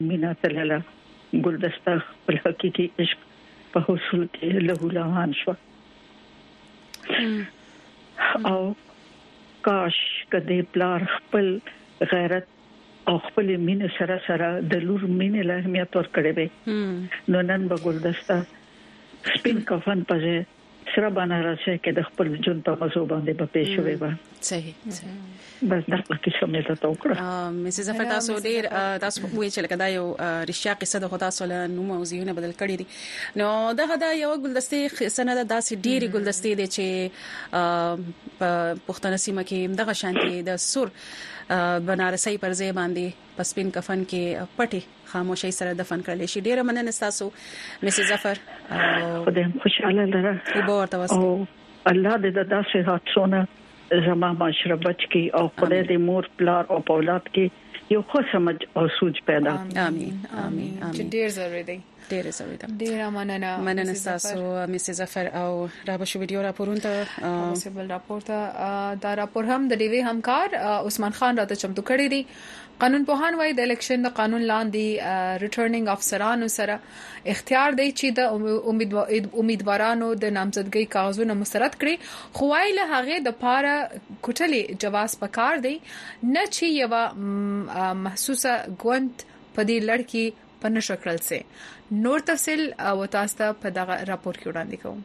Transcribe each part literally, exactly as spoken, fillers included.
مینا تللا ګلدسته په حقيقي عشق په حصول کې له لهان شو او کاش کدی پلار خپل غیرت او خپل مين سره سره د لور مين له اهمیت ور کړې وي نو نن به ګلدسته سپین کفن پځه سره باندې راځي کې د خپل جون په موضوع باندې په پېښ وي و صحیح بس دا کې څه مې ته وکړه مسز ظفر تاسو ډیر تاسو وایي چې لکه دا یو رښتیا قصه د خدا سره نو موضوعونه بدل کړی دي نو دا دا یو ګلدستې سند داسې ډېری ګلدستې دي چې په پښتنه سیمه کې دغه شانتي د سور بنارسي پر ځای باندې پسپین کفن کې پټي خاموشي سره دفن کړل شي ډیره مننه تاسو مسز ظفر خدای خوشاله لره او ورته او الله دې د داسې حادثونه زما معاشره بچ کی او خدای دې مور پلار او اولاد کې یو خو سمج او سوچ پیدا امين امين امين ډیر ضروري دی ډیر ضروري دی ډیر مننه مننه تاسو مسز ظفر او را به شو ویډیو راپورونه پوسیبل راپورټ دا راپور هم د ډیوی همکار عثمان خان راته چمتو کړی دی قانون پوهان وايي د الیکشن د قانون لاندې ریټرنینګ افسرانو سره اختیار دی چې د امیدوارانو د نامزدګۍ کاغذونه مسترد کړي خو وايي له هغه د پاره کوټلې جواز پکار دی نه چې یو محسوسه ګوند په دې لړکی په نشکل سي نور تفصیل او تاسو په دغه راپور کې وړاندې کوم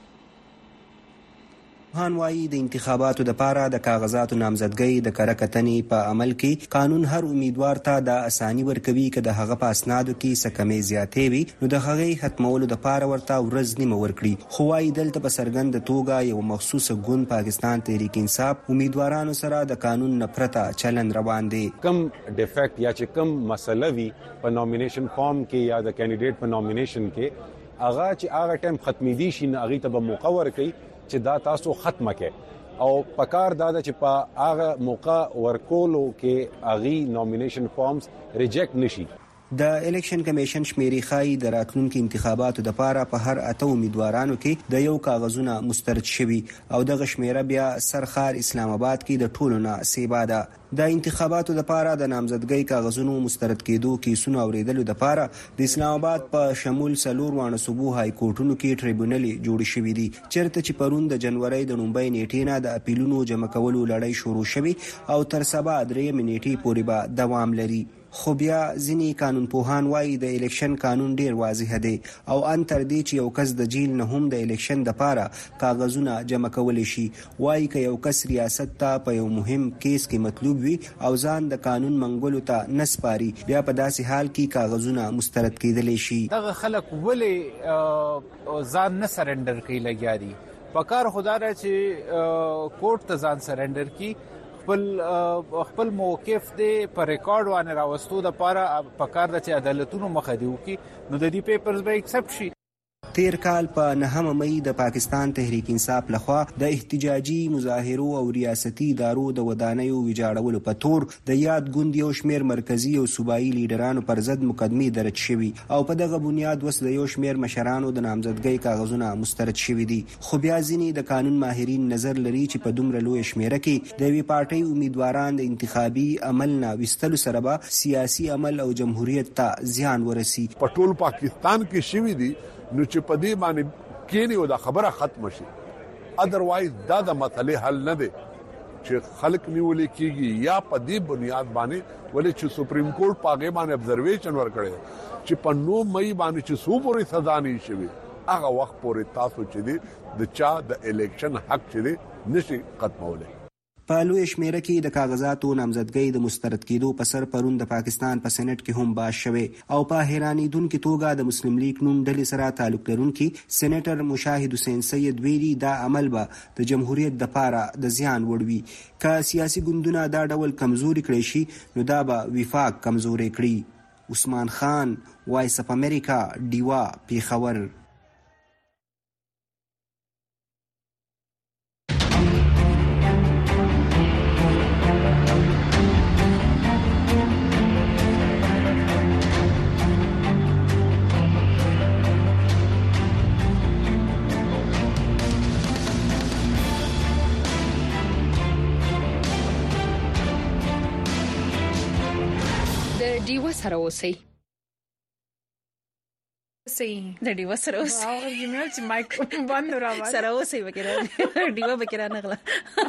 هان وايي د انتخاباتو د پاره د کاغذاتو نامزدګۍ د کرکټنې په عمل کې قانون هر امیدوار ته د اساني ورکوي چې د هغه په اسنادو کې سکمې زیاتې وي نو د هغه ختمولو د پاره ورته ورځ نیمه ورکړي خو وايي دلته په سرګند توګه یو مخصوصه ګوند پاکستان تحریک انصاف امیدوارانو سره د قانون نفرت چلن روان دي کم ډیفیکټ یا چې کم مسله وي په نومینیشن فارم کې یا د کینډیډیټ په نومینیشن کې هغه چې هغه ټیم ختمې دي شي نه هغه ته به موقع ورکړي چې دا تاسو ختمه کې او پکار دا چې په هغه موقع ورکولو کې اغي نومینیشن فارمز ریجیکټ نشي د الیکشن کمیشن شمیرې خای د راتلونکو انتخاباتو د پاره په هر اته امیدوارانو کې د یو کاغذونه مسترد شوي او د غشمیره بیا سرخار اسلام آباد کې د ټولو نه سیبا ده د انتخاباتو د پاره د نامزدګۍ کاغذونو مسترد کېدو کې سونو اوریدلو د پاره د اسلام آباد په شمول سلور وانه صوبو های کورټونو کې ټریبونل جوړ شوی دي چیرته چې پرون د جنوري د نومبای نیټې نه د اپیلونو جمع کولو لړۍ شروع شوه او تر سبا درې منېټې پورې به دوام لري خو بیا ځینی قانون پوهان وايي د الیکشن قانون ډیر واضح دی او ان تر دې چې یو کس د جیل نه هم د الیکشن د پاره کاغذونه جمع کول شي وايي ک یو کس ریاست ته په یو مهم کیس کې مطلوب وي او ځان د قانون منګولو ته نسپاري بیا په داسې حال کې کاغذونه مسترد کېدل شي دغه خلک ولې ځان نه سرندر کوي لګیاري پکار خدای را چې کوټ ته ځان سرندر کی خپل خپل موقف دی پر ریکارډ باندې راوستو د پاره پکار د چې عدالتونو مخه دیو کی نو د دې پیپرز به ایکسپټ شي تیر کال په نهم مئی د پاکستان تحریک انصاف لخوا د احتجاجي مظاهرو او ریاستي ادارو د ودانیو ویجاړولو په تور د یاد ګوند یو شمیر مرکزی او صوبایي لیډرانو پر ضد مقدمه درج شوی او په دغه بنیاد وس د یو شمیر مشرانو د نامزدګۍ کاغذونه مسترد شوی دي خو بیا ځینې د قانون ماهرین نظر لري چې په دومره لوی شمیره کې د وی پارټي امیدواران د انتخابي عمل نه وستلو سره به سیاسي عمل او جمهوریت ته زیان ورسي په ټول پاکستان کې شوی دي نو چې په دې باندې کېنی او دا خبره ختم شي اذروایز دا د مسلې حل نه دی چې خلک نیولې کیږي یا په دې بنیاد باندې ولې چې سپریم کورټ پاګې باندې ابزرویشن ورکړي چې په نو مئی باندې چې سو پورې سزا نه شي هغه وخت پورې تاسو چې دی د چا د الیکشن حق چې دی نشي ختمولای په لوی شمیره کې د کاغذاتو نامزدګۍ د مسترد کېدو په سر پرون د پاکستان په سېنات کې هم باز شوه او په حیرانیدونکو توګه د مسلم لیگ نوم ډلې سره تعلق لرونکي سېنیټر مشاهد حسین سید ویلي دا عمل به د جمهوریت د پاره د زیان وړوي که سیاسي ګوندونه دا ډول کمزوري کړي شي نو دا به وفاق کمزوري کړي عثمان خان وایس اف امریکا دیوا پیښور دیو سره اوسئ صحیح د ډیو سره اوس او جمعه چې مایک بند راوړ سره اوسې وکړه ډیو وکړه نغله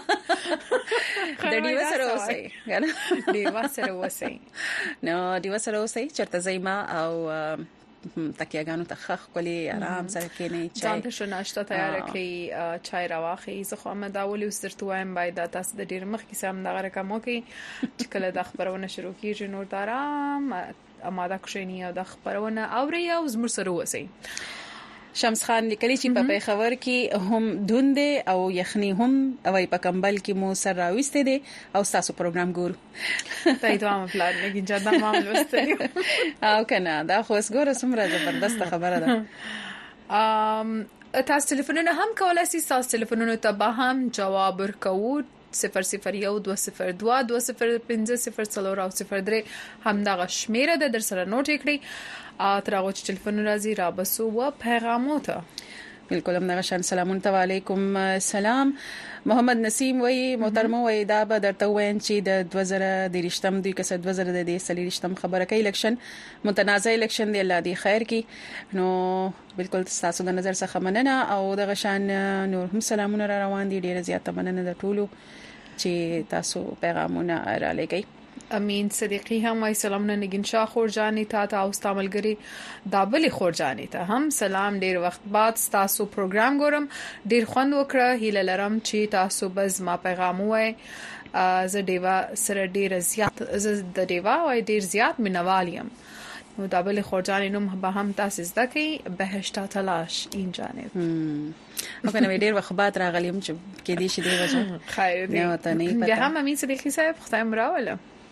د ډیو سره اوسې کنه ډیو سره اوسې نو ډیو سره اوسې چرته زېما او تکیهګانو ته خخ کولې آرام سره کېنه چای ځان ته ناشته تیار کړئ چای راواخی زه خو امدا ولې وسترته وایم باید تاسو د ډیر مخ کې سم دغه رقم وکي چې کله د خبرونه شروع کیږي نور آرام اماده کښینی او د خبرونه اوري او زموږ سره وسی شمس خان لیکلی چې په پیښور کې هم دوند او یخنی هم او په کمبل کې مو سر راويسته دي او تاسو پروګرام ګورو ته دوه پلان نه کیږي دا معاملې واستې او کنه دا خو اس ګوره سمره زبردست خبره ده ام تاسو ټلیفونونه هم کولای شئ تاسو ټلیفونونو ته به هم جواب ورکوو صفر صفر یو دو صفر دو دو صفر پنځه صفر څلور او صفر درې هم دغه شمیره ده در سره نوٹ کړئ اترغه چې ټلیفون راځي را بسو و پیغامو ته بالکل هم نغشان سلام علیکم سلام محمد نسیم وی محترم وی دا به درته وین چې د دوه زره درشتم دوی کسه دوه زره د سلیشتم خبره کوي الیکشن متنازع الیکشن دی الله دی خیر کی نو بالکل تاسو د نظر څخه مننه او د غشان نور هم سلامونه را روان دي ډیره زیاته مننه د ټولو چې تاسو پیغامونه را لګي امین صدیقی هم وای سلام نه نگین شاه خورجانی تا تا او استعمالګری دابل خورجانی ته هم سلام ډیر وخت بعد تاسو پروګرام ګورم ډیر خوند وکړه هیله لرم چې تاسو بز ما پیغام وای زه دیوا سره ډیر زیات زه د دیوا وای ډیر زیات منوالیم نو دابل خورجانی نوم به هم تاسو زده کی بهشت تلاش این جانب او کنه ډیر وخت بعد راغلیم چې کې دې شي دی وجه خیر دی نو ته نه پته هم امین صدیقی صاحب خدای مراوله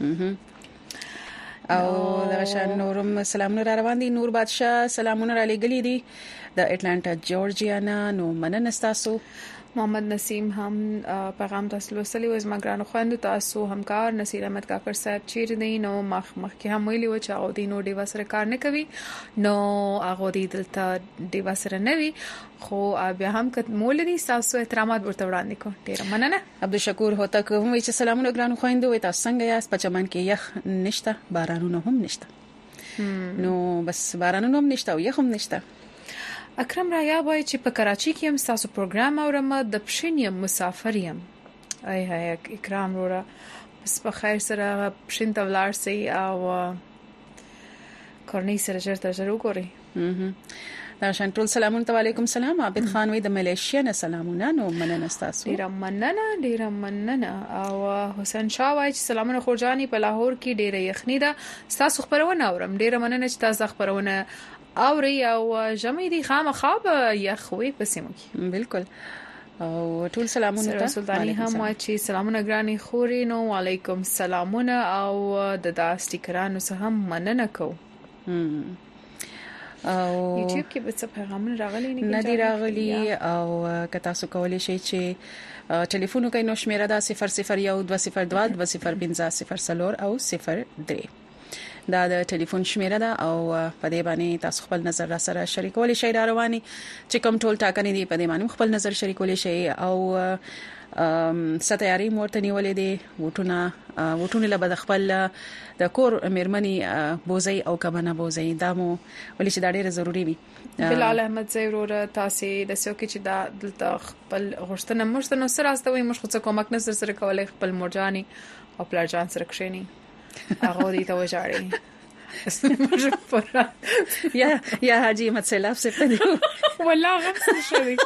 او درشان نورم سلامونه را روان دي نور بادشاہ سلامونه را لګلې دي د اټلانټا جورجیا نه نو مننه تاسو محمد نسیم هم پیغام تاسو لوسلی وز مګرانو خويندو تاسو همکار نصیر احمد کاکر صاحب چیر دی نو مخ مخ کې هم ویلی و چې او دی نو ډیوا سره کار نه کوي نو هغه دی دلته ډیوا سره نه وي خو بیا هم کته مولري تاسو احترامات ورته وړاندې کو ډیر مننه عبدالشکور هوتا کوم چې سلامونه ګرانو خويندو وي تاسو څنګه یاست په چمن کې یخ نشته بارانونه هم نشته نو بس بارانونه هم نشته او یخ هم نشته اکرم رایا وای چې په کراچي کې هم تاسو پروګرام اورم د پښینیم مسافر یم ای هاي اکرام وروره بس په خیر سره پښین ته ولاړ سي او کورنۍ سره چرته شروع کوي درشان ټول سلامونه علیکم سلام عابد خان وی د ملیشیا نه سلامونه نو مننه تاسو ډیر مننه ډیر مننه او حسین شاه وای چې سلامونه خورجانی په لاهور کې ډیر یخنی ده تاسو خبرونه اورم ډیر مننه چې تاسو خبرونه اوري او جمعې دي خامخاب یخوي پسمو کې بالکل او ټول سلامونه ته سلطانی هم چې سلامونه ګراني خوري نو وعليكم سلامونه او د داستیکرانو سره هم مننه کو او یوټیوب کې به څه پیغامونه راغلي نه دي راغلي او که تاسو کولای شئ چې ټلیفون وکړئ نو شمیره دا صفر صفر یو دو صفر دو دو صفر پنځه صفر څلور او صفر درې دا د ټلیفون شمیره ده او په دې باندې تاسو خپل نظر را سره شریکول شئ دا رواني چې کوم ټول ټاکنې دي په دې باندې خپل نظر شریکول شئ او ستایري مورته نیولې دي وټونه وټونه له بد خپل د کور مېرمنې بوزي او کمنه بوزي دا مو ولې چې دا ډیره ضروری وي بلال احمد زیرور تاسو د سیو کې چې دا دلته خپل غوښتنه مشتنو سره استوي مش خو څه کومک نظر سره کولای خپل مرجاني او پلارجان سره کښینی هغه دې ته وژاړي یا یا حاجی احمد سیلاف سے پدې والله غم شوی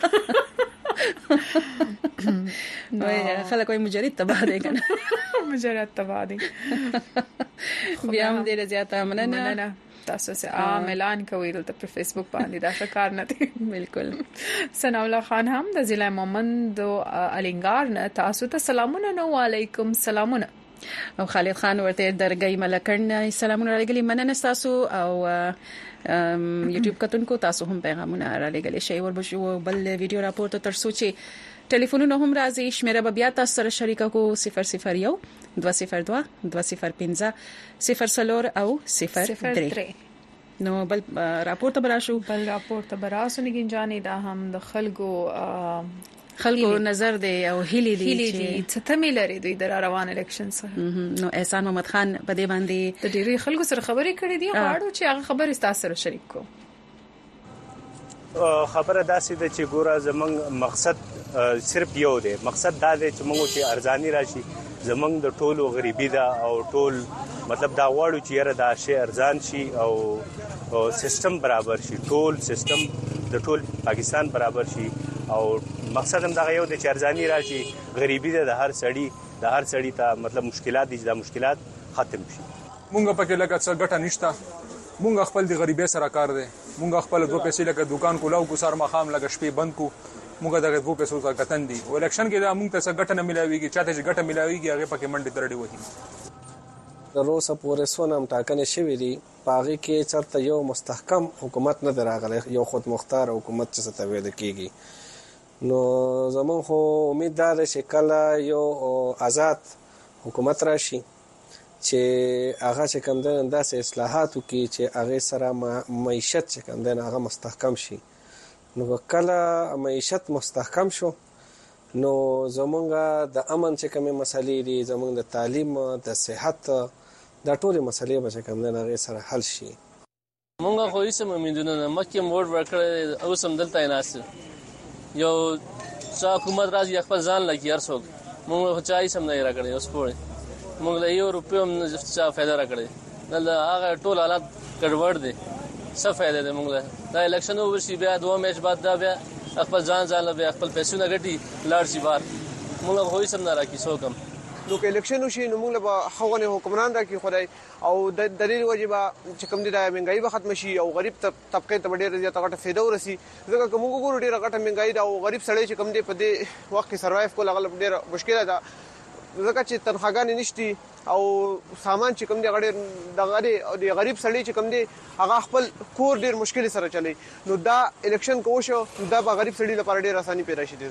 وای خلک وای مجرد تباہ دی کنه مجرد تباہ دی بیا هم دې زیاته مننه تاسو سره اعلان کوي دلته په فیسبوک باندې دا څه کار نه دی بالکل ثنا الله خان هم د ضلع مومند الینګار نه تاسو ته سلامونه نو علیکم سلامونه او خالد خان ورته درګي ملکن سلامونه لګلي مننه تاسو او یوټیوب کتونکو تاسو هم پیغامونه را لګلي شي وربشو بل ویډیو راپورته تر سوچي ټلیفونونه هم راځي شمیره به بیا تاسو سره شریکه کو صفر صفر یو دو صفر دو دو صفر پنځه صفر څلور او صفر درې نو بل راپورته براشو بل راپورته براسو نګین جانې دا هم د خلکو خلکو نظر دی او هلي دی چې څه مې لري دوی د روان الیکشن سره نو احسان محمد خان په دې باندې د ډیری خلکو سره خبرې کړې دي غواړو چې هغه خبرې تاسو سره شریک کو خبره داسې ده چې ګوره زمنګ مقصد صرف یو دی، مقصد دا دی چې موږ چې ارزانی راشي، زمنګ د ټولو غریبي ده او ټول مطلب دا غواړو چې یاره دا شی ارزان شي او سیستم برابر شي، ټول سیستم د ټول پاکستان برابر شي او مقصد هم دا یو دی چې ارزانی راشي، غریبي ده د هر سړی د هر سړی ته مطلب مشکلات دي، دا مشکلات ختم شي. مونږ پکې لکه څه ګټه نشته، مونږ خپل د غریبۍ سره کار دی، مونږ خپل دوه پیسې لکه دکان کولاو کو سر مخام لکه شپې بند کو، مونږ دغه دوه پیسو څخه کتن دي او الیکشن کې دا مونږ ته څه ګټه نه ملایويږي، چاته چې ګټه ملایويږي هغه پکې منډي ترډي وتی. د روسه پورې سونم ټاکنې شوې دي، پاغي کې چرته یو مستحکم حکومت نه دراغله، یو خود مختار حکومت چې څه توید کیږي. نو زمون خو امید ده چې کله یو آزاد حکومت راشي چې هغه چې کوم د انداسې اصلاحاتو کې چې هغه سره معیشت چې کوم د هغه مستحکم شي. نو کله معیشت مستحکم شو نو زمونږ د امن چې کومه مسلې دي، زمونږ د تعلیم، د صحت، دا ټولې مسلې به چې کوم د هغه سره حل شي. مونږ خو هیڅ امیدونه نه مکه موډ ورکړې او سم دلته ناس یو څا حکومت راځي خپل ځان لګي هر څوک، مونږ چای سم نه راکړي اوس پوره مونږ له یو روپیو هم څه فائدہ راکړي نه، هغه ټول حالات ګډوډ دي، څه فائدہ ده مونږ له دا الیکشن وشي بیا دوه میچ بعد دا بیا خپل ځان ځان له خپل پیسې نه ګټي لاړ شي بار، مونږ هوی سم نه راکې څوک هم. نو که الیکشن وشي نو موږ به خوونه حکمران راکې خدای او د دلیل وجبه چې کوم دي د مهنګای به ختم شي او غریب طبقه ته ډېر زیاته غټه فایده ورسي، ځکه کوم وګورو ډېر غټه مهنګای دا او غریب سړی چې کوم دي په دې وخت کې سروایو کول هغه ډېر مشکل ده، ځکه چې تنخواګانې نشتی او سامان چې کوم دی غړي د غریب سړی چې کوم دی هغه خپل کور ډېر مشکل سره چلی. نو دا الیکشن کو شو دا به غریب سړی لپاره ډېر اساني پیدا شي.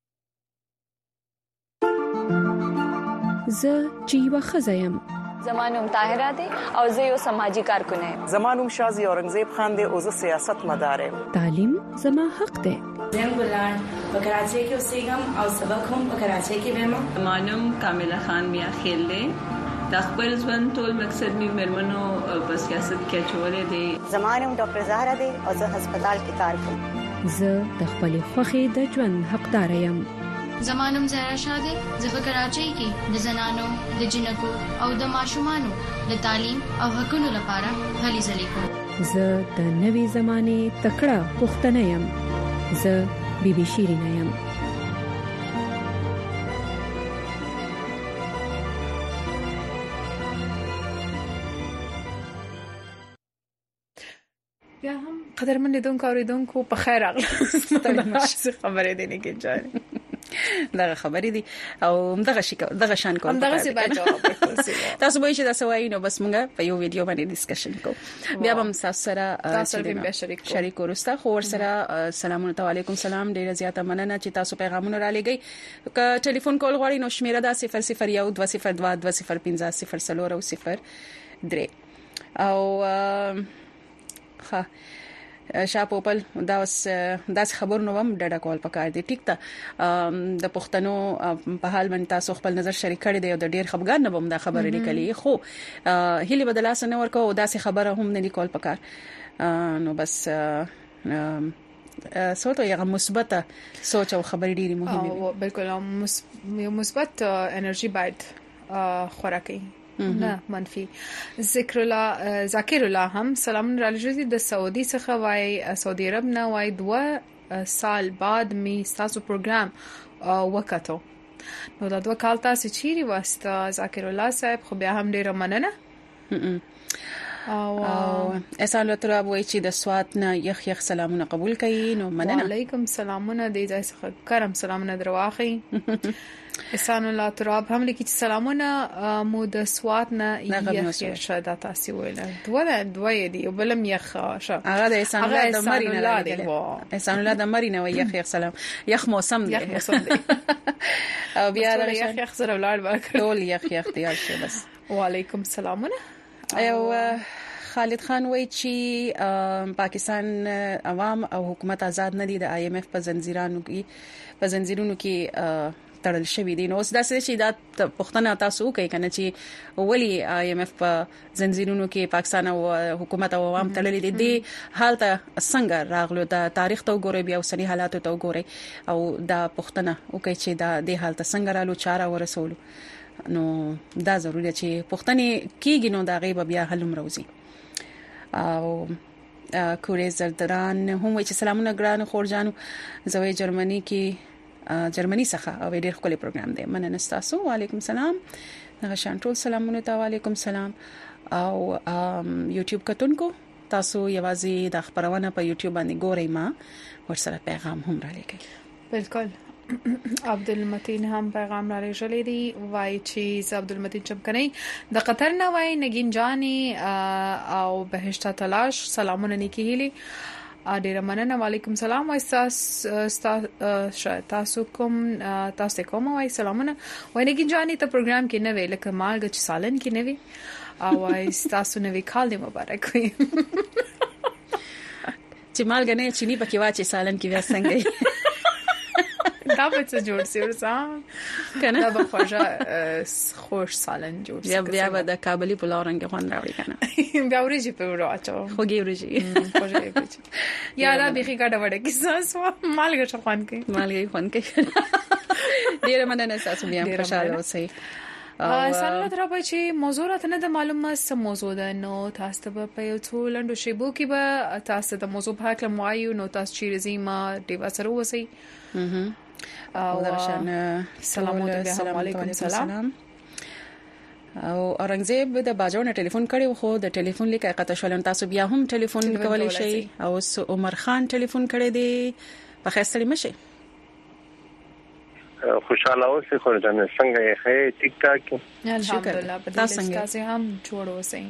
زه چې یو خزایم زمانوم طاهره دی او زه یو سماجی کارکونه یم. زمانوم شازی اورنګزیب خان دی او زه سیاست مدار یم. تعلیم زما حق دی. زم ګلان په کراچۍ کې اوسېږم او سبق هم په کراچۍ کې وایم. زمانوم کامله خان میا خیل دی. د خپل ژوند ټول مقصد می مرمنو په سیاست کې چولې دي. زمانوم ډاکټر زهرا دی او زه هسپتال کې کار کوم. زه د خپل خوخي د ژوند حقدار یم. زمانم زهرا شاده زه کراچۍ کې د زنانو د جنکو او د ماشومانو د تعلیم او حقوقو لپاره هلي ځلې کوم. زه د نوي زمانه تکړه پښتنه یم. زه بیبي شیرینه یم. بیا هم قدرمن لیدونکو اوریدونکو په خیر راغله. تاسو خبرې دي نه کېږي دغه خبرې دي او دغه شي دغه شان کوم دغه څه به جواب ورکړم. تاسو به چې تاسو وایي نو بس موږ په یو ویډیو باندې ډیسکشن کوو. بیا هم تاسو سره تاسو به شریک شریک ورسته خو ور سره سلام علیکم سلام ډیره زیاته مننه چې تاسو پیغامونه را لګي. که ټلیفون کول غواړئ نو شمیره دا صفر صفر یو دوه صفر دوه دوه صفر پنځه صفر صفر او صفر درې او ها شاپوپل دا اوس داس خبر نو هم ډډه کول پکار دي. ټیک ته د پښتنو په حال باندې تاسو خپل نظر شریک کړی دی او د ډیر خبرګان نه بم دا خبره لیکلې خو هلي بدلاسه نه ورکو او داسې خبره هم نه لیکول پکار. نو بس سوته یو مثبت سوچ او خبرې ډیره مهمه دي. بالکل مثبت انرژي باید خوراکي نه منفي. ذکر الله ذکر الله هم سلام راځي د سعودي څخه وای سعودي عرب نه وای دوه سال بعد می تاسو پروګرام وکړو. نو دا دوه کال تاسو چیرې واسطه ذکر الله صاحب خو بیا هم ډیره مننه. او اسال تراب وای چې د سوات نه یخ یخ سلامونه قبول کړي. نو مننه. وعلیکم سلامونه د ځای څخه کرم سلامونه درواخی. اسان الله تراب هم لیکي سلامونه مو د سوات نه یخ شاده تاسو ویل دوه دوه دی او بلم یخ شه هغه د اسان الله د مرینه دی. اسان الله د مرینه وای یخ یخ سلام یخ موسم دی. یخ موسم دی او بیا د یخ یخ سره ولړ وکړ ټول یخ یخ دی هرڅه بس. وعلیکم سلامونه. او خالد خان وای چې پاکستان عوام او حکومت آزاد نه دي. د آی ایم ایف په زنجیرانو کې په زنجیرونو کې تړل شوی دي. نو اوس دا څه چې دا پښتنه تاسو کوي کنه چې ولی آی ایم ایف په زنجیرونو کې پاکستان او حکومت او عوام تړلې دي د حالت څنګه راغلو دا تاریخ ته وګورئ بیا اوسنی حالات ته وګورئ او دا پښتنه او کوي چې دا د حالت څنګه رالو چاره ورسولو. نو دا ضروري چې پښتني کیږي نو دا غیب بیا حل مروزي. او کورې زردران هم وی چې سلامونه ګران خورجانو زوی جرمني کې جرمني څخه او ډېر خپل پروګرام دی. مننه تاسو. وعلیکم سلام. هغه شان ټول سلامونه ته وعلیکم سلام. او یوټیوب کتونکو تاسو یوازې د خبرونه په یوټیوب باندې ګورئ ما ورسره پیغام هم را لګي. بالکل عبدالمتین هم پیغام را لېږلی دی وای چې عبدالمتین چمکنی د قطر نه وای نگین جانی او بهشته تلاش سلامونه نیکی هیلی ډیر مننه. وعلیکم سلام. وای تاسو تاسو کوم تاسو کوم وای سلامونه. وای نگین جانی ته پروګرام کې نه وی لکه مالګه چې سالن کې نه وی او وای تاسو نه وی کال دی مبارک وي چې مالګه نه چيني پکې واچي سالن کې بیا څنګه دا به څه جوړ سی ورسام کنه دا به خوشا خوش سالن جوړ سی بیا بیا به د کابلی پلاو رنګ خوان راوړي کنه بیا ورېږي په وراچو خوږی ورېږي خوږی ورېږي یا را به خګه وړه کیسه سو مالګه خوان کوي مالګه خوان کوي. ډیر مننه تاسو بیا خوشاله اوسئ. سلام درا به چې موضوع راته نه د معلومه سم موضوع ده نو تاسو ته په یو څو لندو شیبو کې به تاسو د موضوع په اړه موایو نو تاسو چې رزيما دیوا سره وسی. او درشان سلام علیکم سلام. او اورنګزیب د باجوړ ټلیفون کړي خو د ټلیفون لیکه قطع شول. تاسو بیا هم ټلیفون کولای شئ. او عمر خان ټلیفون کړي دی په خاصه مشه خوشاله اوسئ. خو جن څنګه یې ښه ټیک ټاک. الحمدلله په دې څنګه هم جوړ اوسئ.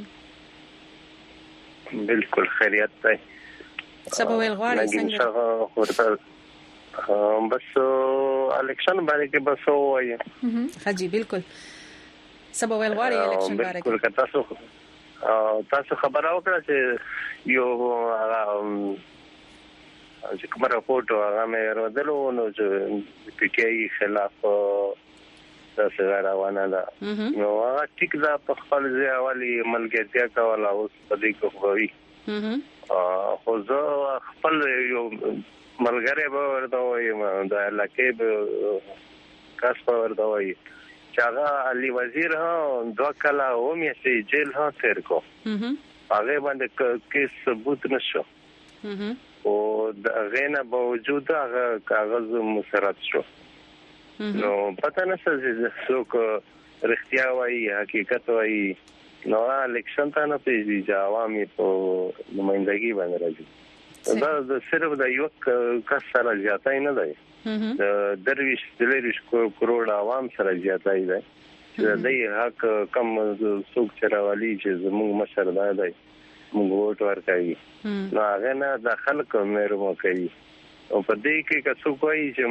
بالکل خیریت ده. سبا ویل غواړي څنګه خورته بس الیکشن باندې کې بس وایي. حاجی بالکل سبا ویل غواړي الیکشن باندې. بالکل تاسو تاسو خبر او کړه چې یو چې کوم راپورټ هغه مې ورودلو نو چې پی ټی آی خلاف تاسو روانه ده نو هغه ټیک ده په خپل ځای والی ملګرتیا کوله اوس په دې کې خوي خو زه خپل یو ملګری به ورته وایم د علاقې به کس به ورته وایم چې هغه علي وزیر ها دوه کاله ومې جیل ها تیر کو هغه باندې کیس ثبوت نشو او د غینه باوجود هغه کاغذ مسرت شو نو پته نشته چې څوک رښتیا وایي حقیقت وایي نو الیکشن ته نه پیږي چې عوامي په نمائندګي باندې راځي دا د صرف د یو کس سره زیاتای نه دی د درویش دلیریش کروڑ عوام سره زیاتای دی چې د حق کم څوک چروالی چې زموږ مشر دی موږ ووټ ورکوي نو هغه نه د خلکو مېرمو کوي او په دې کې که څوک وایي چې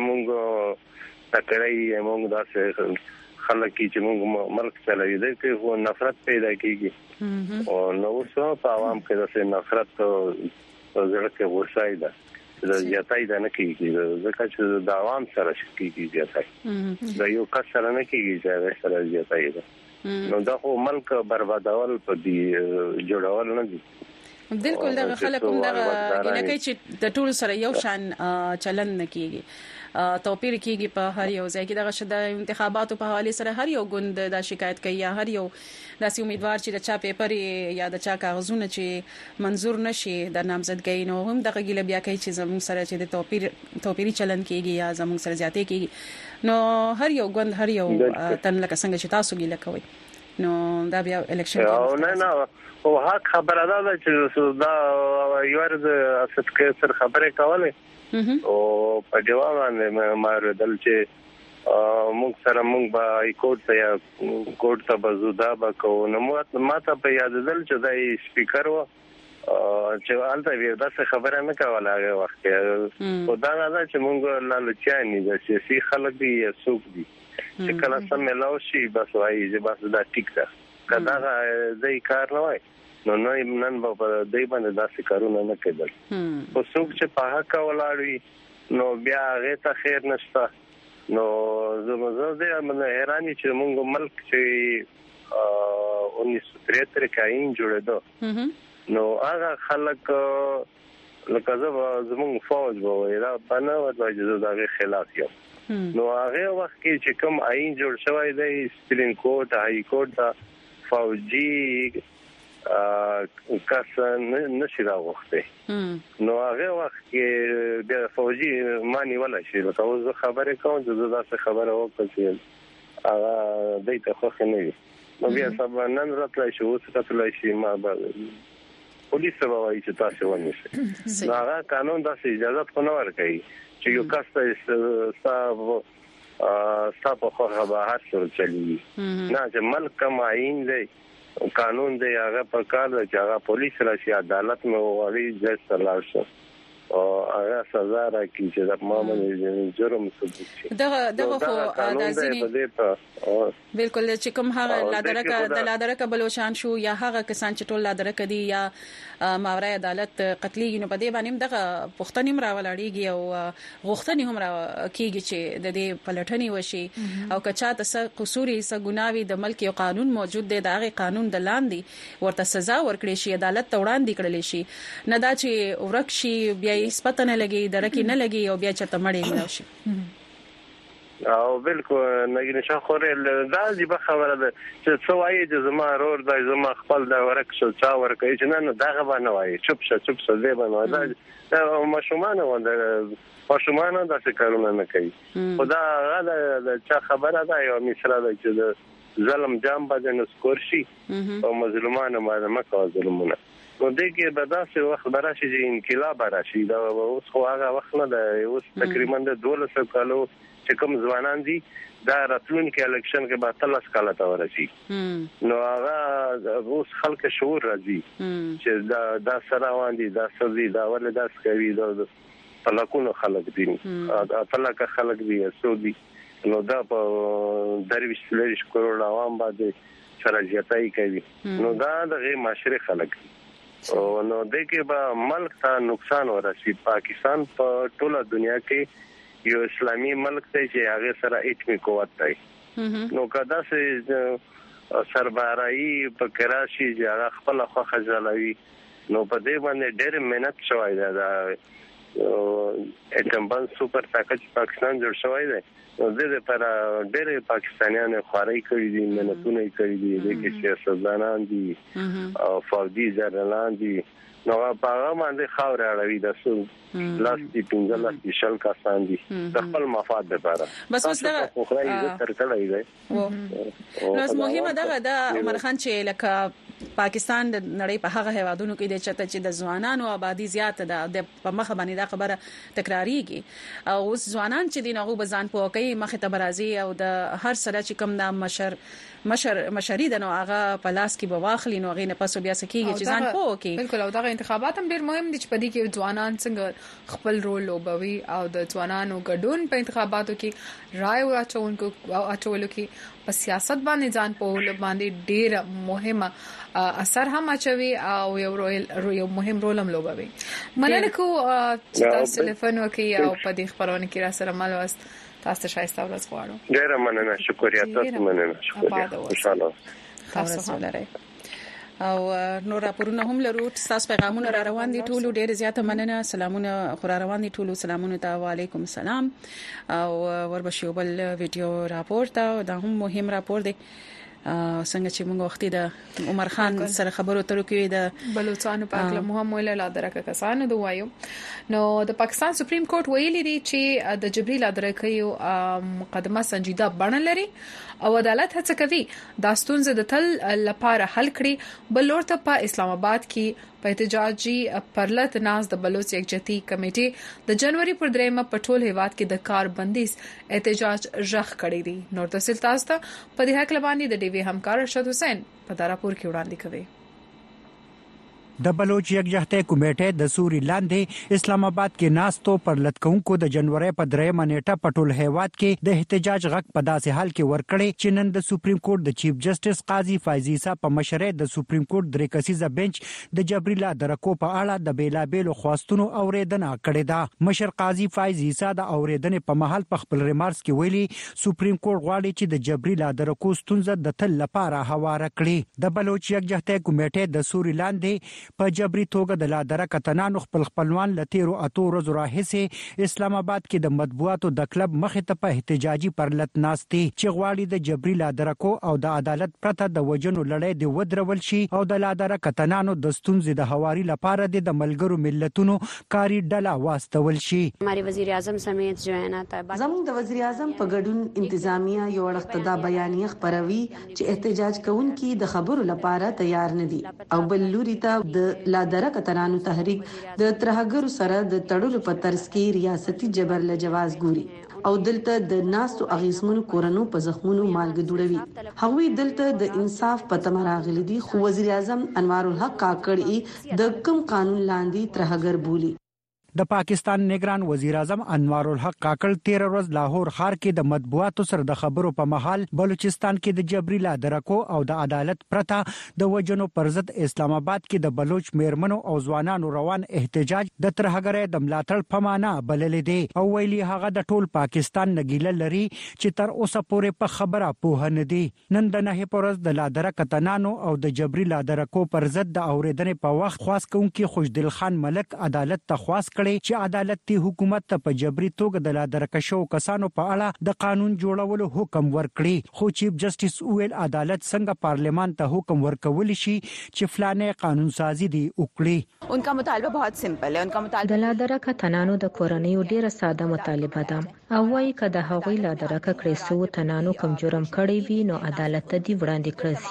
موږ تکړی موږ داسې خلک چې موږ ملک چلوي د کې نفرت پیدا کیږي او نو څو په عوام کې داسې نفرت او زړه کې غوسه ده د زیاتای ده نه کیږي ځکه چې د عوام سره کیږي زیاتای د یو کس سره نه کیږي چې سره زیاتای ده نو دا خو ملک بربادول په دې جوړول نه دي بالکل دا خلک هم دا لکه چې د ټول سره یو شان چلن نه کیږي توپیر کیږي په هر یو ځای کې دغه شته انتخاباتو په حواله سره هر یو ګوند دا شکایت کوي یا هر یو داسې امیدوار چې د چا پیپر یا د چا کاغذونه چې منزور نشي د نامزدګۍ نو هم دغه ګیله بیا کوي چې زموږ سره چې د توپیر توپیری چلن کیږي یا زموږ سره زیاتې کیږي نو هر یو ګوند هر یو تن لکه څنګه چې تاسو ګیله کوي نو دا بیا الیکشن او نه نه او حق خبره ده چې دا یو ورځ اساس کې سر خبره کوله او په جواب باندې مې دل چې موږ سره موږ به ای کوټ ته یا کوټ ته بزودا بکو نو ماته په یاد دل چې دای سپیکر و چې البته وی دا څه خبره نه کوله هغه وخت او دا نه چې موږ لالچانی د سیاسي خلک دي یا څوک دي چې کله سم ملاو شي بس وایي چې بس دا ټیک ده کدا دای کار نه وای نو نو نن په دای باندې داسې کارونه نه کېدل او څوک چې په حق ولاړوي نو بیا هغه ته خیر نشته نو زموږ د من حیرانی چې موږ ملک چې انیس سو تریهتر کې آئین جوړېدو نو هغه خلک لکه زموږ فوج به دا بنا ورته چې دغه خلاف یو نو هغه وخت کې چې کوم آئین جوړ شوی دی سپریم کورټ هاي کورټ دا فوجي کس نشي راوخته نو هغه وخت کې د فوجي مانی ولا شي نو زه خبرې کوم چې زه دا خبره وکړم چې هغه دایته خو نه وي نو بیا سبا نن راتلای شو څه راتلای شي ما به پولیس به وایي چې تاسو ونیسئ نو هغه قانون داسې اجازه خو نه ورکوي چې یو کس ته صاحب صاحب خو بهر سره چلی نه چې ملک کم آئین دی قانون دی هغه په کار دی چې هغه پولیس راشي عدالت مې وغواړي جج ته لاړ شي او هغه سزا راکړي چې د معاملې جرم ثبوت شي دغه دغه خو د ځینې بالکل چې کوم هغه لادرکه د لادرکه بلوچستان شو یا هغه کسان چې ټول لادرکه دي یا ماورای عدالت قتلي نو په دې باندې دغه پښتنې مراولړيږي او غوښتنې هم را کیږي چې د دې پلټنې وشي او کچا ته قصوري س ګناوي د ملک یو قانون موجود دی دغه قانون د لاندې ورته سزا ورکړي شي عدالت ته وړاندې کړل شي نه دا چې ورک شي بیا سپته نه لګي درکې نه لګي او بیا چرته مړې نه شي او بالکل نګین شاه خورل دا دې په خبره ده چې څو وايي چې زما رور د زما خپل د ورک شو چا ورکې چې نه نه دغه باندې وايي چوپ شه چوپ شه دې باندې دا مشومان وند مشومان دا څه کارونه نه کوي خدا هغه چا خبره ده یو مثال ده چې ظلم جام باندې نسکور شي او مظلومانو باندې مکو ظلمونه نو دغه بداسه وخت براشي چې انقلاب راشي دا اوس خو هغه وخت نه ده اوس تقریبا د دولس کالو چې کوم ځوانان دي دا راتلونکي الیکشن کې به تلس کاله تا ورشي نو هغه اوس خلک شعور راځي چې دا د سره باندې دا سوي دا ول دا سکوي دا طلاقونو خلک دي طلاق خلک دي سعودي نو دا په درویش لریش کروڑ عوام باندې سره جتای کوي نو دا د معاشره خلک او نو دغه به ملک ته نقصان ورسي پاکستان په ټوله دنیا کې یو اسلامي ملک دی چې هغه سره ایټمی قوت دی نو کدا سه سربارایی په کراشي چې هغه خپل خو خجلوي نو په دې باندې ډېر مهنت شوی دی دا اټم باندې سپر طاقت پاکستان جوړ شوی دی نو د دې پر ډېر پاکستانیان خواري کوي دي مهنتونه کوي دي د کې سیاستدانان دي او فوجي ځرلان دي نو په هغه باندې خاور اړوي د سو لاس دي پنځه لاس شل کسان دي د خپل مفاد لپاره بس اوس دا خوخري تر کړی دی نو مهمه ده دا عمر خان چې لکه پاکستان د نړۍ په هغه هوادونو کې د چته چې د ځوانانو آبادی زیات ده د په مخ باندې دا خبره تکراریږي او اوس ځوانان چې دینغه بزان په کوي مخ ته برازي او د هر سره چې کوم نام مشر مشر مشري د نو هغه په لاس کې بواخلي نو غینه پسو بیا سکیږي چې ځان پوه کی بالکل او دا انتخابات هم ډیر مهم دي چې پدې کې ځوانان څنګه خپل رول لوبوي او د ځوانانو ګډون په انتخاباتو کې رائے واچونکو او اچولو کې په سیاست باندې ځان په باندې ډیر مهمه اثر هم اچوي او یو رول یو مهم رول هم لوبوي مننه کو چې تاسو ټلیفون وکي او په دې خبرونه کې را سره مل واست تاسو شایسته ورځ غواړم ډیر مننه شکریا تاسو مننه شکریا خوشاله تاسو لرئ او نور راپورونه هم لرو تاسو پیغامونه را روان دي ټولو ډیر زیاته مننه سلامونه خو را روان دي ټولو سلامونه ته وعلیکم السلام او وربشي بل ویډیو راپور ته دا هم مهم راپور دی څنګه چې موږ وختي د عمر خان سره خبرو ترو کې د بلوچستان په اړه مهم ویل لا درکه کسانو د وایو نو د پاکستان سپریم کورټ ویلي دی چې د جبري لا درکه یو مقدمه سنجیده بڼه لري او عدالت هڅه کوي دا ستونزه د تل لپاره حل کړي بل ورته په اسلام آباد کې په احتجاجي پرلط ناز د بلوچ یکجهتي کمیټې د جنوري پر دریمه په ټول هیواد کې د کار بندیز احتجاج رخ کړی دی نور تفصیل تاسو ته په دې حق لبانی د ډیوی همکار ارشد حسین په دا راپور کې وړاندې کوي د بلوچ یکجهتۍ کمیټې د سوري لاندې اسلام آباد کې ناستو پر لټکونکو د جنوري په درېمه نیټه په ټول هیواد کې د احتجاج غږ په داسې حال کې ورکړي چې نن د سپریم کورټ د چیف جسټس قاضي فایز عیسی په مشرۍ د سپریم کورټ درې کسیزه بنچ د جبري لادرکو په اړه د بیلابېلو خواستونو اوریدنه کړې ده. مشر قاضي فایز عیسی د اوریدنې په محل په خپل ریمارکس کې ویلي سپریم کورټ غواړي چې د جبري لادرکو ستونزه د تل لپاره هواره کړي. د بلوچ یکجهتۍ کمیټې د سوري لاندې په جبري توګه د لادرک تنانو خپل خپلوان لتیرو اتو ورځو راهیسې اسلام آباد کې د مطبوعاتو د کلب مخې ته په احتجاجي پرلط ناستي چې غواړي د جبري لادرکو او د عدالت پرته د وجنو لړۍ د ودرول شي او د لادرک تنانو د ستونزې د هواري لپاره د ملګرو ملتونو کاری ډله واستول شي. हमारे वजीर आजम समेत जो है ना زموږ د وزیر اعظم په ګډون انتظامیه یو اړخته د بیانیه خبروي چې احتجاج کوونکي د خبرو لپاره تیار نه دي او بل لوري ته د لادرک تنانو تحریک د ترهګرو سره د تړلو په ترڅ کې ریاستي جبر له جواز ګوري او دلته د ناستو اغیزمنو کورونو په زخمونو مالګ دوړوي. هغوی دلته د انصاف په تمه راغلي دي خو وزیر اعظم انوار الحق کاکړ د کوم قانون لاندې ترهګر بولي. د پاکستان نگران وزیر اعظم انوار الحق کاکړ تیر ورځ لاهور ښار کې د مطبوعاتو سره د خبرو په محل بلوچستان کې د جبري لادرکو او د عدالت پرته د وجنو پر ضد اسلام آباد کې د بلوچ میرمنو او ځوانانو روان احتجاج د ترهګرۍ د ملاتړ په معنا بللې دي او ویلي هغه د ټول پاکستان نګیله لري چې تر اوسه پورې په خبره پوه نه دي. نن د نه پورز د لادرک تنانو او د جبري لادرکو پر ضد د اوریدنې په وخت خاص کوونکی خوشدل خان ملک عدالت ته خواست چې عدالتي حکومت ته په جبري توګه د لادرکشو کسانو په اړه د قانون جوړولو حکم ورکړي خو چیف جسټس ویل عدالت څنګه پارلیمان ته حکم ورکول شي چې فلانه قانون سازي دی وکړي. उनका मुतालबा बहुत सिंपल है. उनका मुतालबा د لادرک تنانو د کورنۍ ډیره ساده مطالبه ده او وايي کله هغوی لادرک کړي سو تنانو کوم جرم کړی وي نو عدالت ته دی وړاندې کړی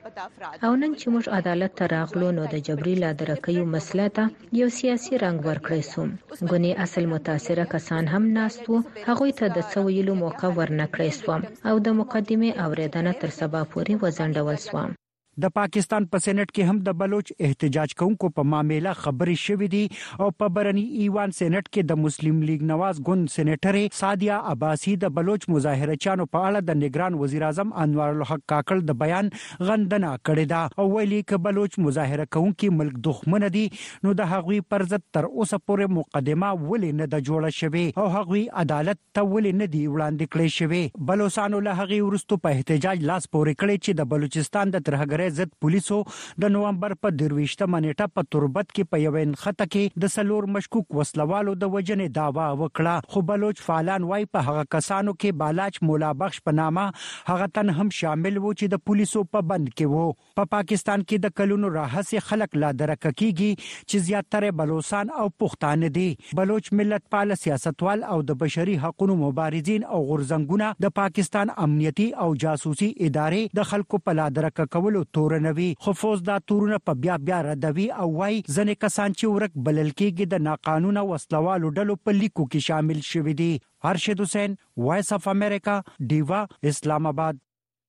سي او نن چې موږ عدالت ته راغلو نو د جبري لادرکیو مسله ته یو سیاسي رنګ ورکړی سو. غني اصل متاثره کسان هم ناستو هغوی ته د څویلو موقع ورنکړی سو او د مقدمه اوریدنه تر سبا پورې وزندول سو. د پاکستان په سېنات کې هم د بلوچ احتجاج کوونکو په معاملې خبرې شوې دي او په برني ایوان سېنات کې د مسلم لیگ نواز ګوند سېنیټر سادیا عباسی د بلوچ مظاهره چانو په اړه د نگران وزیر اعظم انوار الحق کاکړ د بیان غندنه کړې ده او ویلي ک بلوچ مظاهره کوونکي ملک دښمن دي نو د هغوی پر ضد تر اوسه پورې مقدمه ولې نه د جوړه شوې او هغوی عدالت ته ولې نه دی وړاندې کړې شوې. بلوچستان له هغوی ورستو په احتجاج لاس پورې کړی چې د بلوچستان د ترهګرۍ ضد پولیسو د نومبر په درويشتمه نیټه په تربت کې په یو انخته کې د سلور مشکوک وسلوالو د وجنې داوا وکړه خو بلوچ فعالان وايي په هغه کسانو کې بالاچ مولا بخش په نامه هغه تن هم شامل وو چې د پولیسو په بند کې وو. په پا پاکستان کې د کلونو راهسي خلک لا درک کیږي چې زیاتره بلوچستان او پښتانه دي. بلوچ ملت پال سیاستوال او د بشري حقوقو مبارزین او غورځنګونه د پاکستان امنیتي او جاسوسي ادارې د خلکو په لا درک کولو تورنوي خو فوز دا تورونه په بیا بیا ردوي او وايي ځنې کسان چې ورک بلل کېږي د ناقانونه وسلوالو ډلو په لیکو کې شامل شوي دي. ارشد حسین وایس اف امریکا دیوا اسلام آباد.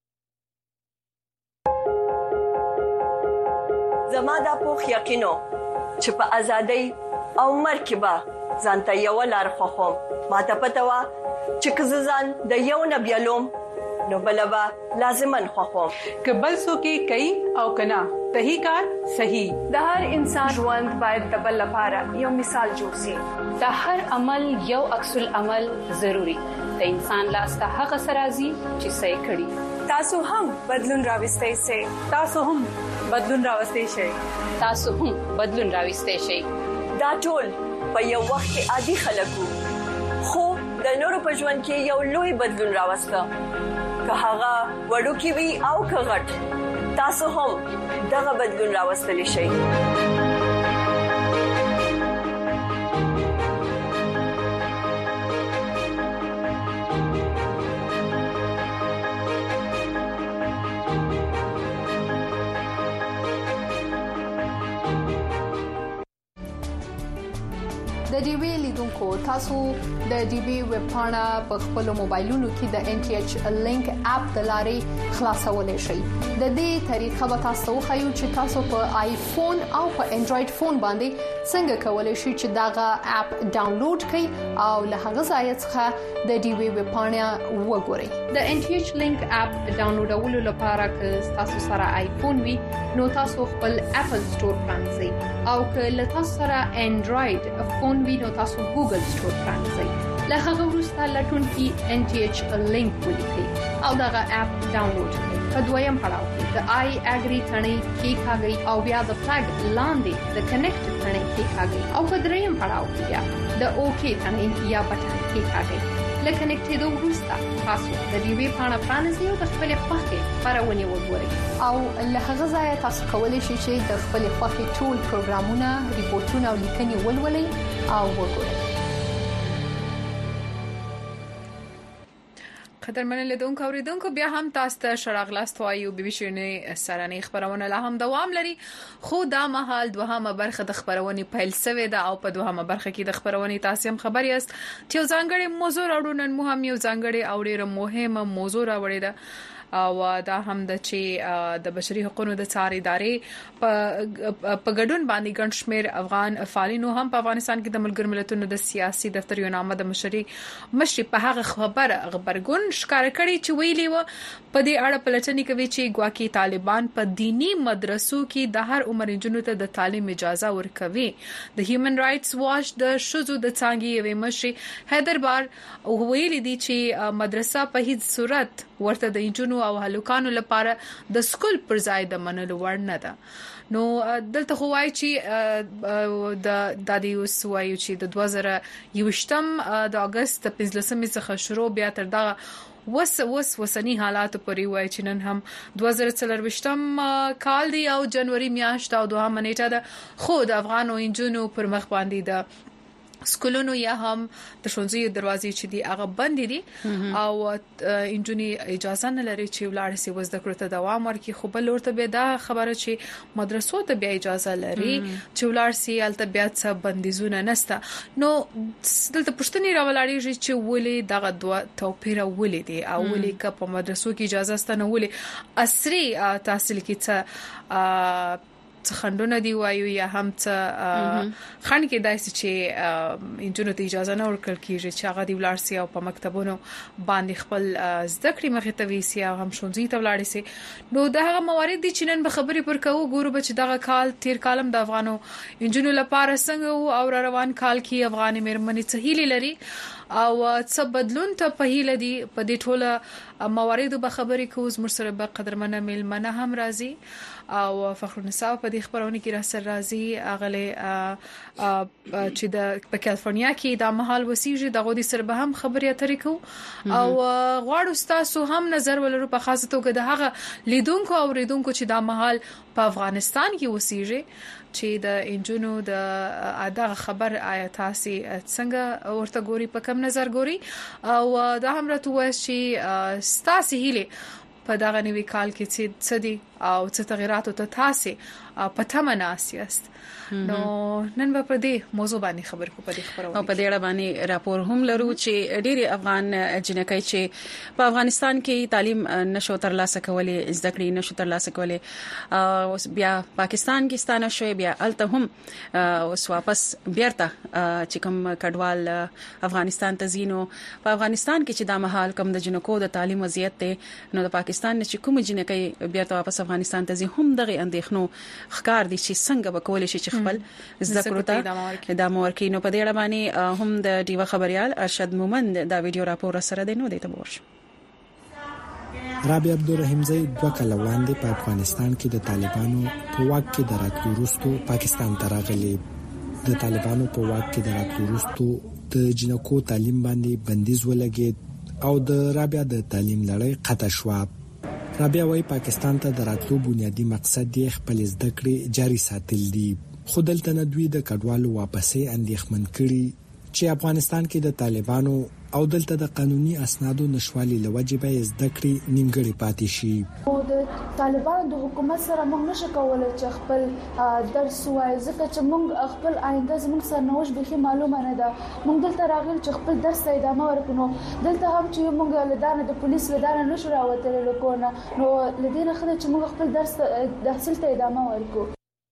زما دا پوخ یقینو چې په ازادۍ او مرکبه ځانته یو لار خوخم ما ته پته وا چې کززان د یو نبیلوم نو بلبا لازمن خوخم کبل سو کې کئی او کنا تہی کار صحیح د هر انسان ژوند باید د بل لپاره یو مثال جوړ شي. د هر عمل یو عکس العمل ضروری د انسان لاس ته هغه سرازي چې صحیح کړي. تاسو هم بدلون راوستئ سي تاسو هم بدلون راوستئ شئ تاسو هم بدلون راوستئ شئ. دا ټول په یو وخت کې عادي خلکو خو د نورو په ژوند کې یو لوی بدلون راوسته که هغه وړو کې وي او که غټ تاسو هم دغه بدلون راوستلی شئ. د ډي وی لیدونکو تاسو د ډي وی ویب پاڼه په خپل موبایلونو کې د ان ټي ایچ لینک اپ د لارې خلاصولای شئ. د دې طریقه به تاسو خو چې تاسو په آیفون او په انډراید فون باندې څنګه کولای شئ چې داغه اپ ډاونلوډ کړئ او له هغه ځای څخه د ډي وی ویب پاڼه وګورئ. د ان ټي ایچ لینک اپ ډاونلوډولو لپاره که تاسو سره آیفون وي نو تاسو خپل اپل سٹور پرانځئ او که له تاسو سره انډراید فون وي نو تاسو ګوګل سٹور پرانځئ. له هغه وروسته لټون کې ان ټي ایچ لینک ولیکئ او دغه اپ ډاونلوډ کړئ. په دویم پړاو کې د آی اګری ثنې کې کاږي او بیا د فلګ لاندې د کنیکټ ثنې کې کاږي او په دریم پړاو کې بیا د اوکی ثنې یا بټن کې کاږي. لکه کنیکټېدو وروسته تاسو د ډي وی پاڼه پرانیزئ او د خپل خوښې خبرونه وګورئ او له هغه ځای تاسو کولی شئ چې د خپل خوښې ټول پروګرامونه، ریپورتونه او لیکنې ولولئ او وګورئ. قدرمن لیدونکو اوریدونکو بیا هم تاسو ته شراغلاست وایو به بشینه سرانه خبرونه لا هم دوام لري خو دا مهال دوهمه برخه د خبرونه پیل شوې ده او په دوهمه برخه کې د خبرونه تاسو هم خبر یاست چې ځانګړي موضوع راوړل مو هم یو ځانګړي او ډیره مهمه موضوع راوړی ده او دا هم د چې د بشري حقوقو د څار ادارې په ګډون باندې ګڼ شمېر افغان فعالینو هم په افغانستان کې د ملګرو ملتونو د سیاسي دفتر یو نامه د مشري مشري په هغه خبره خبرګون ښکار کړي چې ویلي و په دې اړه پلټنې کوي چې ګواکې طالبان په دینی مدرسو کې د هر عمر جنونو ته د تعلیم اجازه ورکوي. د هیومن رائټس واچ د شذو د څنګه یوې مشري حیدربار ویلي دي چې مدرسه په هیڅ صورت ورته د انجونو او هلوکانو لپاره د سکول پر ځای د منلو وړ نه ده. نو دلته خو وایي چې د د یوس وایي چې د دوه زره یوشتم د اگست پنځلسمې څخه شروع بیا تر دا وس وس وسنی حالات پورې وایي چې نن هم دوه زره څلرويشتم کال دی او جنوري میاشت او دوه منېټه ده خو د افغانو انجونو پر مخ باندې د سکولونو یا هم د شونځي دروازې چې دی هغه بند دي او انجونی اجازه نه لري چې ولاړ سي وزد کړو ته دوام ورکړي خو بل ورته به دا خبره چې مدرسو ته بیا اجازه لري چې ولاړ سي الته بیا څه بندیزونه نسته. نو دلته پښتني راولاړي چې ولې دغه دوه توپیر ولې دي او ولې که په مدرسو کې اجازه ستنه ولې عصري تحصیل کې څه خندونه دی وایو یا هم څه خان کې داسې چې انجونو ته اجازه نه ورکړل کیږي چې هغه دی ولار سي او په مکتبونو باندې خپل زده کړې مخې ته ویسي او هم شونځي ته ولاړ سي. نو دا هغه موارد دي چې نن به خبرې پر کوو ګورو به چې دغه کال تیر کالم د افغانو انجونو لپاره څنګه او روان کال کې افغاني مېرمنې څه هیلې لري او څه بدلون ته په هیله دي. په دې ټوله مواردو به خبرې کوو. زموږ سره به قدرمنه میلمنه هم راځي او فخر النساء په دې خبرونه کې را سره راځي اغله چې د په کالیفورنیا کې د مهال وسیږي د غوډي سره به هم خبرې اترې کوو او غواړو تاسو هم نظر ولرو په خاصه توګه د هغه لیدونکو او ریدونکو چې د مهال په افغانستان کې وسیږي چې د انجونو د ادا خبر آیا تاسو څنګه ورته ګوري په کوم نظر ګوري او دا هم راته وایي چې ستاسو هیله په دغه نوي کال کې څه دي او څه تغیرات ته تاسو په تمه ناسیاست. نو نن په دې موضوع باندې خبر کو په دې خبرونه او په دې اړه باندې راپور هم لرو چې ډېری افغان جنکۍ چې په افغانستان کې تعلیم نشو ترلاسه کولای زده کړې نشو ترلاسه کولای او بیا پاکستان کې ستانه شوی بیا الته هم اوس واپس بیرته چې کوم کډوال افغانستان ته زینو په افغانستان کې چې د محل کوم د جنکو د تعلیم وضعیت ته نو د پاکستان چې کوم جنکۍ بیرته واپس افغانستان ته زی هم دغه اندېښنو ښکار دي چې څنګه به کولای شي چې خپل زده کړو ته د مورکې نو په دې اړه باندې هم د ډیوا خبريال ارشد مومند دا ویډیو راپور سره دی نو دیته ورش. رابعه عبدالرحیم زئی دوه کال وړاندې په افغانستان کې د طالبانو په واک کې د راتلو وروسته پاکستان ته راغلي. د طالبانو په واک کې د راتلو وروسته د جنکو تعلیم باندې بندیز ولګید او د رابعه د تعلیم لړۍ قطع شو. رابعه وايي پاکستان ته د راتلو بنیادی مقصد یې خپل زده کړې جاري ساتل دي خو دلته نه دوی د کډوالو واپسې اندېښمن کړي چې افغانستان کې د طالبانو او دلته د قانوني اسنادو نشوالي لوجې به زده کړې نیمګړې پاتې شي. او د طالبانو د حکومت سره موږ نشو کولای چې خپل درس وایو ځکه چې موږ خپل آینده زموږ سرنوشت به معلومه نه ده. موږ دلته راغلي چې خپل درس ته ادامه ورکړو. دلته هم چې موږ لدانه د پولیس لدانه نشو راوتل لکونه نو لدینه خدای چې موږ خپل درس د حاصل ته ادامه ورکړو.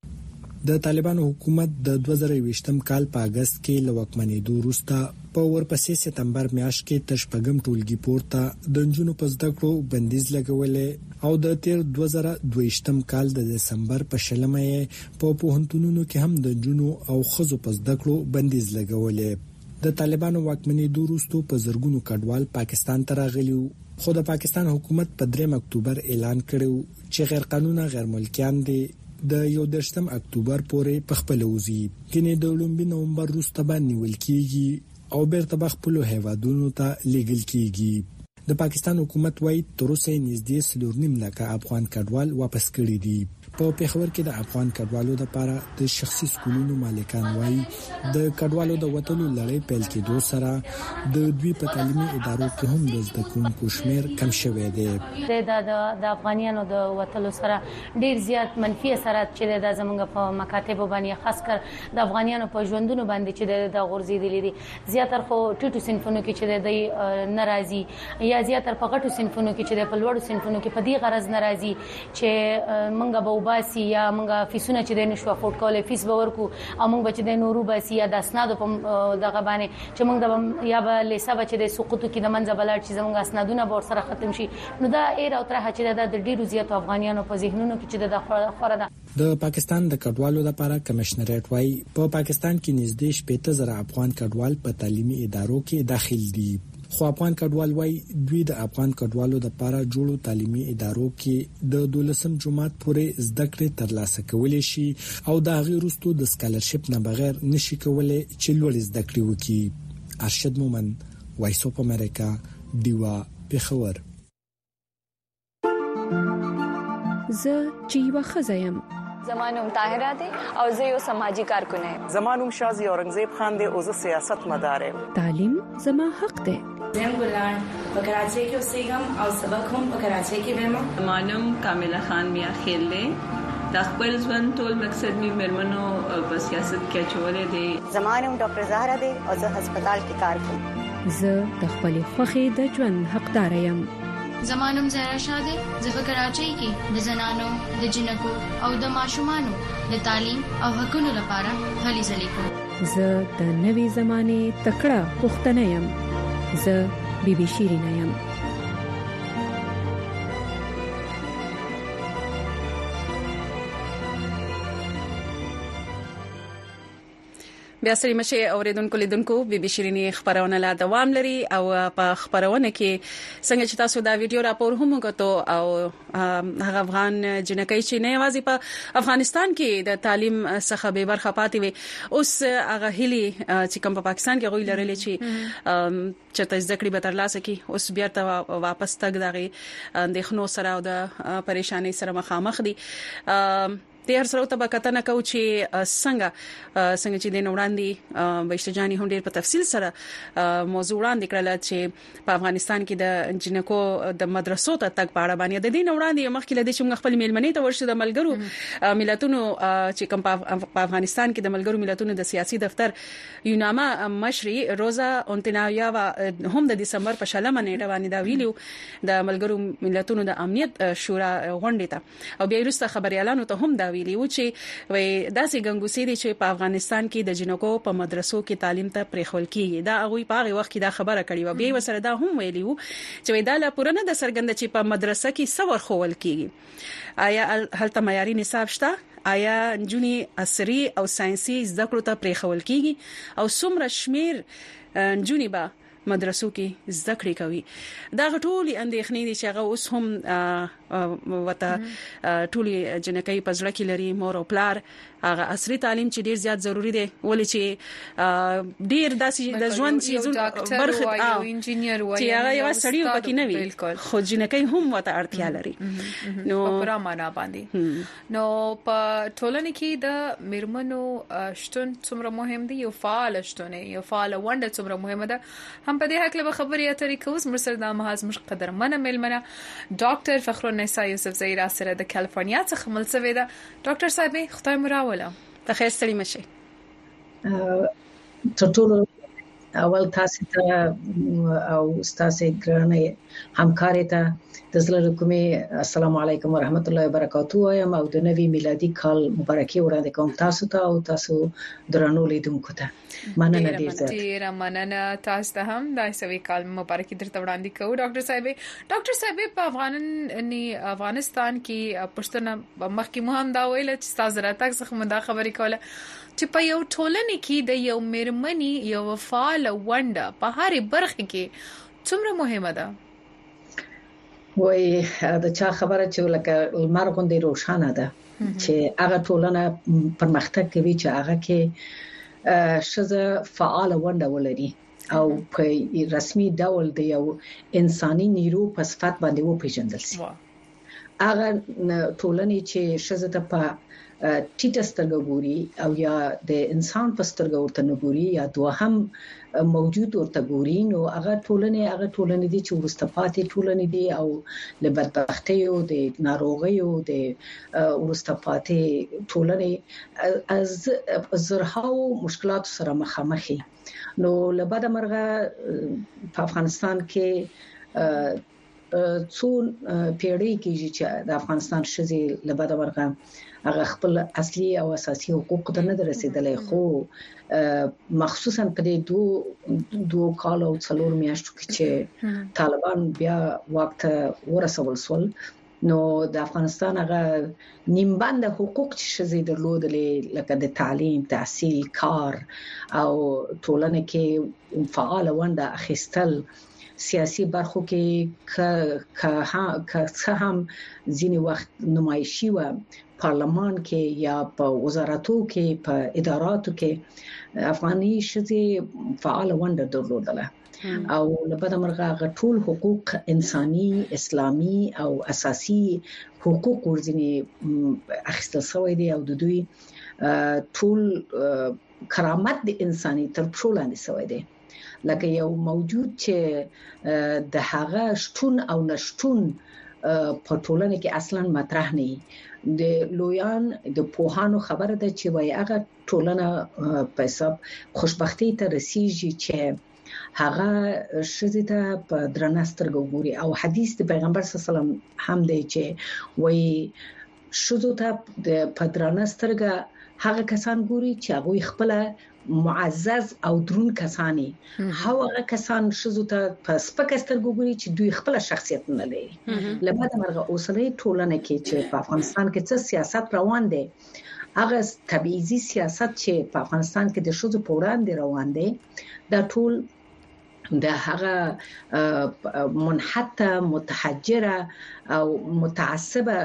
د طالبانو حکومت د دوه زره یوویشتم کال په اگست کې لوکمنېدو وروسته په ورپسې سپتمبر میاشت کې تشپګم ټولګي پورته د جنونو په زده کړو بندیز لګولې او د تیر دوه زره دویشتم کال د دسمبر په شلمه په پوهنتونونو کې هم د جنونو او خزو په زده کړو بندیز لګولې. د طالبانو واکمنېدو وروسته په زرګونو کډوال پاکستان ته راغلي خو د پاکستان حکومت په دریم اکتوبر اعلان کړو چې غیر قانوني غیر ملکیان دي د یو دشتم اکتوبر پورې په خپل وزي کینې د لومبي نومبر وروسته باندې نیول کیږي او بیرته بخپلو هیوادونو ته لیږل کیږي. د پاکستان حکومت وايي تر اوسه نږدې څلور نیم لکه افغان کډوال واپس کړي دي. په پیښور کې د افغان کډوالو لپاره د شخصي سکولونو مالکان وايي د کډوالو د وټلو لړۍ پیل کېدو سره د دوی په تعلیمي ادارو کې هم د زده کوونکو شمیر کم شوی دی. د د افغانانو د وټلو سره ډیر زیات منفي اثرات چې د زمونږ په مکاتب باندې خاص کر د افغانانو په ژوندونو باندې چې د غورځېدلې دي. زیاتره خو ټیټو صنفونو کې چې د ناراضي یا زیاتره په غټو صنفونو کې چې د پلوړو صنفونو کې په دې غرض ناراضي چې مونږ به باسي یا مونږه فیسونه چې د نشو افورد کولای فیس به ورکو او مونږ بچ د نورو باسي یا د اسنادو په دغه باندې چې مونږ د یا به لیسه بچ د سقوط کې د منځ بلار چې زمونږ اسنادونه به سره ختم شي. نو دا ایر او تر چې د ډیرو زیاتو افغانانو په ذهنونو کې چې د خوره ده. د پاکستان د کډوالو لپاره کمشنریټ وايي په پاکستان کې نږدې شپږ زره افغان کډوال په تعلیمي ادارو کې داخل دي. خو افغان کډوال وايي دوی د افغان کډوالو لپاره جوړو تعلیمي ادارو کې د دولسم جماعت پورې زده کړې ترلاسه کولای شي او د هغې وروسته د سکالرشپ نه بغیر نشي کولای چې لوړ زده کړې وکړي. ارشد مومن، وایس اف امریکا، دیوا، پیښور. زه چې وخزایم زمانوم طاهره دی او زه یو سماجی کارکونه یم. زمانوم شازی اورنګزیب خان دی او زه سیاست مدار یم. تعلیم زما حق دی. زم ګلان په کراچۍ کې اوسېږم او سبق هم په کراچۍ کې وایم. زمانوم کامله خان میا خیل دی. د خپل ژوند ټول مقصد می مرمنو په سیاست کې چولې دی. زمانوم ډاکټر زهرا دی او زه هسپتال کې کار کوم. زه د خپل خوخي د ژوند حقدار یم. زمانوم زهرا شاده زه په کراچۍ کې د زنانو د جنکو او د ماشومانو د تعلیم او حقوقو لپاره هلي ځلې کوم. زه د نوي زمانه تکړه پښتنه یم. زه بیبي شیرینه یم. بیا سری مشه اوریدونکو لیدونکو بي بي شيريني خبرونه لا دوام لري او په خبرونه کې څنګه چې تاسو دا ویډیو راپور هم وکړو او هغه افغان جنکۍ چې نه وازي په افغانستان کې د تعلیم څخه به برخه پاتې وي اوس هغه هلي چې کوم په پاکستان کې غوي لري چې چې تاسو ذکر به ترلاسه کی اوس بیا ته واپس تګ دغه د خنو سره او د پریشانی سره مخامخ دي. د هر سره ته کتنه کو چې څنګه څنګه چې د نوړاندې بشتجانی هم ډیر په تفصیل سره موضوع وړاندې کړل چې په افغانستان کې د جنکو د مدرسو ته تک پاړه باندې د دې نوړاندې مخکې لدې چې موږ خپل میلمنې ته ورشو د ملګرو ملتونو چې کوم په افغانستان کې د ملګرو ملتونو د سیاسي دفتر یوناما مشري روزا اونتناویاوا هم د دسمبر په شلمه نیټه باندې دا ویلو د ملګرو ملتونو د امنیت شورا غونډه ته او بیا وروسته خبريالانو ته هم دا ویلي و چې وای داسې ګنګوسې دي چې په افغانستان کې د جنکو په مدرسو کې تعلیم ته پریخول کیږي. دا هغه په هغه وخت کې دا خبره کړې و بیا وسره دا هم ویلي و چې وای دا لا پورنه د سرګند چې په مدرسه کې څور خول کیږي. آیا هلته معیاري نصاب شته؟ آیا جونی عصري او ساينسي زده کړو ته پریخول کیږي او څومره شمیر جونی با مدرسو کې زده کړې کوي؟ دا غټولي اندېښنې دي چې هغه اوس هم وته ټولي جنکې پزړه کې لري مور او پلار هغه عصري تعلیم چې ډیر زیات ضروری دی ولې چې ډیر داسې د ژوند چې برخه او انجینیر وایي چې هغه یو سړی پکې نه وي خو جنکې هم وته اړتیا لري نو په معنا باندې نو په ټولنه کې د میرمنو شتون څومره مهم دی یو فعال شتون یو فعال ونده څومره مهمه ده هم په دې حق له خبرې اترې کوس مرسل د مهاز مش قدر منه ملمنه ډاکټر فخرالنساء یوسف زهیر سره د کالیفورنیا څخه ملسوي ده ډاکټر صاحب خدای مو راوله ته خیر ستړي مشه ټول اول تاسو ته او تاسو ګرانه همکاري ته د زړه کومې السلام علیکم ورحمت الله وبرکاتہ یم او د نوي میلادي کال مبارکي وړاندې کوم تاسو ته او تاسو درنو لیدونکو ته مننه ډیر زیات ډیر مننه تاسو ته هم د سوي کال مبارکي درته وړاندې کوم ډاکټر صاحب ډاکټر صاحب په افغانن افغانستان کې پښتون مخکې مو هم دا ویل چې تاسو راته څخه مدا خبرې کوله چې په یو ټولنه کې د یو میرمنی یو فعال ونده په هر برخه کې څومره مهمه ده وای دا چا خبره چې لکه لمر غوندې روښانه ده چې هغه ټولنه پرمختګ کوي چې هغه کې شزه فعال ونده ولري او په رسمي ډول د یو انساني نیرو په صفت باندې و پیژندل شي هغه ټولنه چې شزه ته په ټیټه سترګه ګوري او یا د انسان په سترګه ورته نه ګوري یا دوهم موجود ورته ګوري نو هغه ټولنه هغه ټولنه دي چې ورسته پاتې ټولنه دي او له بدبختۍ او د ناروغۍ او د ورسته پاتې ټولنه از زرهاو مشکلات سره مخامخ نو له بده مرغه په افغانستان کې څو پیړۍ کې چې د افغانستان شزي له بده مرغه هغه خپل اصلي او اساسي حقوق ته نه رسیدلې خو مخصوصا په دې دوه دوه کال او څلور میاشتو کې چې طالبان بیا وخت ورسول سول نو د افغانستان هغه نیمبند حقوق چې شزي درلودلې لکه د تعلیم تحصیل کار او ټولنه کې فعال ونده اخیستل سیاسي برخو کې که که هم ځینی وخت نمایشي و پارلمان کې یا په وزارتو کې په اداراتو کې افغاني شذي فعال ونده درلودله او لپاره مرغه غټول حقوق انساني اسلامي او اساسي حقوق ورځنی اخیستل شوی دی او د دوی ټول کرامت د انساني تر ټولو لاندې شوی دی لکه یو موجود چې د هغه شتون او نشټون په ټولنه کې اصلا مطرح نه د لویان د پوهانو خبره ده چې وای هغه ټولنه په حساب خوشبختی ته رسیږي چې هغه شذته په درنستر ګوري او حدیث د پیغمبر صلی الله علیه وسلم هم دی چې وای شذته د په درنسترګه هغه کسان ګوري چې هغه خپل معزز او درون کسانی هغه کسان شزو ته په سپکستر ګوري چې دوی خپل شخصیت نه لري لبعد مرغه اوسلې ټولنه کې چې په افغانستان کې څه سیاست روان دي هغه طبيعي سیاست چې په افغانستان کې د شزو په وړاندې روان دي دا ټول د هغه منحته متحجره او متعصبه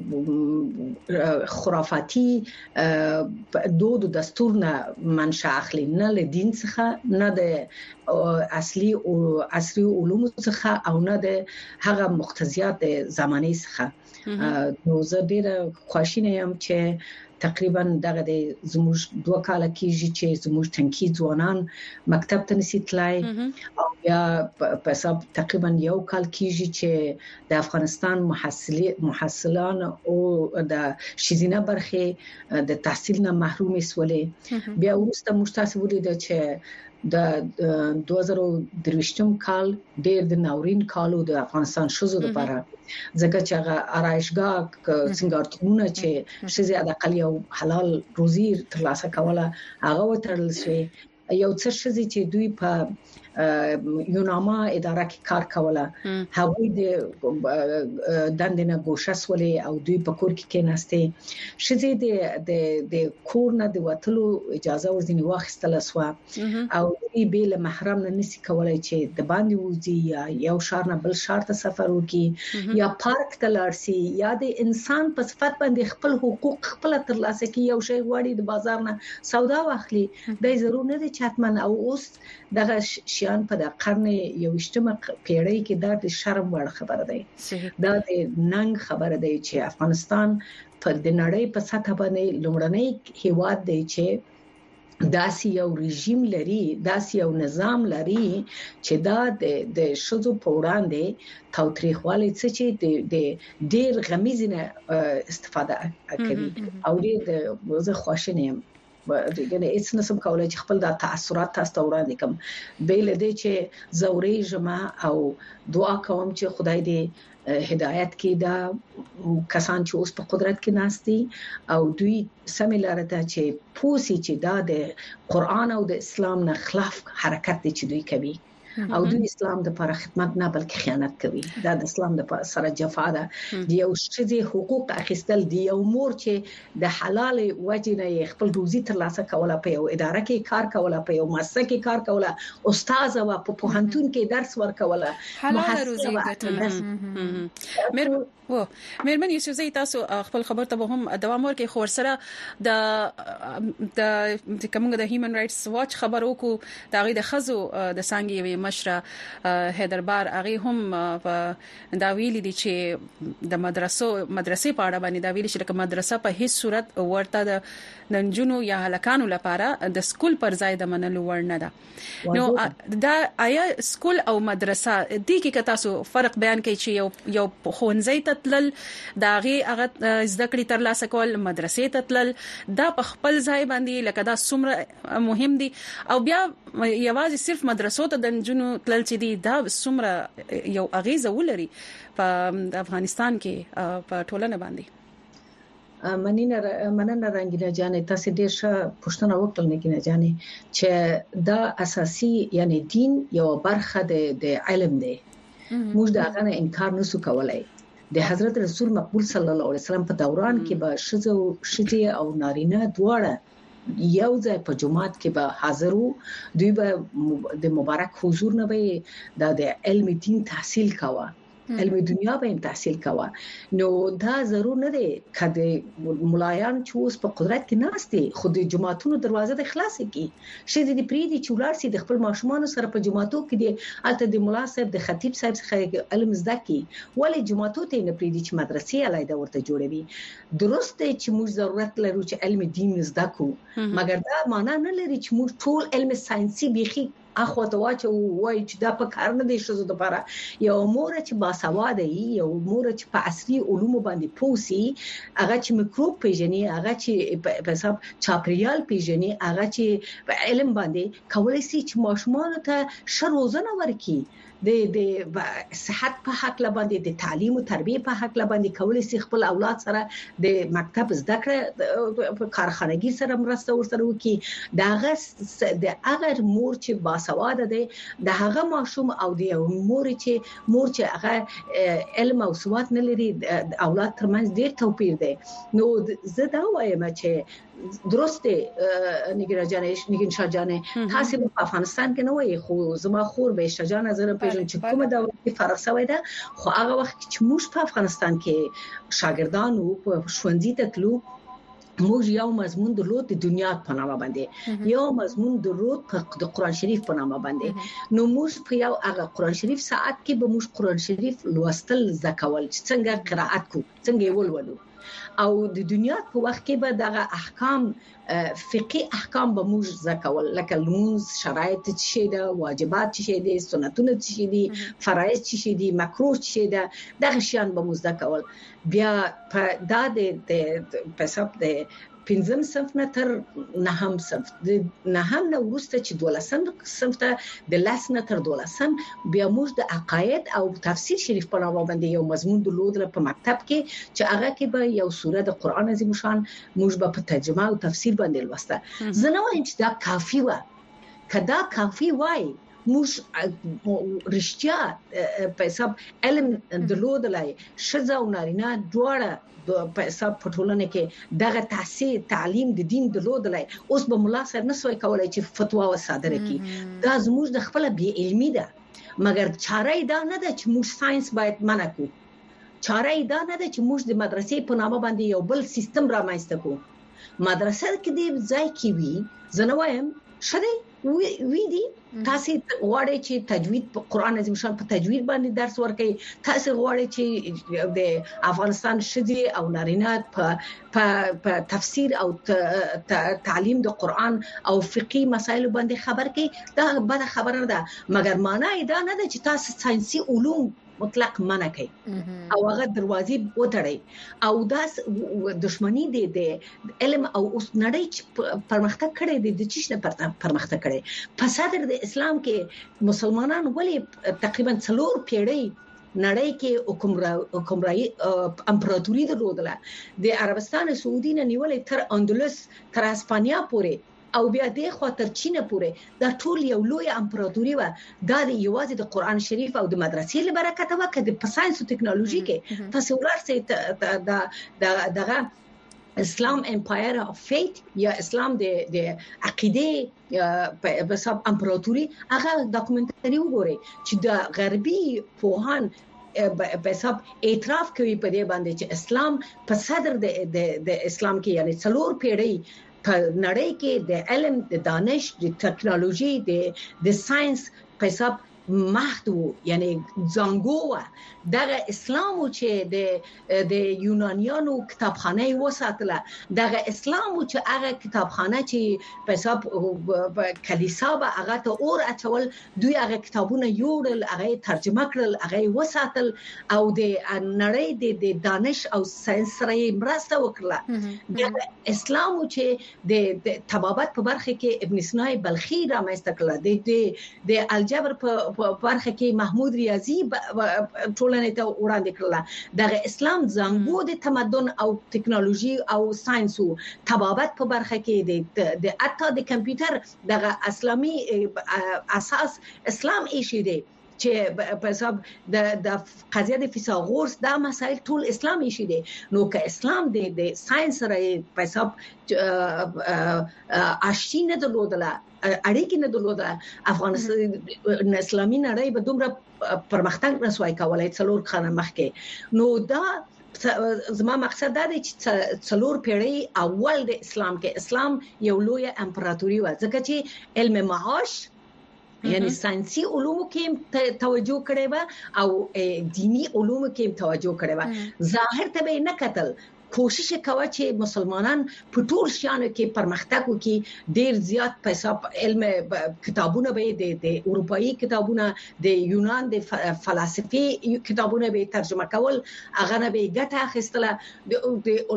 خرافاتي دود او دستور نه منشأ اخلي نه له دین څخه نه د اصلي او عصري علوم څخه او نه د هغه مقتضیات زماني څخه نو زه ډیره خوشاله یم چې تقریبا دغه د زموږ دوه کال کېږي چې زموږ تنکي ځوانان مکتب ته نشي تلای او یا په حساب تقریبا یو کال کېږي چې د افغانستان محصلي محصلان او د شیزینه برخه د تحصیل نه محروم سولې بیا ورسته مشتاسب ولید چې د دوه زره درویشتم کال ډېر د ناورین کالو د افغانستان شوزو لپاره ځکه چې هغه آرایشګاه څنګه چې شزه د اقل یو حلال روزي ترلاسه کوله هغه وترل شي یو څه شزي چې دوی په یوناما اداره کې کار کوله هغوی د دندنه ګوشه سولې او دوی په کور کې کېناستې شزي د د د کور نه د وټلو اجازه ورځنی واخیستله سو او دوی به له محرم نه نسی کولای چې د باندې وځي یا یو شهر نه بل شهر ته سفر وکړي یا پارک ته لاړ شي یا د انسان په صفت باندې خپل حقوق خپل ترلاسه کړي یو شی غواړي د بازار نه سودا واخلي د ضرورت نه دي چاتمن او اوس دغه شیان په د قرن یوشتمه پیړۍ کې د شرم وړ خبره ده دا د ننګ خبره ده چې افغانستان په د نړۍ په سطح باندې لومړنی هیواد دی چې داسې یو رژیم لري داسې یو نظام لري چې دا د د شذو په وړاندې تاوتریخوالی څه چې د ډیر غمیزنه استفاده کوي او ډیر زه خوشاله یم دغه هیڅ نسم کولای چې خپل د تاثیرات تاسو ته وړاندې کوم بیل دې چې زوري جما او دعا کوم چې خدای دې هدایت کې دا کسان چې اوس په قدرت کې ناشتي او دوی سملاره ته چې پوسی چې دا د قران او د اسلام نه خلاف حرکت دي چې دوی کوي او دوی اسلام د لپاره خدمت نه بلکې خیانت کوي دا د اسلام د سره جفا ده دی او شذي حقوق اخیستل دی او مور چې د حلال وجنه خپل روزي ترلاسه کوله په یو اداره کې کار کوله په یو مؤسسه کې کار کوله استاد او په پوهنتون کې درس ورکوله حلال روزي ګټل مېر و مېرمن یوسفزۍ تاسو خپل خبر ته هم دوام ورکړئ خو سره د د کومه د هیومن رائټس واچ خبرو کو د غي د خزو د سانګي مشره هیدربار هغه هم دا ویلي دي چې د مدرسو مدرسې په اړه باندې دا ویلي چې د مدرسه په هیڅ صورت ورته د ننجونو یا هلکانو لپاره د سکول پر ځای د منلو وړ نه ده نو دا آیا سکول او مدرسه د کې تاسو فرق بیان کوي چې یو یو خونځي تتلل دا غي هغه زده کړې تر لاسه کول مدرسې تتلل دا په خپل ځای باندې لکه دا څومره مهم دي او بیا یوازې صرف مدرسو ته د جنو تلل چې دي دا څومره یو اغیزه ولري په افغانستان کې په ټولنه باندې مننه مننه رنگینه جانې تاسو ډېر ښه پوښتنه وکړل نه جانې چې دا اساسي یعنی دین یو برخه د علم دی موږ دا غنه انکار نشو کولای د حضرت رسول مقبول صلی الله علیه وسلم په دوران کې به شذو شذي او نارینه دواړه یو ځای په جماعت کې به حاضرو دوی به د مبارک حضور نه به د علم دین تحصیل کاوه علم دنیا به تحصیل کاوه نو دا ضرور نه دی کله ملایان چې اوس په قدرت کې ناشتي خود جماعتونو دروازه د خلاص کی شې د پریدي چولار سي د خپل ماشومان سره په جماعتو کې دی الته د مولا صاحب د خطیب صاحب څخه علم زده کی ولې جماعتو ته نه پریدي چې مدرسې علایده ورته جوړوي درست دی چې موږ ضرورت لرو چې علم دین زده کو مګر دا معنا نه لري چې موږ ټول علم ساينسي بيخي اخو ته واچو وای چې دا په کار نه دي شزو د لپاره یو مور چې باسواده ای یو مور چې په عصري علوم باندې پوسی هغه چې میکروب پیژني هغه چې په حساب چاپریال پیژني هغه چې په علم باندې کولای شي چې ماشومان ته شروزنه ورکي د د صحت په حق لباندې د تعلیم او تربیه په حق لباندې کولای شي خپل اولاد سره د مکتب زده کړه په کارخانګي سره مرسته ورسره وکي داغه د اگر مور چې باسواده ده د هغه ماشوم او د مور چې مور چې هغه علم او سواد نه لري اولاد ترمنځ ډیر توپیر دی نو زه دا وایم چې درسته نګرا جانې نګین شاه جانې تاسو په افغانستان کې نه وای خو زما خور به شجاع نظر پیژن چې کومه دا فرق شوی ده خو هغه وخت چې موږ په افغانستان کې شاګردانو په ښوونځي ته تلو موږ یو مضمون درلود د دنیا په نامه باندې یو مضمون درلود د قران شریف په نامه باندې نو موږ په یو هغه قران شریف ساعت کې به موږ قران شریف لوستل زکول څنګه قرائت کو څنګه ولولو او د دنیا په وخت کې به دغه احکام فقهي احکام به موږ زکول لکه لمونز شرایط چې ده واجبات چې دي سنتونه چې دي فرایض چې دي مکروه چې ده دغه شیان به موږ زکول بیا په د په حساب د پنځم صنف نه تر نهم صنف د نهم نه ورسته چې دولسم صنف ته د لاس نه تر دولسم بیا موږ د عقاید او تفسیر شریف په نامه باندې یو مضمون درلود په مکتب کې چې هغه کې به یو سوره د قران عظیم شان موږ به په ترجمه او تفسیر باندې لوسته زه نه وایم چې دا کافي و کدا کافي وای موږ رښتیا په حساب علم درلودلای شزا او نارینه دواړه په حساب پټولنه کې دغه تحصیل تعلیم د دین درلودلای اوس به ملا سره نسوي کولای چې فتوا وصادره کړي دا زموږ د خپل بی علمي ده مګر چاره دا نه ده چې موږ ساينس باید منع کړو چاره دا نه ده چې موږ د مدرسې په نامه باندې یو بل سیستم رامنځته کړو مدرسې کې د ځای کې وي زنوایم شته وی دي تاسو غواړئ چې تجوید په قران عظیم شان په تجوید باندې درس ورکړئ تاسو غواړئ چې د افغانستان شدي او نارینه په په تفسیر او تعلیم د قران او فقهي مسایل باندې خبر کړئ دا بل خبره ده مګر معنی دا نه ده چې تاسو ساينسي علوم مطلق منع کوي او هغه دروازې وټړي او دا دښمنی دي د علم او اوس نړۍ پرمختګ کړي دي د چیش نه پرمختګ کړي په صدر د اسلام کې مسلمانان ولې تقریبا څلور پیړۍ نړۍ کې حکمرا حکمرایي امپراتوري درلودله د عربستان سعودي نه نیولې تر اندلس تر اسپانیا پورې او بیا د خاطر چینه پورې دا ټول یو لوی امپراتوري و دا د یوازې د قران شریف او د مدرسې له برکته و کده په ساينس او ټکنالوژي کې تاسو ورسې دا دغه اسلام امپایر اف فیت یا اسلام د د عقیده په حساب امپراتوري هغه ډاکومنټري وګورئ چې د غربي پوهان په حساب اعتراف کوي په دې باندې چې اسلام په صدر د د اسلام کې یعنی څلور پیړۍ په نړۍ کې د علم د دانش د ټکنالوژي د د ساينس په حساب محدو یعنی زنګو دغه اسلام چې د د یونانیانو کتابخانه وساتله دغه اسلام چې هغه کتابخانه چې په حساب کلیسا به هغه ته اور اچول دوی هغه کتابونه یوړل هغه ترجمه کړل هغه وساتل او د نړۍ د دانش او ساينس سره مرسته وکړه د اسلام چې د طبابت په برخه کې ابن سینا بلخي رامنځته کړل د د الجبر په په برخه کې محمود ریاضی ټولنې ته وړاندې کړل دغه اسلام زنګو د تمدن او ټکنالوژي او ساينس او طبابت په برخه کې د اتا د کمپیوټر دغه اسلامي اساس اسلام ایشي دی چې په حساب د د قضیه د فیثاغورس دا مسائل ټول اسلامي شي دي نو که اسلام د د ساينس سره په حساب آشتی نه درلودله اړیکې نه درلودله افغانستان اسلامي نړۍ به دومره پرمختګ رسوي کولای څلور خانه مخکې نو دا زما مقصد دا دی چې څلور پیړۍ اول د اسلام کې اسلام یو لوی امپراتوري و ځکه چې علم معاش یعنی ساينسي علومو کې توجه کړي و او دینی علومو کې توجه کړي و ظاهر ته به نه کتل کوشش کوي چې مسلمانان په ټول شیانو کې پرمختګ وکړي ډیر زیات په حساب علم کتابونه به د اروپאי کتابونه د یونان د فلسفي کتابونه به ترجمه کول هغه نه به ګټه اخیستله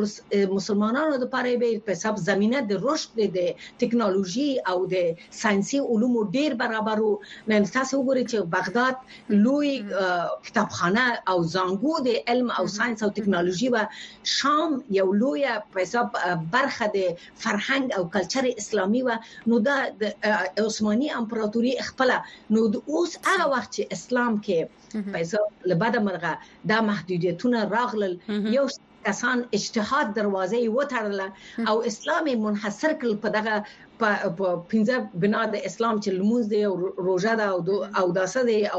د مسلمانانو لپاره به په حساب زمينه د رشد د ټکنالوژي او د ساينسي علومو ډیر برابرو نن تاسو وګورئ چې بغداد لوی کتابخانه او زنګو د علم او ساينس او ټکنالوژي و شام یو لوی په حساب برخه د فرهنګ او کلچر اسلامي و نو دا د عثماني امپراتوري خپل نو د اوس هغه وخت چې اسلام کې په حساب لبد مرغه دا محدودیتونه راغلل یو کسان اجتهاد دروازې وټړل او اسلامي منحصر کړ په دغه په پنځه بنا د اسلام چې لمونځ دی او روزه ده او داسه دی او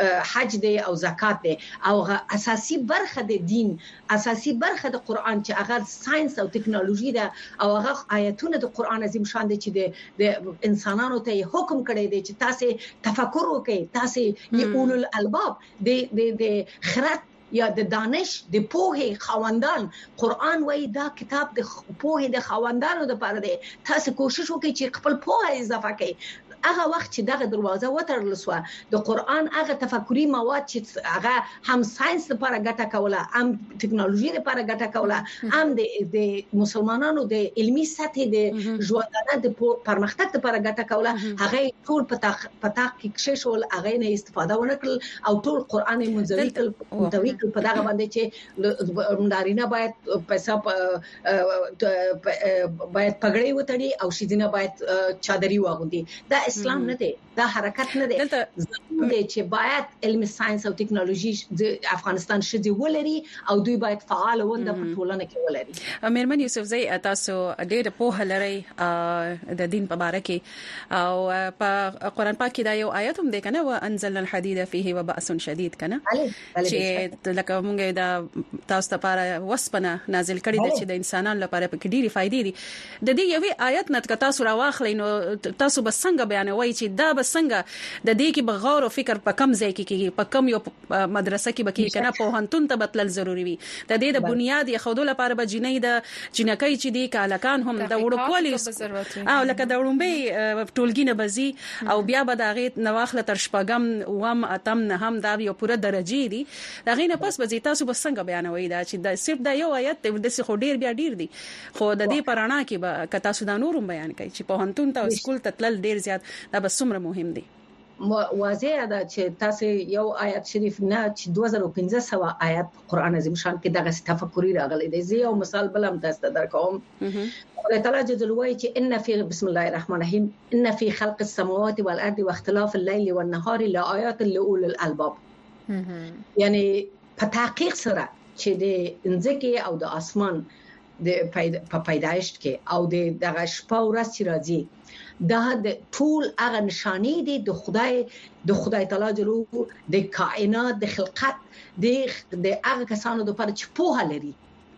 حج دی او زکات دی او اساسي برخه د دین اساسي برخه د قران چې هغه ساينس او ټکنالوژي ده او هغه آیتونه د قران عظیم شان دي چې د انسانانو ته حکم کړی دی چې تاسو تفکر وکړئ تاسو یې اولل الباب د د خرد یا د دانش د پوهې خواندان قران وایي دا کتاب د پوهې د خواندانو لپاره دی تاسو کوشش وکړئ چې خپل پوهه اضافه کړئ هغه وخت چې دغه دروازه وتړل سو د قران هغه تفکری مواد چې هغه هم ساينس لپاره ګټه کوله هم ټکنالوژي لپاره ګټه کوله هم د د مسلمانانو د علمي سطح د ژوندانه د پرمختګ لپاره ګټه کوله هغه ټول په پتا کې شول هغه نه استفاده ونکړل او ټول قران منځوي کړ منځوي کړ په دغه باندې چې نارینه باید پیسې باید پګړې وتړي او شیدنه باید چادري واغوندي دا اسلام نه دی دا حرکت نه دی زموږ چې باید علم ساينس او ټکنالوژي د افغانستان شدي ولري او دوی باید فعال ونده په ټولنه کې ولري. مېرمن یوسفزۍ تاسو ډېر په لری د دین په اړه کې او په قران پاک کې دا یو آیت هم دی کنه وانزلنا الحديد فيه وبأس شديد کنه چې لکه موږ دا تاسو لپاره وسپنه نازل کړی دی چې د انسانانو لپاره په ډېری فائدې دي. د دې یوې آیت نه تاسو راواخلئ نو تاسو به څنګه بیانوي چې دا به څنګه د دې کې بغور او فکر په کم ځای کې کېږي په کم یو مدرسه کې بکی کنه په هنتون ته بتل ضروری وي د دې د بنیاد یې خودو لپاره به جنۍ د جنکۍ چې دی کالکان هم د وړو کولی او لکه د وړومبي ټولګي نه بزي او بیا به د غیت نواخله تر شپږم وم اتم نه هم دا یو پوره درجه دي دا غینه پس به تاسو به څنګه بیانوي دا چې د صرف د یو آیت د څه خو ډیر بیا ډیر دي خو د دې پرانا کې به ک تاسو دا نورم بیان کوي چې په هنتون ته سکول ته تل ډیر زیات دا به څومره مهم دي. واضح ده چې تاسو یو آیت شریف نه چې دوه زره پنځه سوه آیت قران عظیم شان کې دغه تفکری راغلی دی. زه یو مثال بلم تاسو ته درکوم. الله تعالی جل وایي چې ان فی بسم الله الرحمن الرحیم ان فی خلق السماوات والارض واختلاف الليل والنهار لآیات لأولی الالباب. یعنی په تحقیق سره چې د انځکه او د اسمان د په پیدایشت کې او د دغه شپه ورځ چې راځي دا د ټول هغه نشانی دي د خدای د خدای تعالی جلو د کائنات د خلقت د د هغه کسانو د پر چې په لري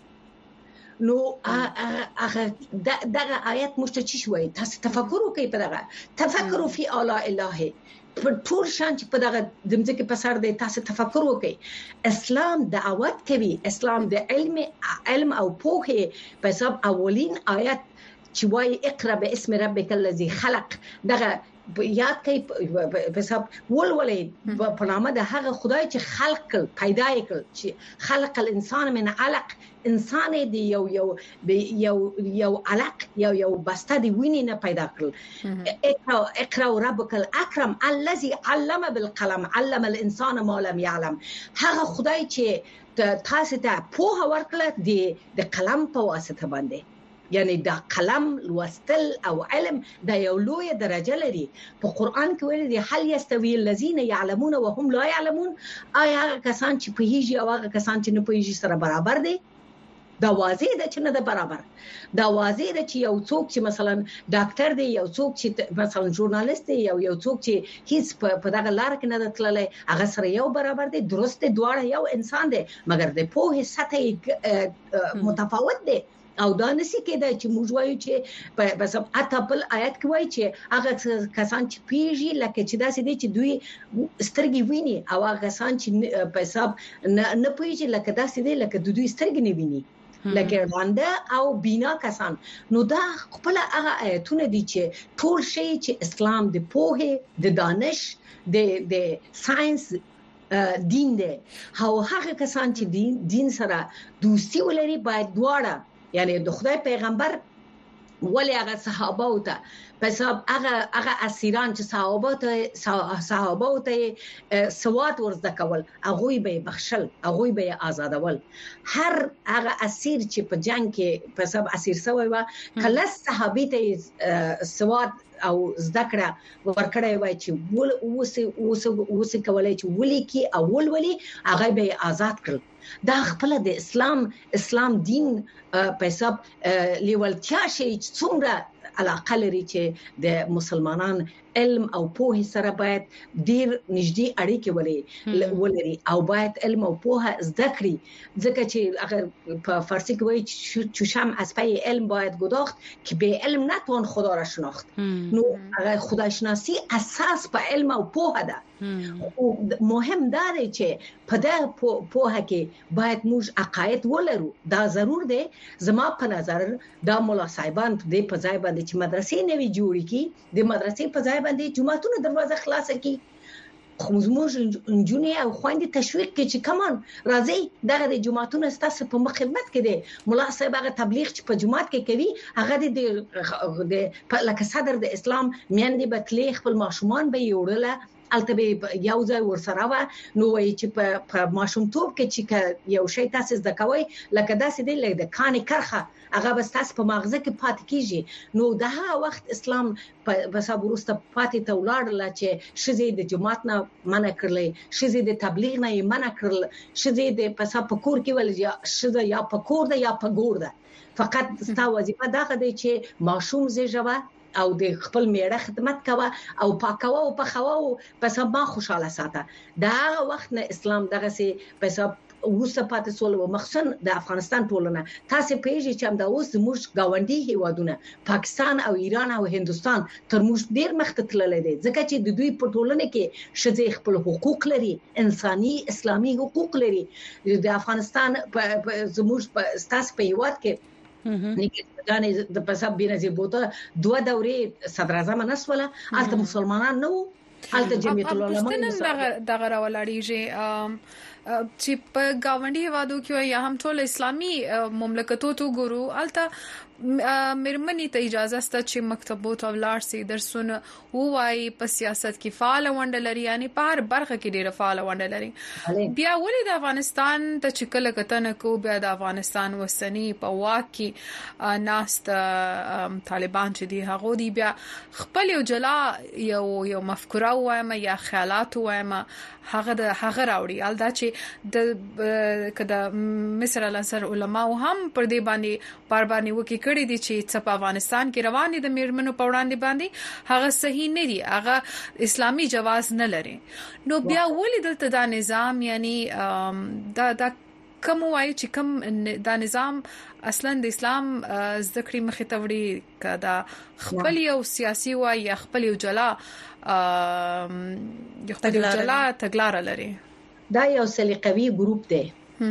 نو هغه دغه آیت مشته شوی تاسو تفکر وکړئ په دغه تفکر فی اعلی الهی په ټول شان چې په دغه د مځکه په سر د تاسو تفکر وکړئ. اسلام دعوت کوي اسلام د علم علم او پوهه په حساب اولین آیت چې وایي اقرا باسم ربک الذی خلق دغه یاد کوي په حساب ولولې په نامه د هغه خدای چې خلق پیدا کړ چې خلق الانسان من علق انسان دی یو یو یو یو علق یو یو بسته دی ویني نه پیدا کړل. اقرا اقرا ربک الاکرم الذی علم بالقلم علم الانسان ما لم يعلم هغه خدای چې تاسو ته په ورکړه دی د قلم په واسطه باندې یعنی دا قلم لوستل او علم دا یو لوی درجه لري. په قران کې ویل دي هل یستوی الذین یعلمون وهم لا یعلمون آیا کسان چې په هیڅ او هغه کسان چې نه په هیڅ سره برابر دي؟ دا واضح ده چې نه ده برابر. دا واضح ده چې یو څوک چې مثلا ډاکټر دی یو څوک چې مثلا ژورنالیست دی یو یو څوک چې هیڅ په دغه لار کې نه ده تللی هغه سره یو برابر دی درست دواړه یو انسان دی مګر د پوهې سطح متفاوت دی او دا نسی کېدای چې موږ وایو چې بس اته بل آیت کې وایي چې هغه کسان چې پیږي لکه چې داسې دي چې دوی سترګې ویني او هغه کسان چې په حساب نه پیږي لکه داسې دي لکه دوی سترګې نه ویني لکه وانده او بینا کسان. نو دا خپل هغه آیتونه دي چې ټول شی چې اسلام د پوهه د دانش د د ساينس دین دی او هغه کسان چې دین دین سره دوستي ولري باید دواړه یعنی د خدای پیغمبر ولی هغه صحابه او ته پس هغه هغه اسیران چې صحابه ته صحابه او ته سواد ورزده کول هغه به بخښل هغه به آزادول. هر هغه اسیر چې په جنگ کې پس اسیر سوی و کله صحابي ته سواد او ذکر ورکړی وای چې ول اوس اوس اوس کولای چې ولي کې اول ولي هغه به آزاد کړ. دا خپل د اسلام اسلام دین په حساب لیوالتیا شي څومره علاقه لري چې د مسلمانان علم او پوهه سره باید ډیر نږدې اړیکې ولري ولري او باید علم او پوهه زده کړي ځکه چې اگر په فارسی کې وایي چې چشم از پی علم باید گداخت که به علم نتوان خدا را شناخت. نو اگر خداشناسی اساس په علم او پوهه ده مهم داره چې په دغه پوهه کې باید موږ عقاید ولرو. دا ضرور دی زما په نظر دا مولا صاحبان دې په ځای باندې چې مدرسې نوي جوړې کی د مدرسې په ځای باندې جمعهتون دروازه خلاصه کی خو موږ انجونی او خويندې تشویق کې چې کمان راځي دغه د جمعهتون ستاسو په مخ خدمت کې دی مولا صاحب هغه تبلیغ چې په جمعات کې کوي هغه د لکه صدر د اسلام میاندې بتلې خپل ماشومان به یوړل البته یو ځای ورسره و نو وایي چې په ماشومتوب کې چې یو شی تاسو زده کوئ لکه داسې دی لکه د کانې کرخه هغه بس تاسو په مغزه کې پاتې کیږي نو د هغه وخت اسلام په سابورسته پاتې ته ولاړل چې شزه د جماعت نه منع کړلې شزه د تبلیغ نه منع کړل شزه د په پکور کې ول یا شزه یا پکور ده یا پګور ده فقط ستا وظیفه دا ده چې ماشوم زیږوا او د خپل میړه خدمت کوه او پاکوه او پخوه او پس ما خوشاله ساته دا وخت نه اسلام دغه سي پس وروسته پاتې سول او مخصن د افغانستان ټولنه تاسو پیژې چې هم دا اوس موږ گاونډي هیوادونه پاکستان او ایران او هندستان تر موږ ډیر مخته تللی دي ځکه چې د دوی په ټولنه کې شذ خپل حقوق لري انساني اسلامي حقوق لري د افغانستان په زموږ په ستاس په هیواد کې نګهګانې د پساب بنظیر بوته دوه دورې صدر اعظم نسوله الته مسلمانان نو الته جمعیت العلماء دغه دغه راولړیږي چې په گاونډي هوادو کې یا هم ټول اسلامي مملکتو ته ګورو الته مرمنې ته اجازه ست چې مکتبو ته ولاړ سي درسونه وایي په سیاست کې فعال ونډه لري یعنی په هر برخه کې ډیره فعال ونډه لري بیا ولې د افغانستان ته چې کله کتنه کو بیا د افغانستان وسنی په واک کې ناست طالبان چې دی هغه دی بیا خپل یو جلا یو یو مفکوره وایم یا خیالات وایم هغه د هغه راوړي الدا چې د کده مصر الازهر علما هم پر دې باندې بار باندې وکي کړی دي چې څه په افغانستان کې روان دي د میرمنو په وړاندې باندې هغه صحیح نه دي هغه اسلامي جواز نه لري نو بیا ولې دلته دا نظام یعنی دا دا کوم وایي چې کوم دا نظام اصلا د اسلام ذکر مخې ته وړي کدا خپل یو سیاسي وای یا خپل یو جلا یو خپل جلا تګلار لري دا یو سلیقوي ګروپ دی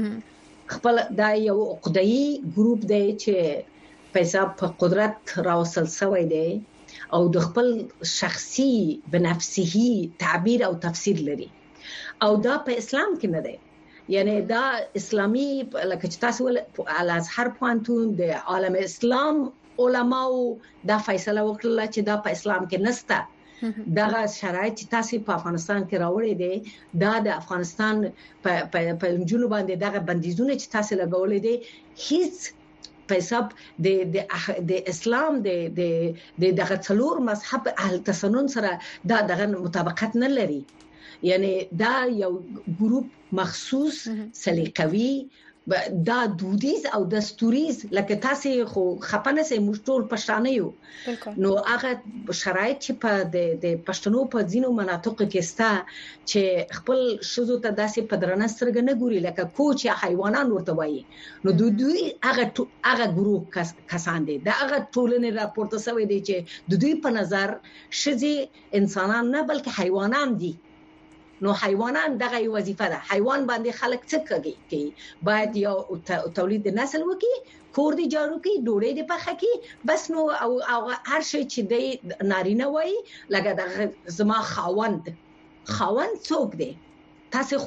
خپل دا یو عقدایي ګروپ دی چې پیسې په قدرت راوصل شوی دی او د خپل شخصي بنفسه تعبیر او تفسیر لري او دا په اسلام کې نه دی یعنی دا اسلامي لکه چې تاسو ول الازهر پوهنتون د عالم اسلام علماو دا فیصله وکړه چې دا په اسلام کې نسته دغه شرایط چې تاسو په افغانستان کې راوړی دي دا د افغانستان په په جنوب باندې دغه بندیزونه چې تاسو لګولې دي هیڅ په حساب د د د اسلام د د دغه څلور مذهب اهل تسنن سره دا دغه مطابقت نه لري یعنی دا یو ګروپ مخصوص سلیقوي دا دودیز او دستوریز لکه تاسو خو خپنه سه مشتول پښتانه یو نو هغه شرایط چې په د د پښتنو په ځینو مناطق کې ستا چې خپل شذو ته داسې په درنه سترګه نه ګوري لکه کوچ یا حیوانات ورته وایي نو دوی دوی هغه هغه ګروپ کسان دي دا هغه ټولنې راپورته شوی دی چې د دوی په نظر شذي انسانان نه بلکې حیوانات دي نو حیوانات دغه وظیفه ده حیوان باندې خلک څه کوي کې باید یو تولید نسل وکي کور دی جارو کی ډوړې دی پخه کی بس نو او هر شي چې دی نارینه وای لکه د زما خاوند خاوند څوک دی تاسو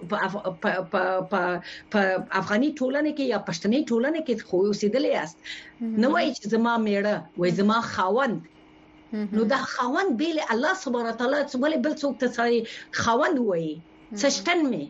په په افغاني ټولنه کې یا پښتني ټولنه کې خو اوسېدلې است نو وای چې زما میړه وای زما خاوند نو دا خاوند بیل الله سبحانه تعالی څومره بل څوک ته سړي خاوند وایي سشتن می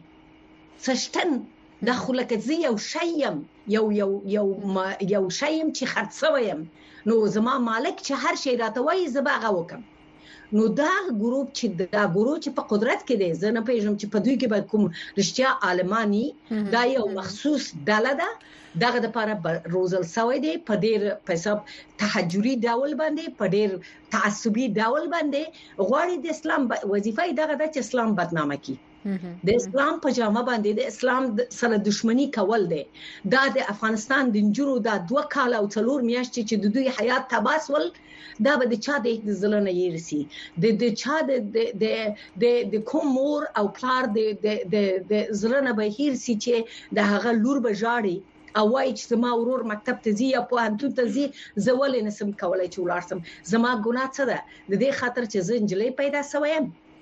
سشتن دا خلک زی یو شیم یو یو یو یو شیم چې خرڅویم نو زما مالک چې هر شی راته وایي زباغه وکم نو دا ګروپ چې دا ګروپ چې په قدرت کې دی زنه پیژم چې په دوی کې به کوم رښتیا عالمانی دا یو مخصوص ډله ده دغه د لپاره روزل سوی دی په ډیر په حساب تهجری ډول باندې په ډیر تعصبي ډول باندې غواړي د اسلام وظیفه دغه د اسلام بدنامه کی د اسلام په جامه باندې د اسلام سره دښمنی کول دی دا د افغانستان د جنو د دوه کال او څلور میاشتې چې د دوی حیات تباسول دا به د چا د ځلنه یرسي د د چا د د د کوم مور او پلار د د د ځلنه به هیرسي چې د هغه لور به جاړي او وای چې زما ورور مکتب ته ځي یا په انټو ته ځي زول نه سم کولای چې ولارسم زما ګناه څه ده د دې خاطر چې زه انجلې پیدا سویم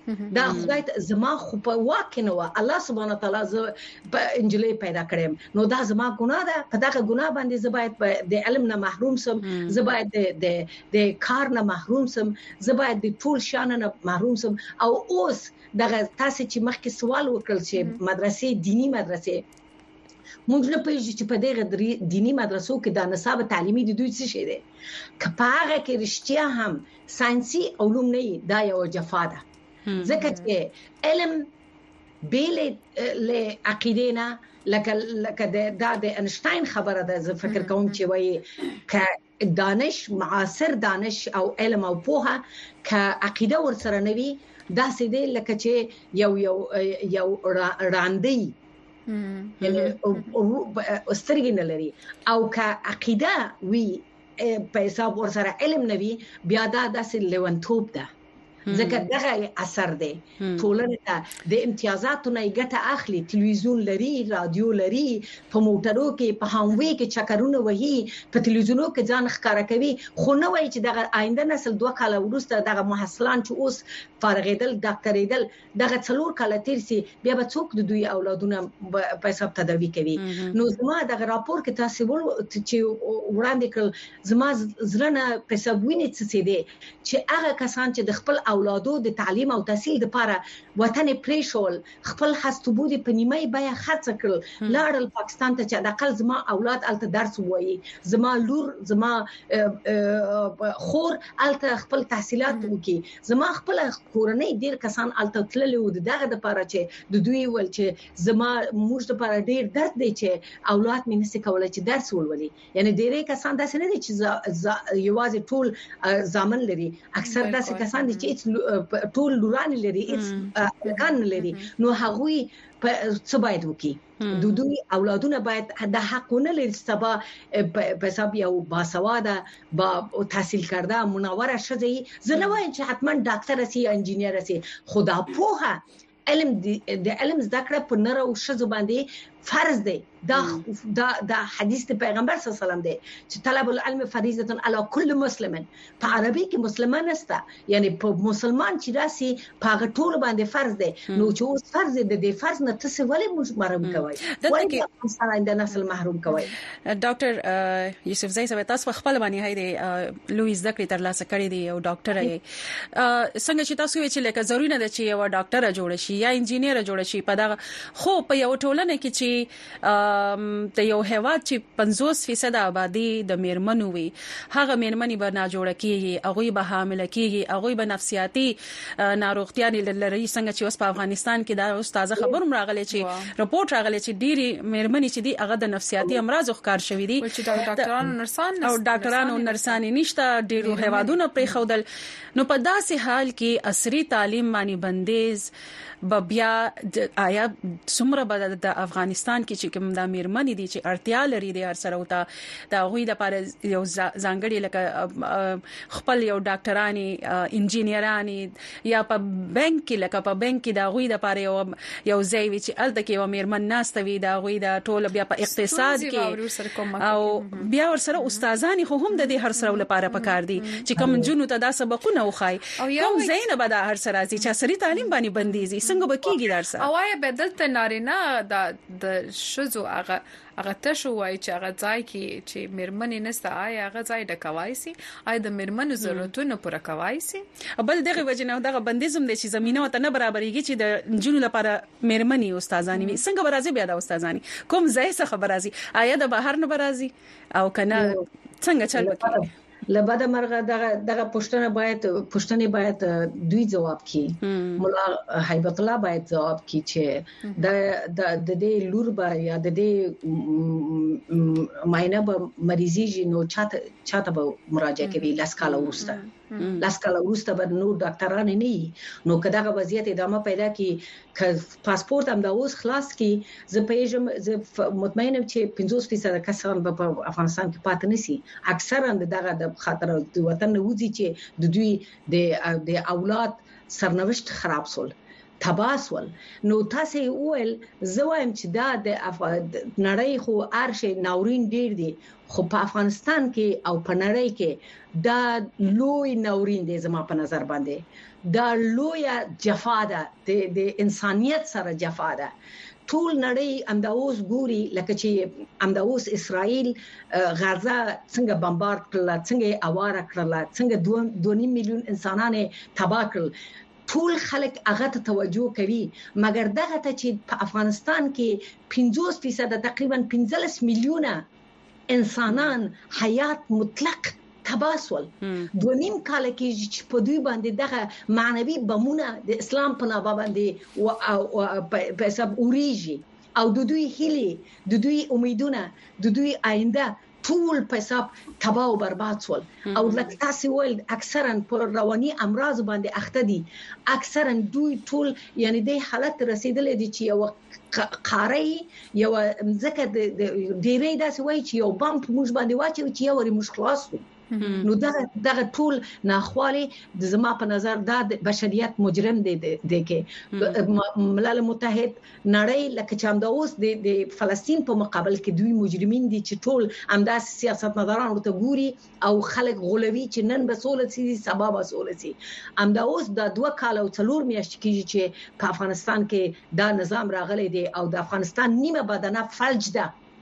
دا خدای زما خو په واک نه و الله سبحانه تعالی ز په انجلې پیدا کړم نو دا زما ګناه ده په دغه ګناه باندې زه باید د علم نه محروم سم زه باید د د کار نه محروم سم زه باید د ټول شان نه محروم سم او اوس دغه تاسو چې مخکې سوال وکړل چې مدرسې دینی مدرسې موږ نه پېژنو چې په دغه دینی مدرسو کې د نصاب تعلیمي د دوی څه شي دي کپاغه کې رښتیا هم ساينسي علوم نه دا یو جفا ده ځکه چې علم بیل له عقیدینا لکه لکه دا د انشتاین خبره ده زه فکر کوم چې وایي ک دانش معاصر دانش او علم او پوهه ک عقیده ورسره نوي دا سیده لکه چې یو یو یو راندي یعنی استرګې نه لري او ک عقیده وی په حساب ورسره علم نوي بیا دا داسې لونتوب ده ځکه دغه اثر دی ټولنه ته د امتیازاتو نه ګټه اخلي تلویزیون لري رادیو لري په موټرو کې په هاوی کې چکرونه وهي په تلویزیونو کې ځان ښکارا کوي خو نه وایي چې دغه آینده نسل دوه کاله وروسته دغه محصلان چې اوس فارغېدل ډاکټرېدل دغه څلور کاله تیر سي بیا به څوک د دوی اولادونه په حساب تداوي کوي نو زما دغه راپور کې تاسو ول چې وړاندې کړل زما زړه په حساب ویني څه دي چې هغه کسان چې د خپل اولادو د تعلیم او تحصیل لپاره وطن پریشول خپل حستوبودي په نیمه بیا خرڅ کړل لاړل پاکستان ته چې د اقل زما اولاد الته درس وایي زما لور زما خور الته خپل تحصیلات وکي زما خپل کورنۍ ډیر کسان الته تللي و دغه د لپاره چې د دوی ول چې زما موږ لپاره ډیر درد دی چې اولاد مې نسي کولای چې درس ولولي یعنی ډیرې کسان داسې نه دي چې یوازې ټول ځامن لري اکثر داسې کسان دي چې ټول لوران لري هیڅ کان لري نو هغوی په څه باید وکي د دوی اولادونه باید د حقونه لري سبا په حساب یو باسواده با تحصیل کرده منوره شځي زه نه وایم چې حتما ډاکټر سي انجینیر سي خدا پوها علم د علم زده کړه په نر او شذ باندې فرض دی دا دا د حدیث د پیغمبر صلی الله علیه وسلم دی چې طلب العلم فریضه علی کل مسلم په عربي کې مسلمان نسته یعنی په مسلمان چې راسي په هغه ټول باندې فرض دی نو چې اوس فرض دی د فرض نه تاسو ولې محروم کوي ولې انسان د نسل محروم کوي ډاکټر یوسف زئی صاحب تاسو خپل باندې هاي لوی زده کړې تر لاسه کړې دی او ډاکټر یې څنګه چې تاسو وی چې لکه ضروري نه ده چې یو ډاکټر جوړ شي یا انجینیر جوړ شي په دا خو په یو ټولنه کې چې د یو هیواد چې پنځوس فیصد آبادی د میرمنو وي هغه میرمنې به نه جوړ کیږي هغه به حامل کیږي هغه به نفسیاتي ناروغتیا لري څنګه چې اوس په افغانستان کې دا اوس تازه خبر راغلی چې رپورت راغلی چې ډيري میرمنې چې دي هغه د نفسیاتي امراض ښکار شوې دي چې ډاکټرانو نرسان او ډاکټرانو نرسان نشته ډیرو هیوادونو پرې خودل نو په داسې حال کې عصري تعلیم باندې بندیز بیا آیا څومره به د افغانستان کې چې کوم د میرمنې دي چې اړتیا لري د هر سره وتا د غوي د لپاره یو ځانګړي لکه خپل یو ډاکټرانی انجینیرانی یا په بانک کې لکه په بانک کې د غوي د لپاره یو یو ځای وي چې الته کې یو میرمن ناستوي د غوي د ټول بیا په اقتصاد کې او بیا ور سره استادانی خو هم د دې هر سره لپاره پکار دي چې کوم جنو ته دا سبقونه وخای کوم زینب د هر سره چې سری تعلیم باندې بنديزي څنګه بکیږي درسه او آیا بدلته نارینه د د شذو هغه هغه تاسو وایي چې هغه ځای کې چې میرمنې نسته آیا هغه ځای د کوایسي آیا د میرمنو ضرورتونو پوره کوایسي بل دغه وجنه دغه بندیزم د چې زمينه وته نه برابرېږي چې د جنونو لپاره میرمنې استادانی وي څنګه برازي بیا د استادانی کوم ځای څخه برازي آیا د بهر نه برازي او کنه څنګه چل وکړي لبدا مرغه دغه دغه پښتنه باید پښتنه باید دوی جواب کړي مولا هیبت الله باید جواب کړي چې د د دې لور با یا د دې ماینه به مریضي نو چاته چاته به مراجعه کوي لاس کاله ورسته لاس کاله ورسته به نور ډاکټران نه نو کداغه وضعیت ادامه پیدا کی ک پاسپورت هم د اوس خلاص کی زه پېژم زه مطمئنم چې پنځوس فیصد کسان په افغانستان کې پاتې نشي اکثرا دغه د خاطر د وطن وځي چې د دوی د د اولاد سرنوشت خراب سول تباسول. نو تاسو ویل زوایم چې دا د نړۍ خو ارشه ناورین ډیر دی، خو په افغانستان کې او په نړۍ کې دا لوی ناورین دی زما په نظر باندې. دا لوی جفا ده، د انسانيت سره جفا ده. ټول نړۍ امداوس ګوري لکه چې امداوس اسرائیل غزه څنګه بمبارد کړل، څنګه اواره کړل، څنګه دوه میلیون انسانان تباه کړل. ټول خلک هغه ته توجه کوي، مګر دغه ته چې په افغانستان کې پنځوس فیصد تقریبا پنځلس میلیونه انسانان حیات مطلق تباسول. دو نیم کال کې چې په دوی باندې دغه معنوي بمونه د اسلام په نامه باندې او په حساب اوریږي او د دوی هیلې، د دوی امیدونه، د دوی آینده ټول په حساب تباہ او برباد شول. او لکه تاسو ویل اکثرا په رواني امراض باندې اخته دي، اکثرا دوی ټول یعنی د حالت رسیدلې دي چې یو قاری یو ځکه د ډیرې داسې وایي چې یو بم په موږ باندې واچي چې یو ری موږ خلاص وو. نو دغه دغه ټول ناخوالي د زما په نظر دا د بشریت مجرم دی د کې ملل متحد نړۍ لکه چې هم دا اوس د فلسطین په مقابل کې دوی مجرمین دي چې ټول همداس سیاستمداران ورته ګوري او خلک غولوي چې نن به سولې سي سبا به سولې سي. هم دا اوس د دوه کال او څلور میاشتې کېږي چې په افغانستان کې دا نظام راغلی دی او د افغانستان نیمه بدنه فلج ده،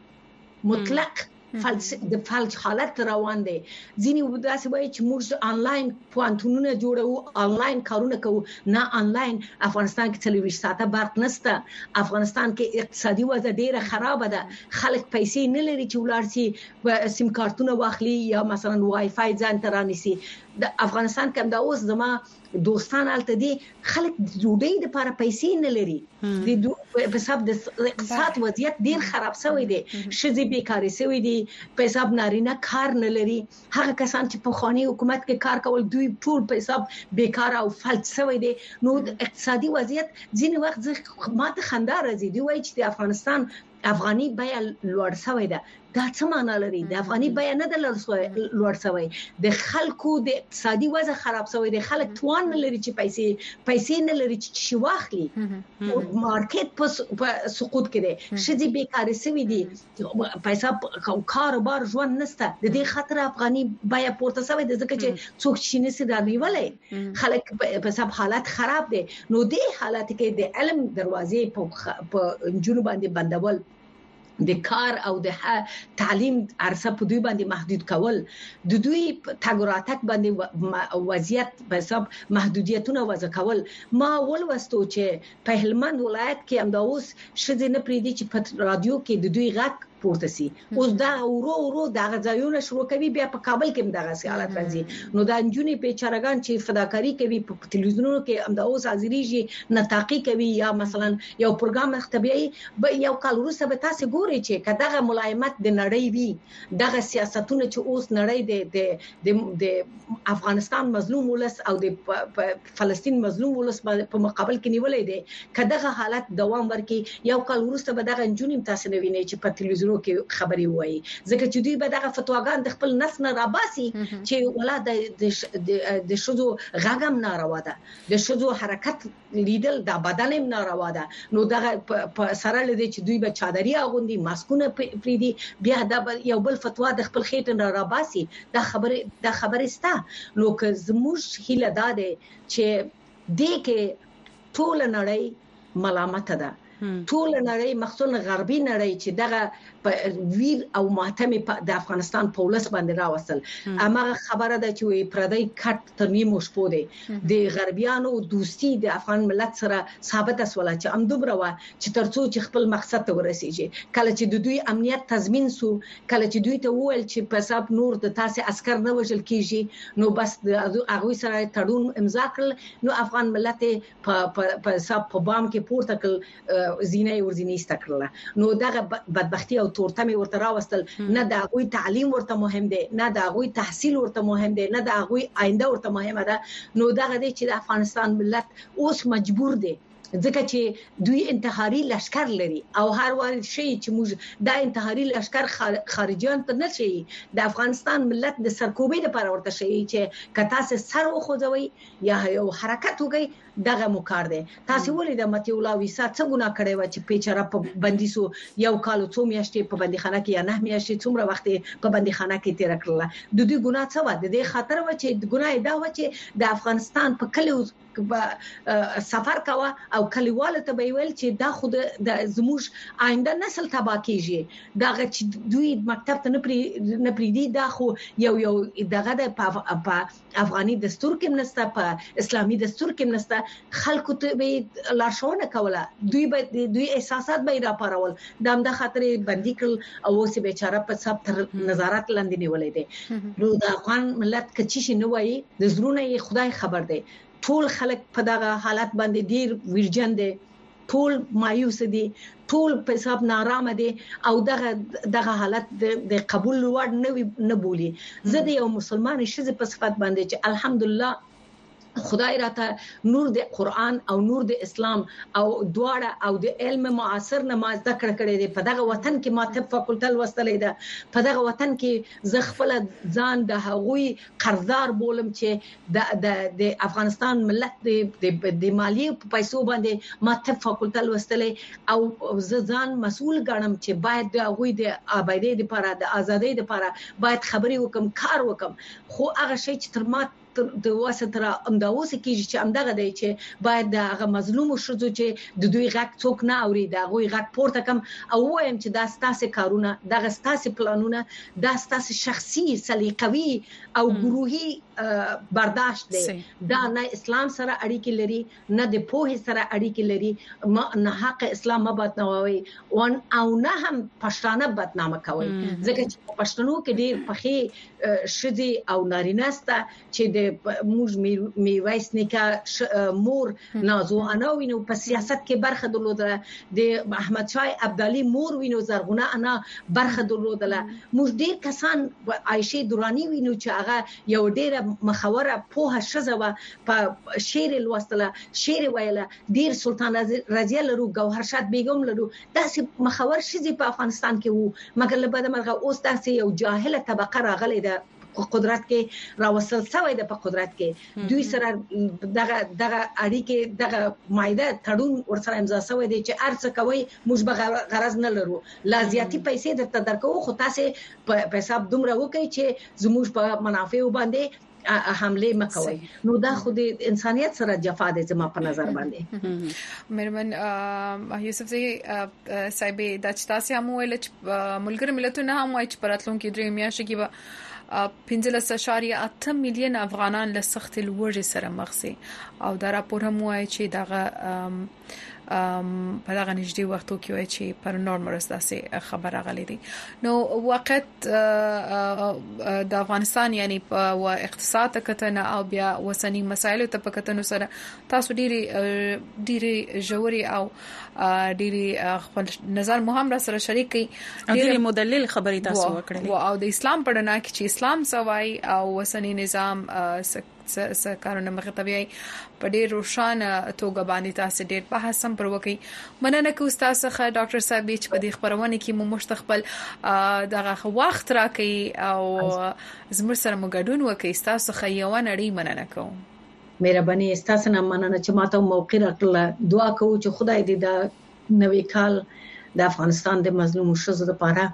مطلق فلج د فلج حالت روان دي. ځینې وداسې وایي چې موږ آنلاین پوانتونونه جوړو، آنلاین کارونه کوو. نه، آنلاین افغانستان کې څلور ساعته برق نشته، افغانستان کې اقتصادي وضع ډیره خراب ده، خلک پیسې نه لري چې ولاړ شي سیم کارتونه واخلي یا مثلا وای فای ځان ته رانیسي. د افغانستان کې دا اوس زما دوستان الته دي خلک جوړې د لپاره پیسې نه لري، د په حساب د اقتصاد وضعیت ډیر خراب شوی دی، شذې بیکاری شوی دی، په حساب نارینه کار نه لري. هغه کسان چې په خاني حکومت کې کار کول دوی ټول په حساب بیکار او فلج شوی دی. نو اقتصادي وضعیت ځینې وخت ماته خندا راځي، دی وایي چې د افغانستان افغاني بیه لوړ شوی ده. دا څه معنی لري؟ د افغاني بیه نه ده لوړ شوی، د خلکو د اقتصادي وضع خراب شوی دی. خلک توان نه لري چې پیسې پیسې نه لري چې شي واخلي، مارکیټ په سقوط کې دی، شذې بیکاری شوی دي، پیسې کاروبار ژوند نشته. د دې خاطر افغاني بیه پورته شوی دی ځکه چې څوک شي نشي رانیولای، خلک په حساب حالت خراب دي. نو دې حالت کې د علم دروازې په جنوب باندې بندول، د کار او د تعلیم عرصه په دوی باندې محدود کول، د دوی تګ راتګ باندې وضعیت په حساب محدودیتونه وضع کول. ما ولوستو چې په هلمند ولایت کې هم دا اوس شذې نه پریدي چې په رادیو کې د دوی غږ پورته سي. اوس دا ورو ورو دا غځایونه شروع کوي، بیا په کابل کې هم دغه حالت راځي. نو دا انجونې بیچارهګان چې فداکاری کوي په تلویزیونونو کې هم دا اوس حاضرېږي، نطاقي کوي یا مثلا یو پروګرام مختبي یو کال وروسته به تاسو ګوري چې کداغه ملایمت د نړۍ وي، دغه سیاستونه چې اوس نړۍ د د افغانستان مظلوم ولس او د فلسطین مظلوم ولس په مقابل کې نیولې دي، کداغه حالت دوام ورکړي یو کال وروسته به دغه انجونې تاسو نه ویني چې په تلویزیون کې خبري وایي، ځکه چې دوی به دغه فتواګان د خپل نس نه راباسي چې ولا د د شذو غاګم ناروا ده، د شذو حرکت لیدل د بدن هم ناروا ده. نو دغه سره لدی چې دوی به چادري اغوندي، ماسکونه پریدي، بیا د یو بل فتوا د خپل خېټه نه راباسي. دا خبره دا خبره ستا. نو که زموږ هیله ده چې دې کې ټول نړۍ ملامت ده، ټول نړۍ مخصوصا غربي نړۍ چې دغه ویر او ماتم د افغانستان په ولس باندې راوستل. امغه خبره ده چې پردی کټ تر نیمو شپو دی د غربیانو دوستي د افغان ملت سره ثابت اسوله چې امدوبره وا چې ترڅو چې خپل مقصد ته ورسیږي. کله چې د دوی امنیت تضمین سو، کله چې دوی ته وویل چې په حساب نور د تاسو عسكر نه وژل کیږي، نو بس هغه سره تړون امضا کړ. نو افغان ملت په په حساب په بام کې پورته کړ، زینه ورزینه استکړه. نو دغه بدبختی او تورتمه ورته راوستل. نه د هغوی تعلیم ورته مهم دی، نه د هغوی تحصیل ورته مهم دی، نه د هغوی آینده ورته مهمه ده. نو دغه دی چې د افغانستان ملت اوس مجبور دی ځکه چې دوی انتحاري لشکر لري او هر وار شي چې موږ دا انتحاري لشکر خارجيان ته نه شي د افغانستان ملت د سرکوبي لپاره ورته شي چې کتا سه سر وخوځوي یا یو حرکت وکړي دغه مکار دی. تاسو ولې د متي الله ویسا څه ګناه کړی و چې پیچره په بندیسو یو کال څو میاشتې په بندیخانه کې یا نه میاشتې څومره وخت په بندیخانه کې تیر کړل. د دې ګناه څه و؟ د دې خاطر و چې ګناه دا و چې د افغانستان په کلیو سفر کاوه او کلیواله ته ویل چې دا خود د زموږ آینده نسل تبا کیږي دا چې دوی مکتب ته نه پری نه پریدي دا خو یو یو دغه د افغاني دستور کې منسته په اسلامي دستور کې منسته خلکو ته به لارښوونه کوله دوی به دوی احساسات به را پارول دا هم د خاطر باندې کړ او اوس بیچاره په سب تر نظارت لاندې نیولې دي. نو د افغان ملت کچې شي نه وایي د زړونو یې خدای خبر دی. ټول خلک په دغه حالت باندې ډیر ورجن دي ټول مایوس دي ټول په حساب نارامه دي او دغه دغه حالت د قبول وړ نه نه بولی. زه د یو مسلمان شذ په صفت باندې چې الحمدلله خدای راته نور د قران او نور د اسلام او دواړه او د علم معاصر نماز ذکر کړی دی. په دغه وطن کې ما طب فاکولټه لوستلې ده. په دغه وطن کې زه خپل ځان د هغوی قرضدار بولم چې د د د افغانستان ملت د د مالی په پیسو باندې ما طب فاکولټه لوستلې او زه ځان مسؤل ګڼم چې باید د هغوی د آبادی لپاره د ازادۍ لپاره باید خبري وکم کار وکم. خو هغه شی چې تر ما د واسطه امداوس کیږي چې امدغه دی چې باید د هغه مظلوم شوزو چې د دوی غږ څوک نه اوري دا غوي غږ پورته کم او وایم چې دا ستاسو کارونه دغه ستاسو پلانونه دا ستاسو شخصي سلیقوي او ګروهي برداشت دی. دا نه اسلام سره اړیکې لري نه د پوهې سره اړیکې لري نه حق اسلام مبات نه وي او نه هم پښتانه بدنامه کوي ځکه چې پښتنو کې ډیر پخې شذي او ناریناسته چې د موږ میوایس نیکه مور نازو انا وینو په سیاست کې برخه درلوده د احمد شاه ابدالي مور وینو زرغونه انا برخه درلوده. موږ ډیر کسان عائشه درانی وینو چې هغه یو ډیر مخوره په شزه په شعر الوصله شعر ویله ډیر سلطان رضی الله عنه گوهر شاد بیگم لرو داسې مخور شزي په افغانستان کې وو مګر له بده مرغه اوس داسې یو جاهله طبقه راغلې ده قدرت کې راوصل شوی د په قدرت کې دوی سره دغه دغه اړیکې دغه مایده تړون ورسره امضا شوی دی چې ارڅ کوي موږ به غرض نه لرو لا زیاتی پیسې درته درکو خو تاسو په حساب دومره وکړي چې زموږ په منافع باندې حمله مکوي. نو دا خو د انسانيت سره جفا ده زما په نظر باندې. مرمن یوسف زی صاحب د چتاسي هم ویل چې ملګری ملتونه هم وایي چې پراتلون کې درې میاشتې کې به پنځلس اشاریه اته میلیون افغانان له سخت لوږې سره مخ سي او دا راپور هم وایي چې دغه په دغه نږدې وختو کې وایي چې پر نورمرس داسې خبر راغلي دي. نو وخت د افغانستان یعنی په اقتصاد کتنه او بیا وسنی مسایلو ته په کتنو سره تاسو ډيري ډيري جوړي او ډيري خپل نظر مهم را سره شریک کړي ډيري مدلل خبري تاسو وکړلې او د اسلام په اړه کې چې اسلام سوای او وسنی نظام س کارونه مخطبي په ډېر روښانه توګه باندې تاسو ډېر بحث هم پر وکي. مننه کوم تاسو څخه ډاکټر صاحب چې په دې خبرونه کې مو مستقبل دغه وخت راکې او زموږ سره مو ګډون وکي. تاسو څخه یو نړۍ مننه کوم. مهرباني تاسو نه مننه چې ماته موقع راکړه. دعا کوم چې خدای دې دا نوې کال د افغانستان د مظلوم شذو لپاره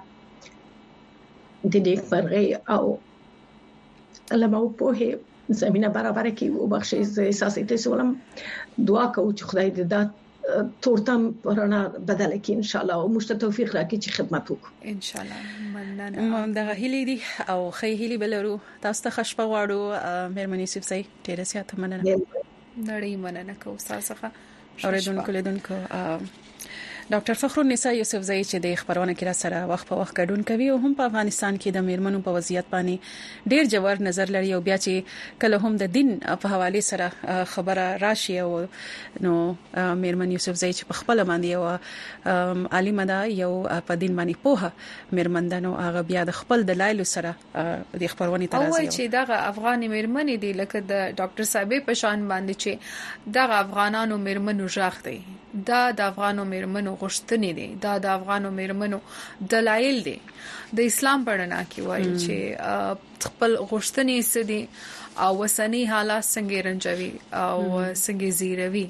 د دې فرغې او لمو په زمينه برابر کی او بخشي احساسات سولم دعا کوم چې خدای دې دا تورتم ورانه بدل کړي ان شاء الله او مشت توفیق راکړي چې خدمت وکړو ان شاء الله. مننه مم دغه هلي دي او خې هلي بلرو تاسو ته خشپه واړو مهرباني سیب سي ډیره سیاته مننه نړۍ مننه کوم تاسو څخه اوریدونکو لیدونکو ډاکټر فخرالنساء یوسفزئی چې د خبرونه کې را سره وخت په وخت ګډون کوي او هم په افغانستان کې د میرمنو په وضعیت باندې ډیر جوړ نظر لري او بیا چې کله هم د دین په حواله سره خبره راشي او نو میرمن یوسفزئی چې په خپل باندې یو عالم ده یو په دین باندې پوهه میرمن ده نو هغه بیا د خپل دلایل سره د خبرونه ترازی او چې دغه افغان میرمنې دي لکه د ډاکټر صاحب په شان باندې چې دغه افغانانو میرمنو ژغ دی دا د افغانو میرمنو غوښتنې دي دا د افغانو میرمنو دلایل دي د اسلام په اړه کې وایي چې خپل غوښتنې سدي او وسنی حالات څنګه رنجوي او څنګه زیروي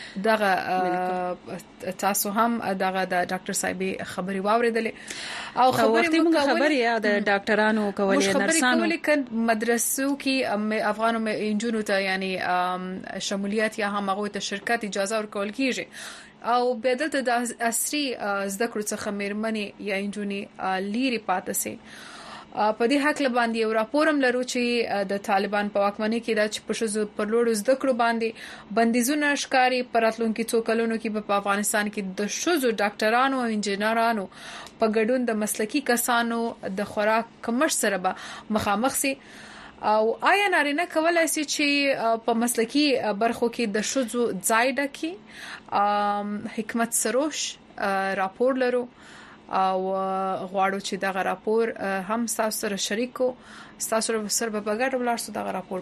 دغه تاسو هم دغه د ډاکټر صاحب خبري واوریدلې او خبري موږ خبري د ډاکټرانو کولې نرسانو لیکن مدرسو کې افغانو انجونو ته یعنی شمولیت یا هم هغه ته شرکت اجازه ورکول کیږي او بدلته د عصري زده کړو څخه میرمنې یا انجونی لیری پاتې سي په دې حق باندې یو راپورم لرو چې د طالبان په واکمنۍ کې د چپشزو پر لوړ زده کړو باندې بندیزونه ښکاری پراتلونکو څو کلونو کې په افغانستان کې د شوزو ډاکټرانو او انجنیرانو په ګډون د مسلکي کسانو د خوراک کمښت سره به مخامخ سي او آیا نارینه کولای شي چې په مسلکي برخو کې د شوزو ځای ډکې حکمت سروش راپور لرو او غواړو چې دغه راپور هم تاسو سره شریکو تاسو سره په ګډه ولرسو دغه راپور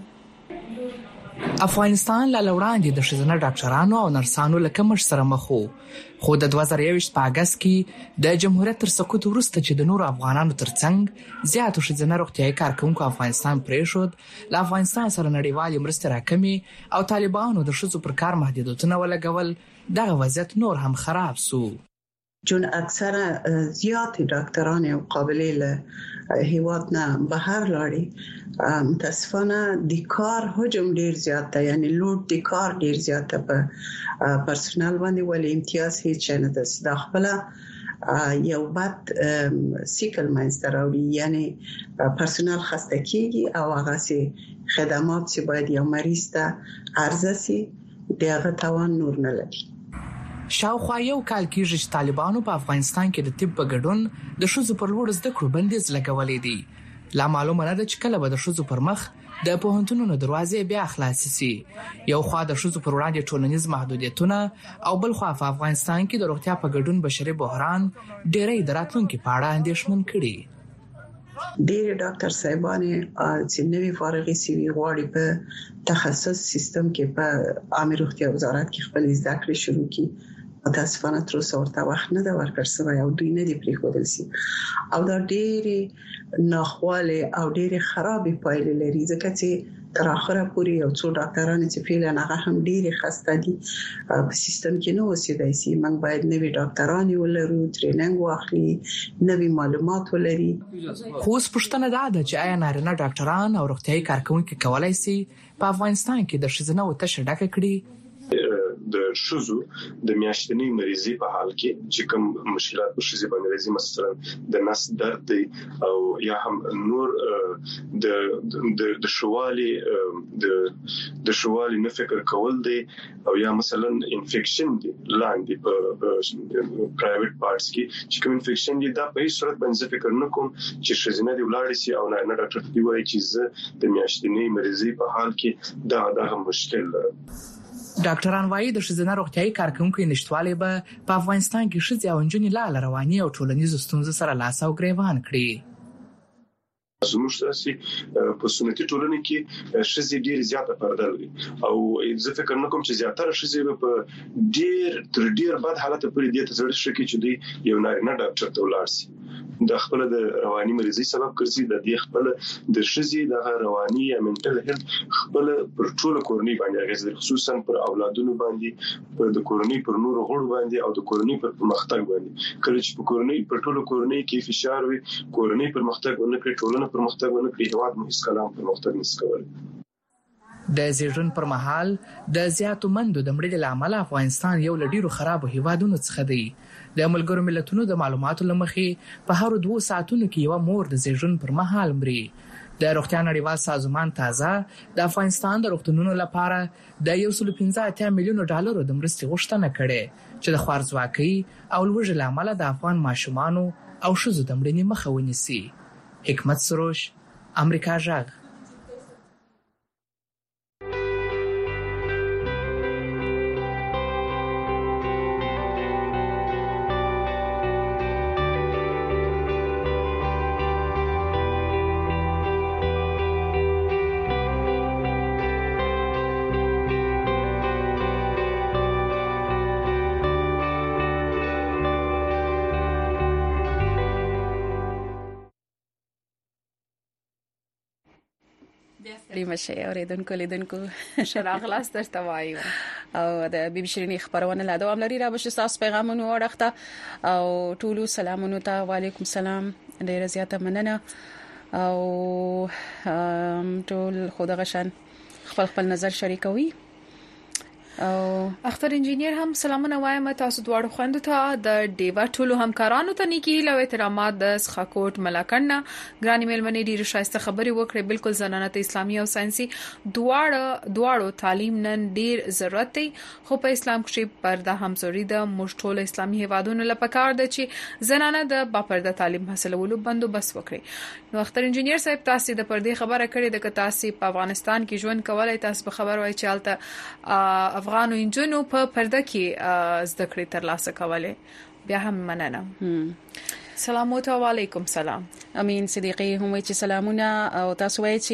وګورو افغانستان لا لوړاندې د شزنه ډاکټرانو او نرسانو لکه مش سره مخو خو د دوه زره یوویشت په اگست کې د جمهوریت تر سقوط وروسته چې د نورو افغانانو ترڅنګ زیاتو شزنه روغتیايي کارکونکو افغانستان پریښود له افغانستان سره نړیوالې مرستې راکمې او طالبانو د شزو پر کار محدودیتونه ولګول دغه وضعیت نور هم خراب سو چون اکثر زیات ډاکټران او قابلیت له هیواد نه بهر لاړي متاسفانه د کار حجم ډیر زیات دی یعنی لوډ د کار ډیر زیات په پرسونل باندې ولې امتیاز هیڅ نه ده د خپل یو بد سیکل ماینستر او یعنی پرسونل خسته کیږي او هغه سي خدمات چې باید یو مریض ته عرضه سي دغه توان نور نه لري شاوخوا یو کال کېږي چې طالبانو په افغانستان کې د طب په ګډون د شوزو پر لوړ زده کړو بندیز لګولې دي لا معلومه نه ده چې کله به د شوزو پر مخ د پوهنتونونو دروازې بیا خلاص شي یو خوا د شوزو پر وړاندې ټولنیز محدودیتونه او بل خوا په افغانستان کې د روغتیا په ګډون بشري بحران ډېرې دراتونکو په اړه اندېښمن کړي ډېر ډاکټر صاحبانه چې نوی فارغي سي غواړي په تخصص سیستم کې په عامه روغتیا وزارت کې خپل زده کړې شروع کړي متاسفانه تر اوسه ورته وخت نه دا ورکړ شوی او دوی نه دی پریښودل شي او دا ډېری ناخواله او ډېری خرابې پایلې لري ځکه چې تر اخره پورې یو څو ډاکټران چې فعلا هغه هم ډېری خسته دي په سیستم کې نو اوسېدای شي موږ باید نوی ډاکټران ولرو ټریننګ واخلي نوی معلومات ولري خو اوس پوښتنه ده چې آیا نارینه ډاکټران او روغتیايي کارکونکو کولای شي په افغانستان کې د شزنه او تشه ډکه کړي د شوزو د میاشتنی مریضي په حال کې چې کوم مشکلات په شزي باندې راځي مثلا د نس درد دی او یا هم نور د د شوالي د د شوالي نه فکر کول دی او یا مثلا انفیکشن دی لاندې په پرایویټ پارټس کې چې کوم انفیکشن دی دا په هیڅ صورت باندې فکر نه کوم چې شزنه دی ولاړ شي او نه ډاکټر دی وایي چې د میاشتنی مریضي په حال کې دا دا مشکل ده ډاکټران وایي د شزنه روغتیايي کارکونکو نشټواله به په افغانستان کې شزي او انجونی لا رواني او ټولنیز ستونزې سره لاس او ګریوان کړي زموږ تاسو په سنتي ټولنه کې شزي ډیر زیاته پرده لري او زه فکر نه کوم چې زیاتره شزي په ډیر تر ډیر بد حالت پورې دي ته ځل شي چې دی یو نارینه ډاکټر ته ولاړ شي د خپل د رواني مریضي سبب ګرځي د دې خپل د شزي د رواني یا منټل هیلث خپل پر ټول کورنۍ باندې اغیز خصوصا پر اولادونو باندې پر د کورنۍ پر نور غړو باندې او د کورنۍ پر پرمختګ باندې کله چې په کورنۍ پر ټول کورنۍ کې فشار وي کورنۍ پرمختګ ونه کوي ټولنه پرمختګ ونه کوي هیواد مو هیڅ کلام پرمختګ نشي کولای د زیږون پر مهال د زیاتو مندو د مړینې لامل افغانستان یو لډیرو خراب هیوادونو څخه دی د ملګرو ملتونو د معلوماتو لمخې په هر دوه ساعتونو کې یو مور د زیږون پر مهال مري د روغتیا نړیوال سازمان تازه د افغانستان د روغتونونو لپاره د یو سل پنځه اتیا میلیون ډالرو د مرستې غوښتنه کړې چې د خوارځواکۍ او لوږې له امله د افغان ماشومانو او ښځو د مړینې مخه ونیسي. حکمت سروش، امریکا غږ. مشه اوریدونکو لیدونکو شراغلاس درته وایو او د بي بي شيرين خبرونه لا دوام لري را بشه تاسو پیغامونه ورخته او ټولو سلامونه ته وعليكم سلام ډیره زیاته مننه او ټول خدای غشن خپل خپل نظر شریکوي او اختر انجینیر هم سلامونه وایم تاسو دواړو خويندو ته د ډیوا ټولو همکارانو ته نیکی له احترامات د سخاکوټ ملاکنه ګرانی میلمنې ډیره شایسته خبري وکړې بالکل زنانه ته اسلامي او ساينسي دواړو دواړو تعلیم نن ډیر ضرورت دی خو په اسلام کې پرده هم ضروري ده موږ ټول اسلامي هیوادونو لپاره کار ده چې زنانه د باپرده تعلیم حاصلولو بندوبست وکړي. نو اختر انجینیر صاحب تاسو د پردې خبره کړې د تاسو په افغانستان کې ژوند کولای تاسو په خبر وای چالتہ افغانو انجنونو په پرده کې زده کړې ترلاسه کوله بیا هم مننه. سلام علیکم. سلام امین صدیقی هم چې سلامونه او تاسو وایي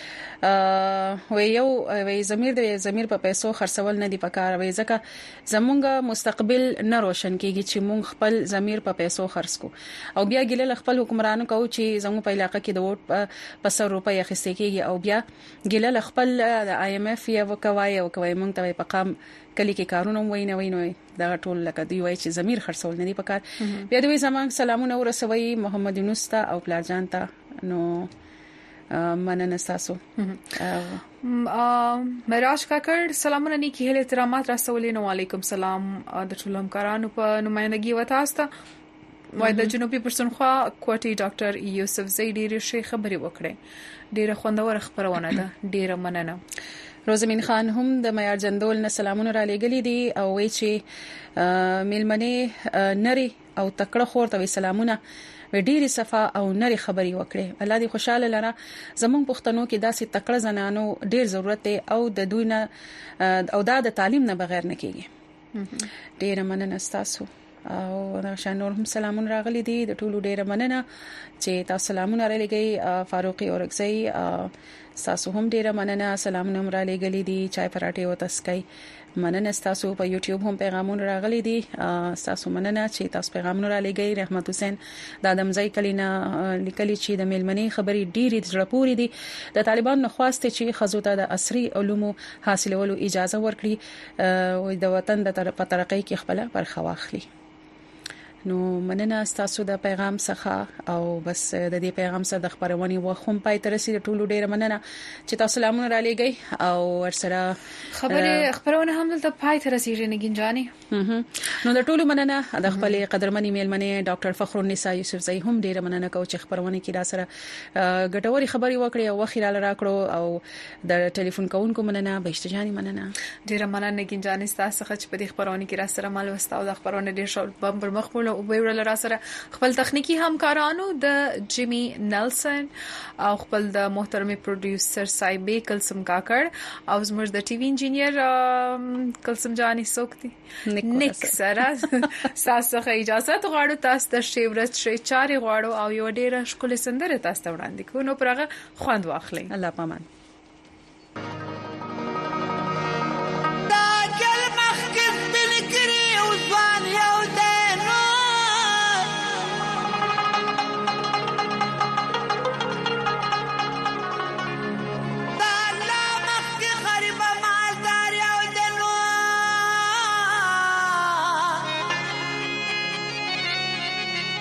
چې وای یو وای زمير د زمير په پیسو خرڅول نه دی پکار وای ځکه زمونږ مستقبل نه روشن کیږي چې مونږ خپل زمير په پیسو خرڅ کو او بیا ګیله خپل حکمرانو کو چې زموږ په علاقې کې د ووټ په سر روپۍ اخیستې کیږي او بیا ګیله خپل د آی ایم اف یا وکوي او کوي مونږ ته په قام کلی کې کارونه ویني ویني دا ټول لکه دی وای چې زمير خرڅول نه دی پکار بیا دوی زمون سلامونه ورسوي محمد یونس ته او پلار جان ته نو مننه تاسو. مراج کاکړ سلامونه نیکی هله احترامات رسولین وعلیکم سلام د ټول همکارانو په نمائندګي وتاسته وای د جنوبي پښتونخوا کوټي ډاکټر یوسف زیدی ری خبري وکړي ډیره خوندور خبرونه ده ډیره مننه. روزمین خان هم د معیار جندول نه سلامونه را لېګلې دي او وایي چې میلمنې نری او تکړه خور ته سلامونه ډېری صفه او نری خبري وکړي الله دې خوشاله لره زمون پښتنو کې داسې تکړه زنانو ډېر ضرورت دی او د دوی نه او دا د تعلیم نه بغیر نه کیږي. ډېر مننه تاسو او نشان نور هم سلامونه راغلي دي د ټولو ډېر مننه چې تاسو سلامونه را لېګي فاروقي اورکزي تاسو هم ډیره مننه سلامونه مر علی غلی دي چای پراټه او تسکای مننه تاسو په یوټیوب هم پیغامونه راغلي دي تاسو مننه چې تاسو پیغامونه را لګي رحمت حسین د ادمزای کلینا لیکلي چې د میلمنې خبري ډیره ځړپوري دي د طالبان نه خواسته چې خزوته د عصري علومو حاصلولو اجازه ورکړي او د وطن د طرقې کې خپل برخه واخلي. نو مننه تاسو د پیغام څخه او بس د دې پیغام سره د خبرونې وخت پای تر رسیدل ټولو ډیره مننه چې تاسو سلامونه را لېږئ او ورسره خبره خبرونه هم دلته پای تر رسیدل نه گنجاني نو د ټولو مننه د خپل قدرمنې میلمنې ډاکټر فخر النساء یوسف زئی هم ډیره مننه کوم چې خبرونه کې را سره ګټوري خبري وکړي او وخت را راکړو او د ټلیفون کوونکو مننه بهشتجاني مننه ډیره مننه گنجاني تاسو څخه چې په دې خبرونه کې را سره مال وستا او د خبرونه ډیر شو پر مخ او ویل را سره خپل تخنیکی همکارانو د جیمی نلسن او خپل د محترم پروډوسر صاحب کلسم کاکړ او زموږ د ټي وي انجینیر کلسم جانی سوکتی نیک سره تاسو ته اجازه غواړو تاسو د شیورت شي چاري غواړو او یو ډیره ښکلي سندره تاسو ته وړاندې کوو نو پرغه خوند واخلئ. الله پامان.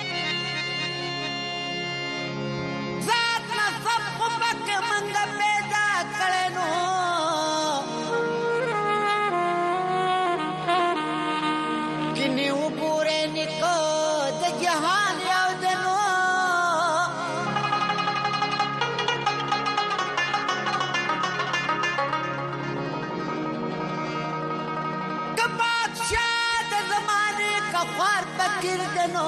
ذات نصب خبك من دبيت زمانه کفار فکر دنو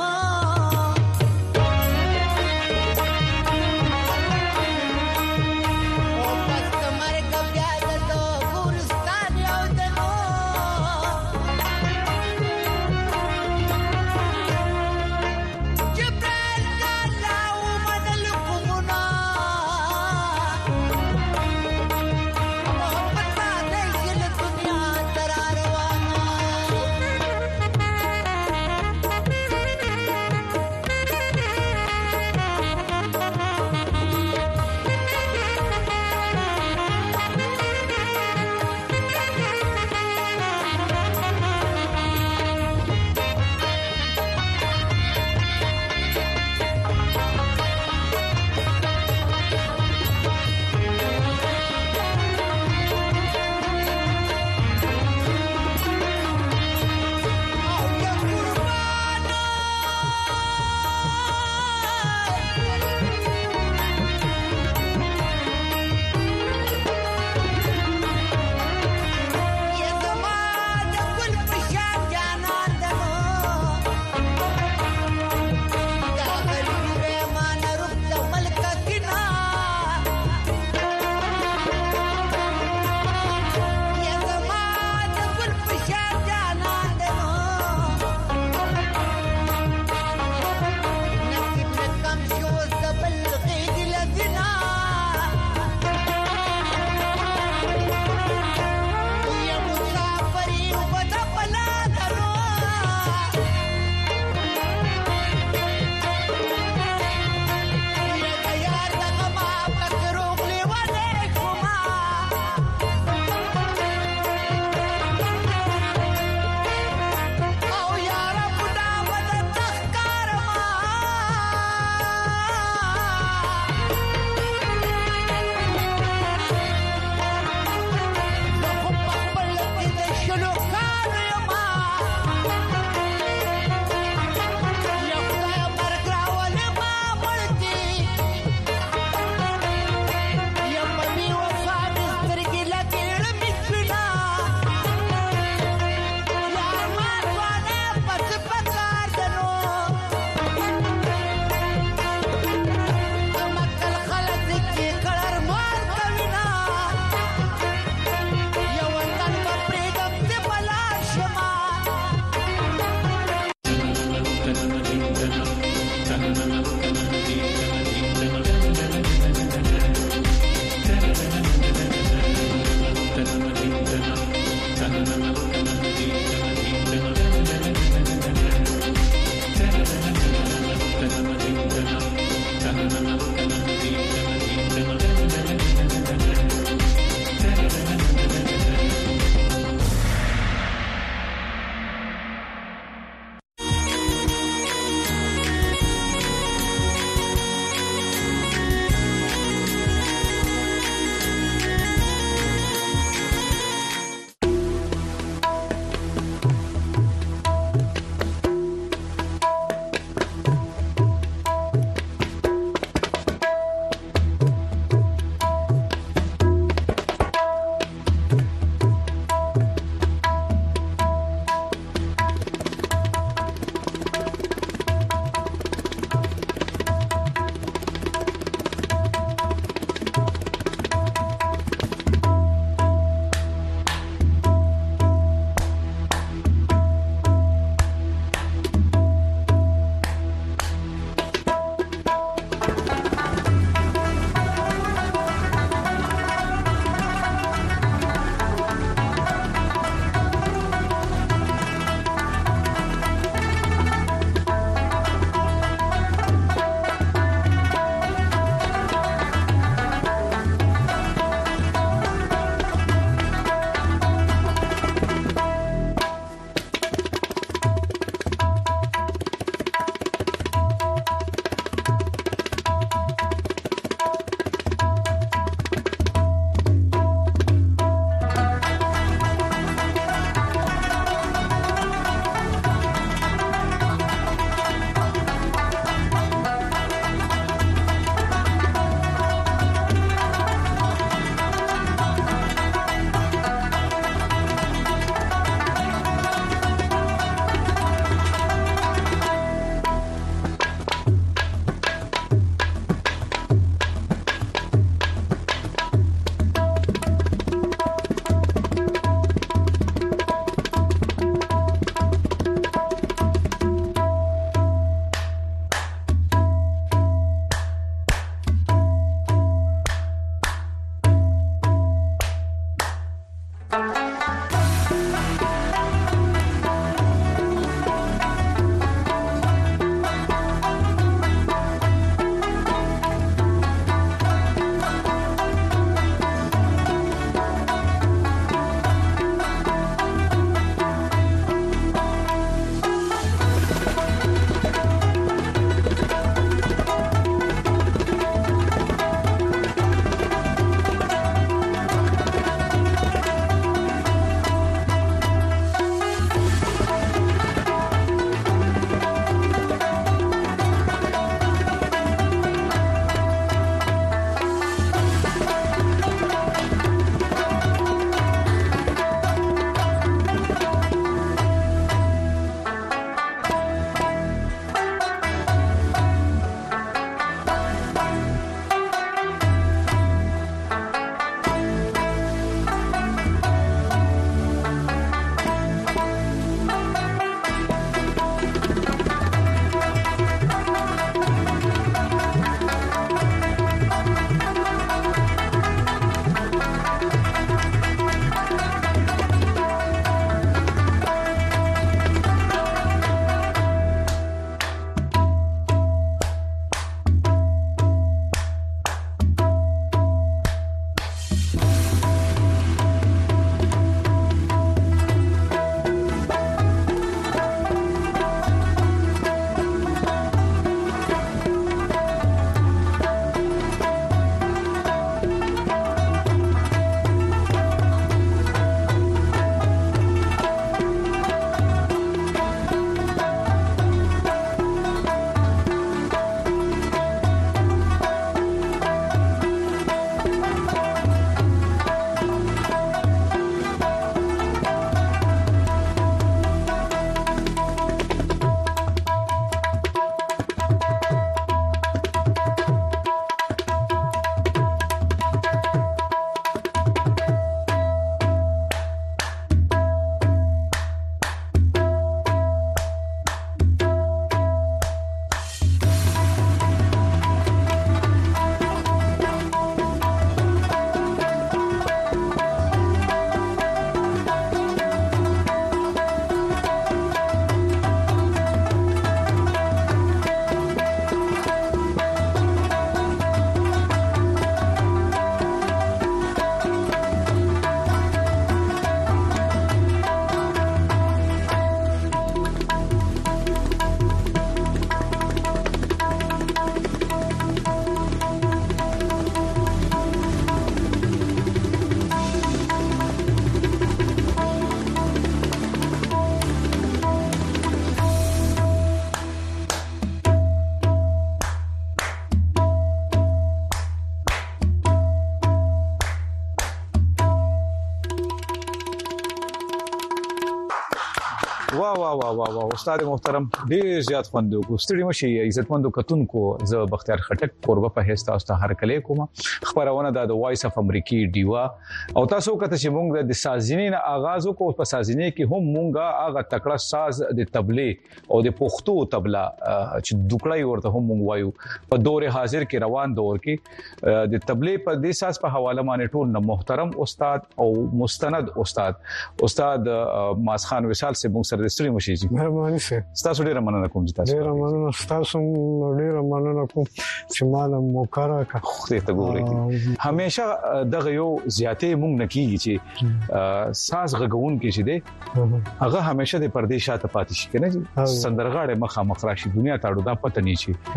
وا وا وا وا وا استاد محترم ډیر زیات خوندو کو ستړي مشي عزتمندو کتونکو زه بختیار خټک قربه په هستا است هر کله کوم خبرونه د وایس اف امریکي ډیوا او تاسو کته چې مونږ د سازینې آغاز وکړو په سازینې کې هم مونږه هغه تکړه ساز د تبلې او د پښتو تبلا چې دوکړای ورته هم مونږ وایو په دور حاضر کې روان دور کې د تبلې په د ساز په حواله باندې ټول محترم استاد او مستند استاد استاد ماس خان وصال سے مونږ سره د ستړي مشي جی مهرباني سه تاسو ډیر مننه کوم چې تاسو ډیر مننه تاسو ډیر مننه کوم چې مال موکارا کا خو ته ګورئ همیشه دغه یو زیاتې مونږ نه کیږي چې ساز غږون کې چې دی هغه همیشه د پردې شاته پاتې شي کنه جی سندرغاړي مخه مخ راشي دنیا ته دا پته نه شي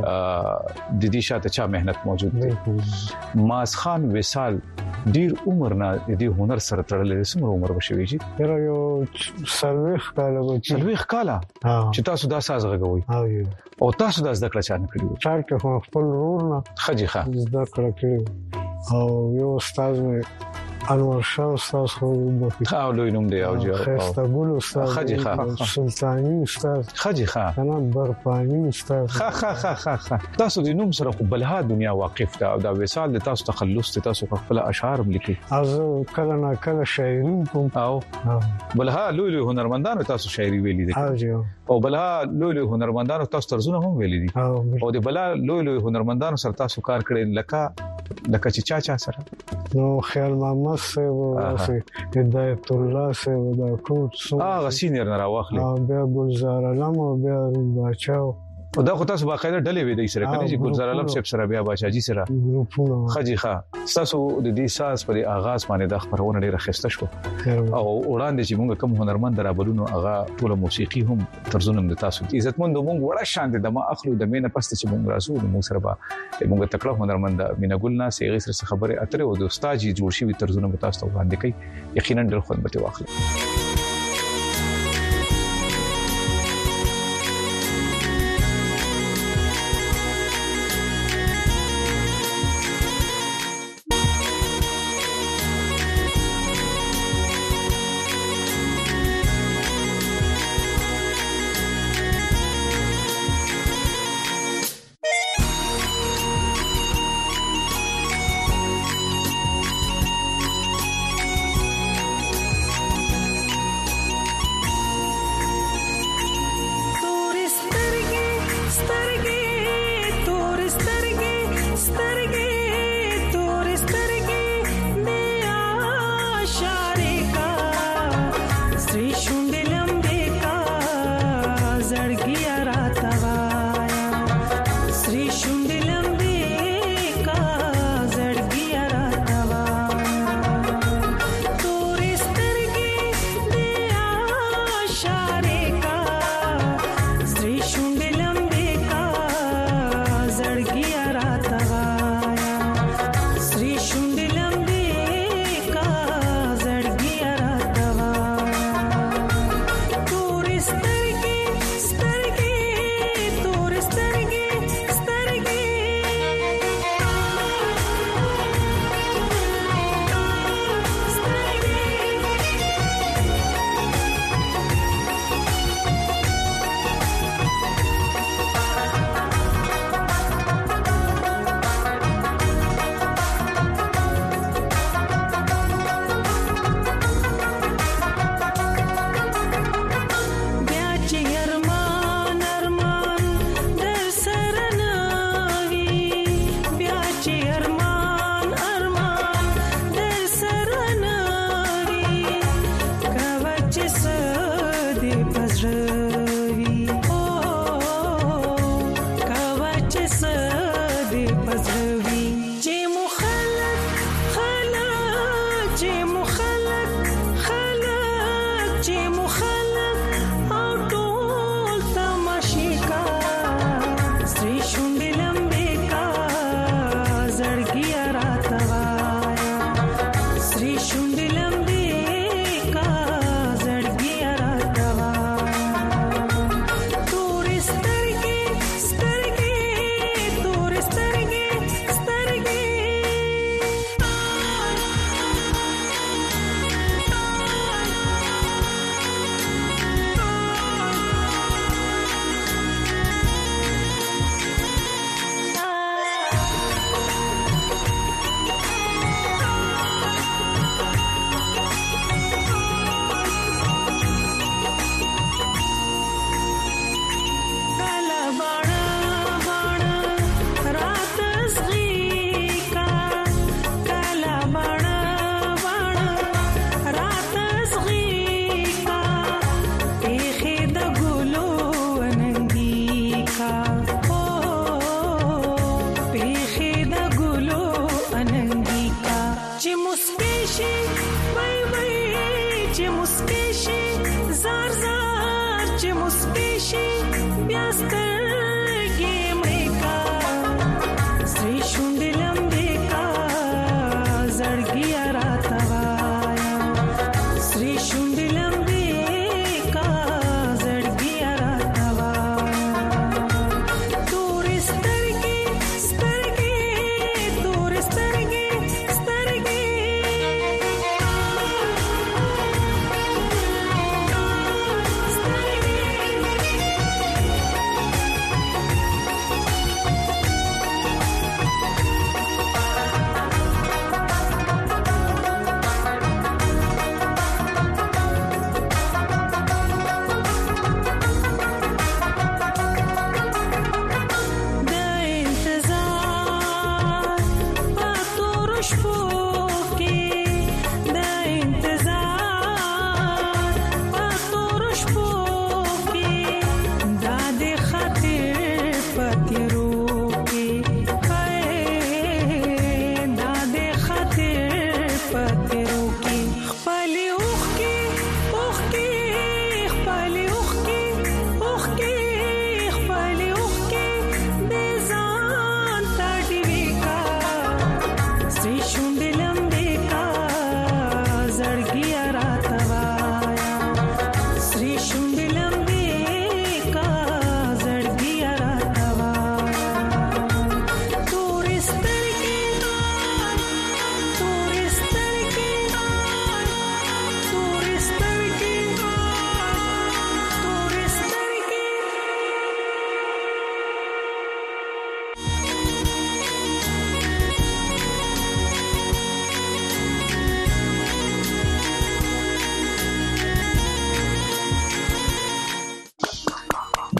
د دې شاته چا مهنت موجود دی ماس خان وصال ډیر عمر نه د هنر سره تړلې سمره عمر بشوي جی یو سرویخ کاله و سرویخ کاله چې تاسو دا ساز غږوي او تاسو دا زده کړه چا نه کړی چا ته خپل ورور نه خجي ښه زده کړه کړی او یو استاد مې انور شاه استاد خو په او لوی نوم دی او جو خسته ګل استاد خجي ښه سلطانی استاد خجي ښه انا برپانی استاد ښه ښه ښه ښه تاسو د نوم سره خو بلها دنیا واقف ده او دا وصال د تاسو تخلص ته تاسو خپل اشعار لیکي از کله نه کله شاعري کوم او بلها لوی لوی هنرمندانو تاسو شاعري ویلي دي او بلها لوی لوی هنرمندانو تاسو طرزونه هم ویلي دي او د بلها لوی لوی هنرمندانو سره تاسو کار کړی لکه لکه چې چا چا سره نو خیال محمد سه واسه هدایت الله سه ودا ټول هغه سینیر نه راوخلي بیا ګلزار علم او بیا باچاو او دا خو تاسو باقاعده ډلې وې د سره کنه چې ګلزار علم صاحب سره بیا بادشاہجي سره خجي ښه تاسو د دې ساز پر آغاز باندې د خبرونه ډیره خسته شو او وړاندې چې موږ کوم هنرمند رابلونو هغه ټول موسیقي هم ترزونه د تاسو عزتمند موږ وړه شان د ما اخلو د مینه پسته چې موږ راسو موږ سره به موږ تکړه هنرمند مینګل ناس یې سره خبره اتره او د استاد جی جوړ شي ترزونه تاسو ته وړاندې کوي یقینا ډېر خوند به واخلي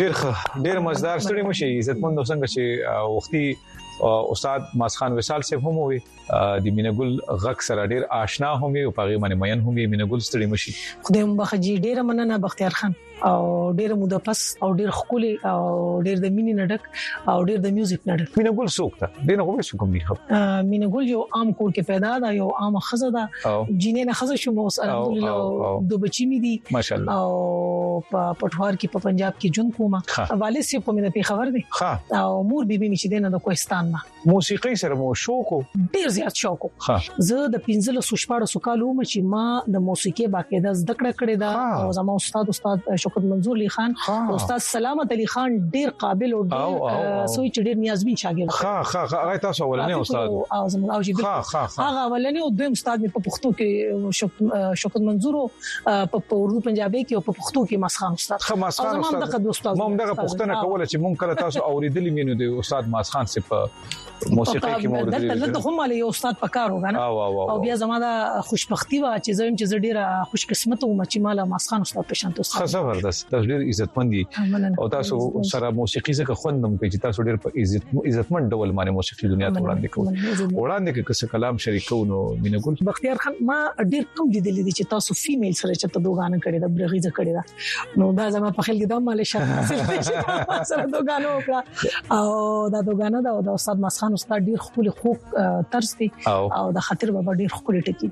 ډیر ډیر مزدار ستړي مشي عزتمن څنګه چې وختي استاد ماسخان وصال صاحب هم وي د مینګل غک سره ډیر آشنا هم وي او پاغي باندې مین هم وي مینګل ستړي مشي خدای مبخجی ډیر مننه بختیار خان او ډیر مدپس او ډیر خولي او ډیر د مینې نډک او ډیر د میوزیک نډک مینګل څوک ته دینه کوم څه کوم دی خو مینګل یو عام کور کې پیدا ده یو عام خزه ده جینې نه خزه شو مو الحمدلله دو بچی می دي ماشاءالله او په پټوار کې په پنجاب کې جون کومه والد سي په مې په خبر دي او مور بيبي می چې دینه د کوهستان ما موسیقي سره مو شوق ډیر زیات شوق زه د پنځل سوشپاړو سکالو م چې ما د موسیقي باقاعده زده کړه کړې ده او زمو استاد استاد شوکت منظور علي خان استاد سلامت علي خان ډیر قابل او ډیر سوي چې ډیر نیازبین شاګرد ها ها هغه تاسو ولنه استاد او زمو او جی هغه ولنه او دویم استاد می په پښتو کې شوکت منظور په اردو پنجابي کې او په پښتو کې مسخان استاد مسخان استاد مو دغه پښتنه کوله چې مونږ کله تاسو اوریدلی مینو د استاد مسخان سي په موسیقي کې مو ورته دلته هم علي استاد پکار وګنه او بیا زماده خوشبختی وا چې زم چې ډیره خوش قسمت او چې مال مسخان استاد پېښنت استاد زبردست تاسو ډیر عزتمن دي او تاسو سره موسیقي څخه خوندم کوي چې تاسو ډیر په عزت عزتمن ډول باندې موسیقي دنیا ته وړاندې کوئ وړاندې کې څه کلام شریکو نو مینګل بختیار خان ما ډیر کم لیدل دي چې تاسو فیمیل سره چې دوغانه کړي دا برغیزه کړي دا نو دا زما په خیال کې دا مال شته سره دوغانه وکړه او دا دوغانه دا د استاد مسخان استاد ډیر خپل خوب طرز دي او د خاطر بابا ډیر خپل ټکی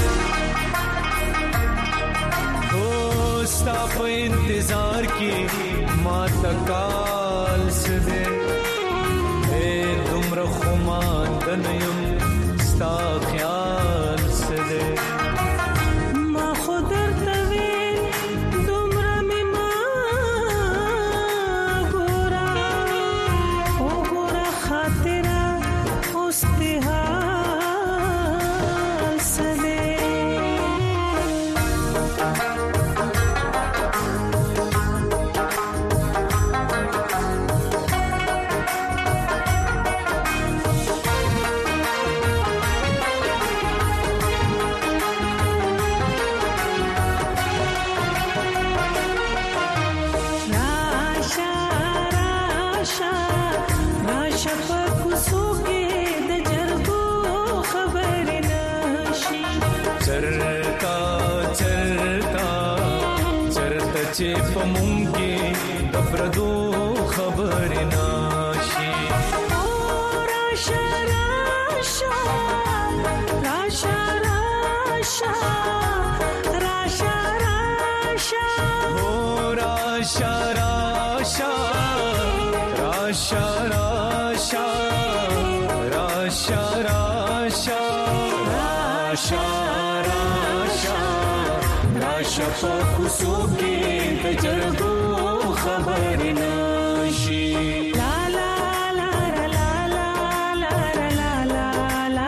ستا په انتظار کې ما تکال سده اے دومره خمان دنیم ستا خیال سده ما خودر تویل دومره می ما ګورا او ګورا خاطر اوستحال سده چې په مونږ کې د پردو خبر ناشي راشه راشه راشه راشه راشه راشه راشه راشه راشه راشه راشه راشه راشه راشه په کوڅو کې د جرګو خبر نشي لا لا لا لا لا لا لا لا لا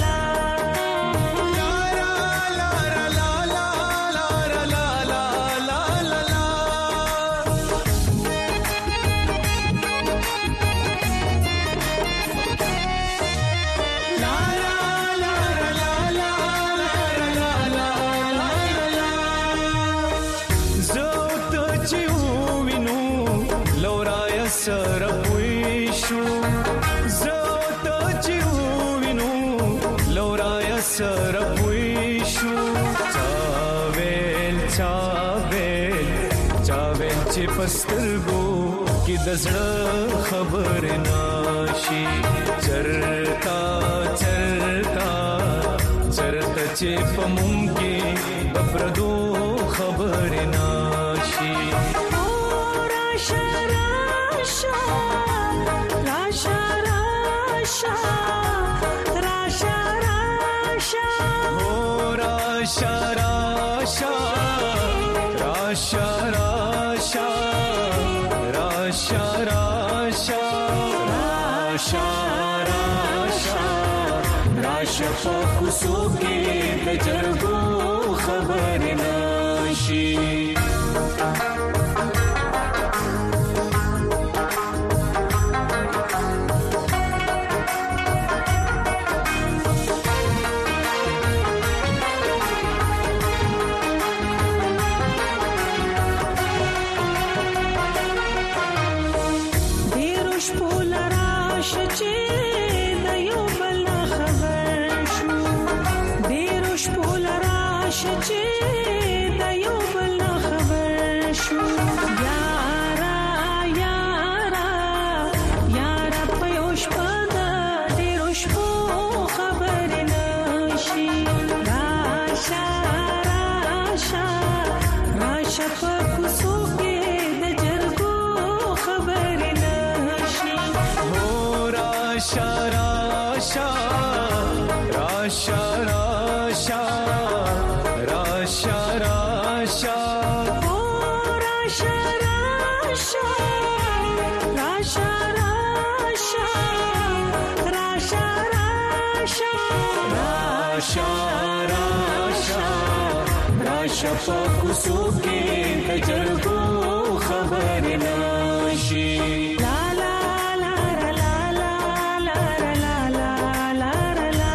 پسترګو کې د زړه خبر ناشي چرتا چرتا چرتا چې په مونږ کې د پردو خبر ناشي راشه راشه راشه راشه راشه راشه راشه راشه راشه Rasha Rasha Rasha Rasha Rasha په کوڅو کې د جرګو خبر نشي شفق سوکي کجرګو خبر نشي لا لا لا لا لا لا لا لا لا لا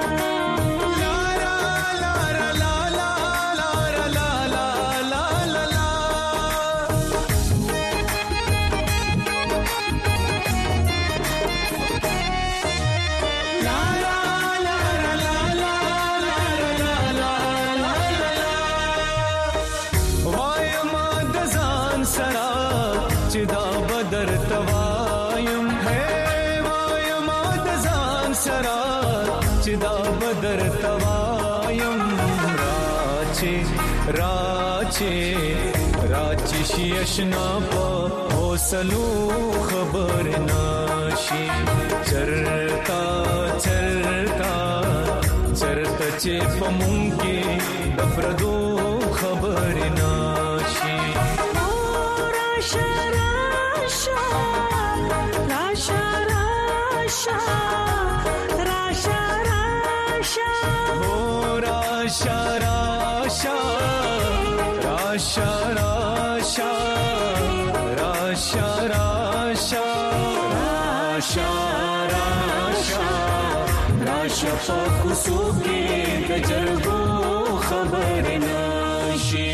راچی شیشنا په وسلو خبر نشي چرتا چرتا چرتا چې په مونږ کې د پردو خبر نشي راشا راشا راشا راشا راشا راشا راشا راشا Rasha Rasha Rasha Rasha Rasha Rasha Rasha Pakusuki Kajargo Khabar Nashi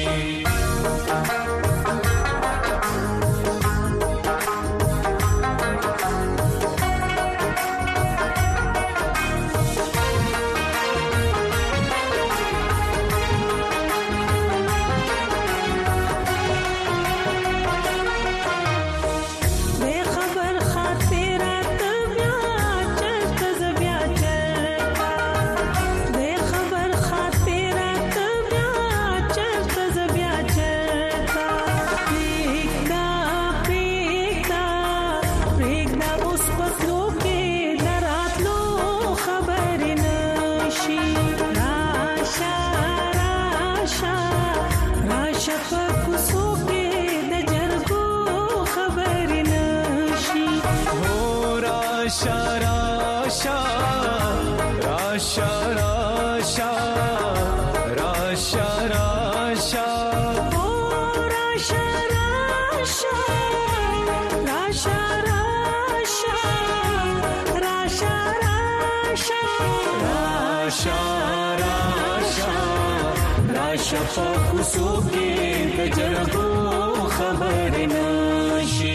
Pakusuki kajargo khabar nashi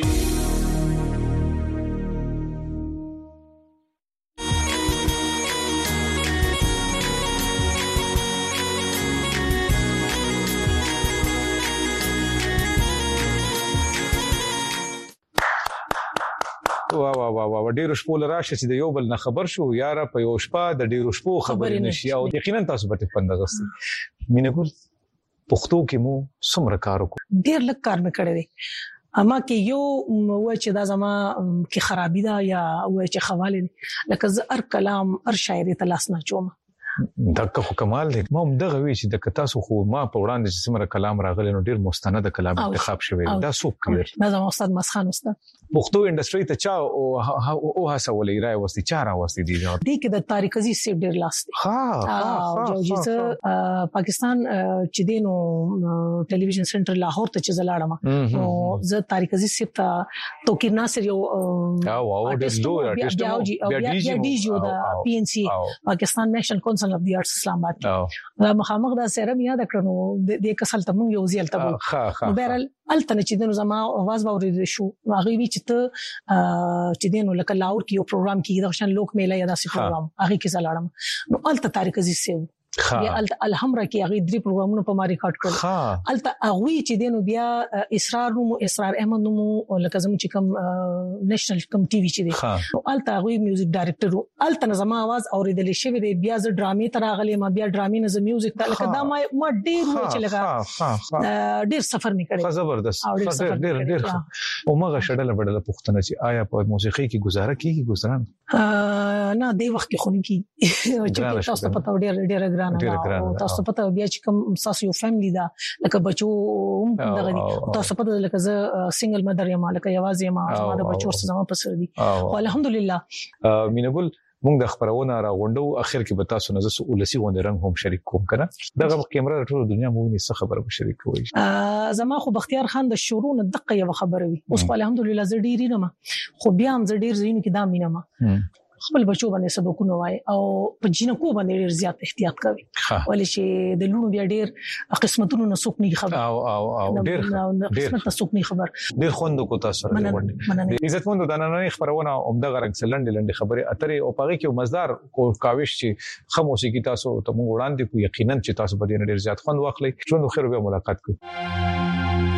وا وا وا وا ډیرو شپو لراشه چې د یو بل نه خبر شو یاره په یو شپه د ډیرو شپو خبرې نشي او یقینا تاسو به پندغسي مینه ګور پښتو کې مو څومره کار وکړ ډیر لږ کار مې کړی دی اما کې یو و چې دا زما کې خرابې ده یا و چې خواله لکه زر کلام ار شاعري تلاس نه چوم دغه کمال دی مو دغه وی چې د تاسو خو ما په وړاندې چې څومره کلام راغلی نو ډیر مستند کلام انتخاب شوی دا څوک کړی دا زما استاد مسخان استاد پښتو انډستری ته چا او او هڅه ولې راي وستي چا را وستي دي دي کې د طارق عزیز سیب ډیر لاس ها ها چې پاکستان چې دینو ټلویزیون سنټر لاهور ته چې زلاړم نو زه طارق عزیز سیب ته توکیر ناصر یو او او ډیر لوی ارټیست بیا ډي جی د پی ان سی پاکستان نېشنل کونسل اف دی ارټس اسلام آباد دا مخامخ دا سره یاد کړنو د کسل ته مونږ یو ځل ته نو بهرال التنه چې دنو زما आवाज باورې شو هغه وی چې ته چې دینو لکه لاور کې یو پروګرام کې د شان لوک میله یا داسې پروګرام هغه کې زلاړم نو الته طارق عزیز سیب یا الحمرا کې هغه درې پروګرامونه په ما ریکارډ کړل الته هغه چې دینو بیا اسرار نو اسرار احمد نو لکه زموږ چې کوم نېشنل کم ټي وي چې دی نو الته هغه میوزیک ډایرکټر الته زما आवाज اوریدل شوی دی بیا ز ډرامې تر غلې ما بیا ډرامې نه ز میوزیک لکه دا ما ما ډیر و چې لکه ډیر سفر میکړي زبردست ډیر ډیر او مغه شډل وړل پښتنه چې آیا په موسیقي کې گزاره کیږي گزاران نه دی وخت کې خونی کی چې تاسو پته ډیر ډیر ګران ګرانه ده او تاسو پته بیا چې کوم تاسو یو فیملی دا لکه بچو هم دغه دي تاسو پته لکه زه سنگل مدر یم لکه یوازې یم ما د بچو سره زما پسر دي او الحمدلله مینګل موږ د خبرونه را غونډو اخر کې به تاسو نه زه ولسی غونډه رنګ هم شریک کوم کنه دغه کیمرا ټول دنیا مو نه څه خبره به شریک کوي زما خو بختیار خان د شروع نه دقه یو خبره وي اوس الحمدلله زه ډیری نه ما خو بیا هم زه ډیر زینو کې دا مینه ما خپل بچو باندې سبقونه وای او په جنکو باندې ډیر زیات احتیاط کوي ولې چې د لونو بیا ډیر قسمتونو نه څوک نه خبر او او او ډیر قسمت ته څوک نه خبر ډیر خوند کو تاسو سره عزتمن د نننۍ خبرونه عمده غرق سلند لند خبره اترې او پاره کې مزدار کو کاوش چې خموسي کی تاسو ته مونږ وړاندې کو یقینا چې تاسو به ډیر زیات خوند واخلي ژوند خو به ملاقات کوو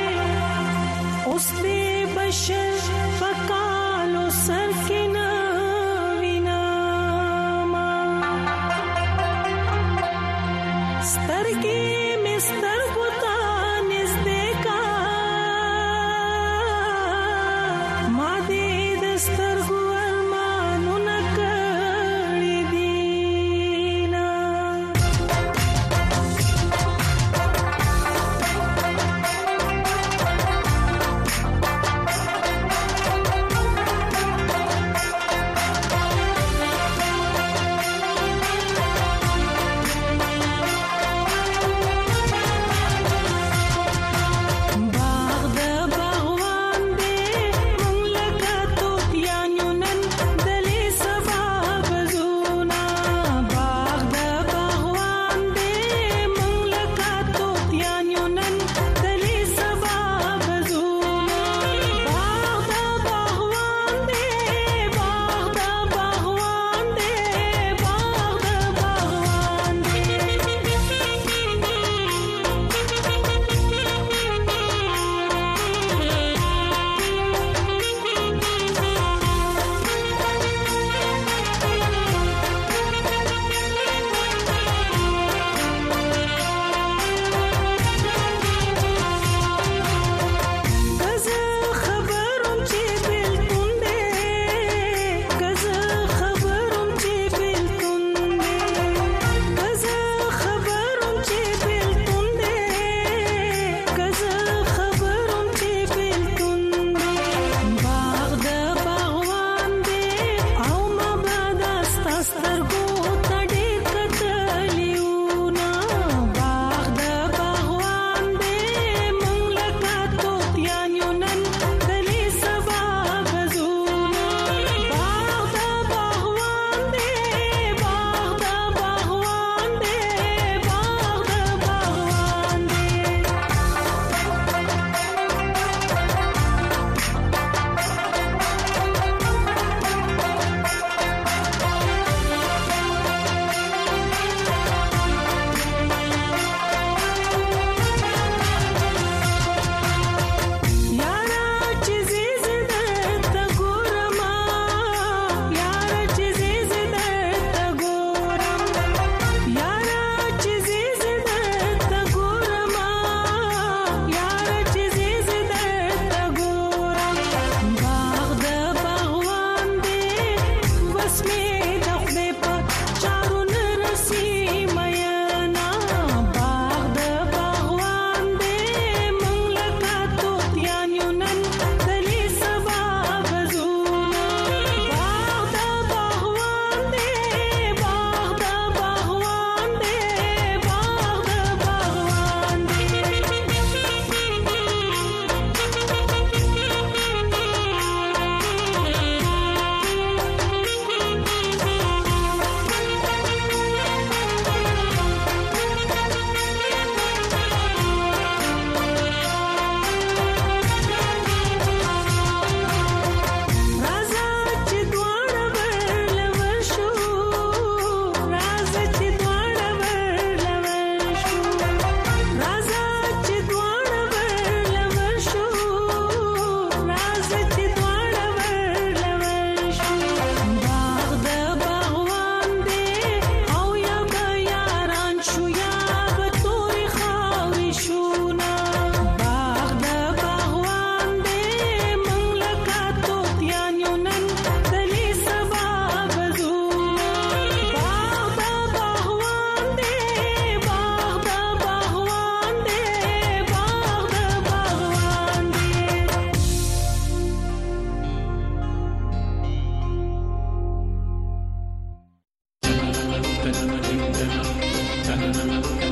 بشر فکالو سر کې نه tanana tanana tanana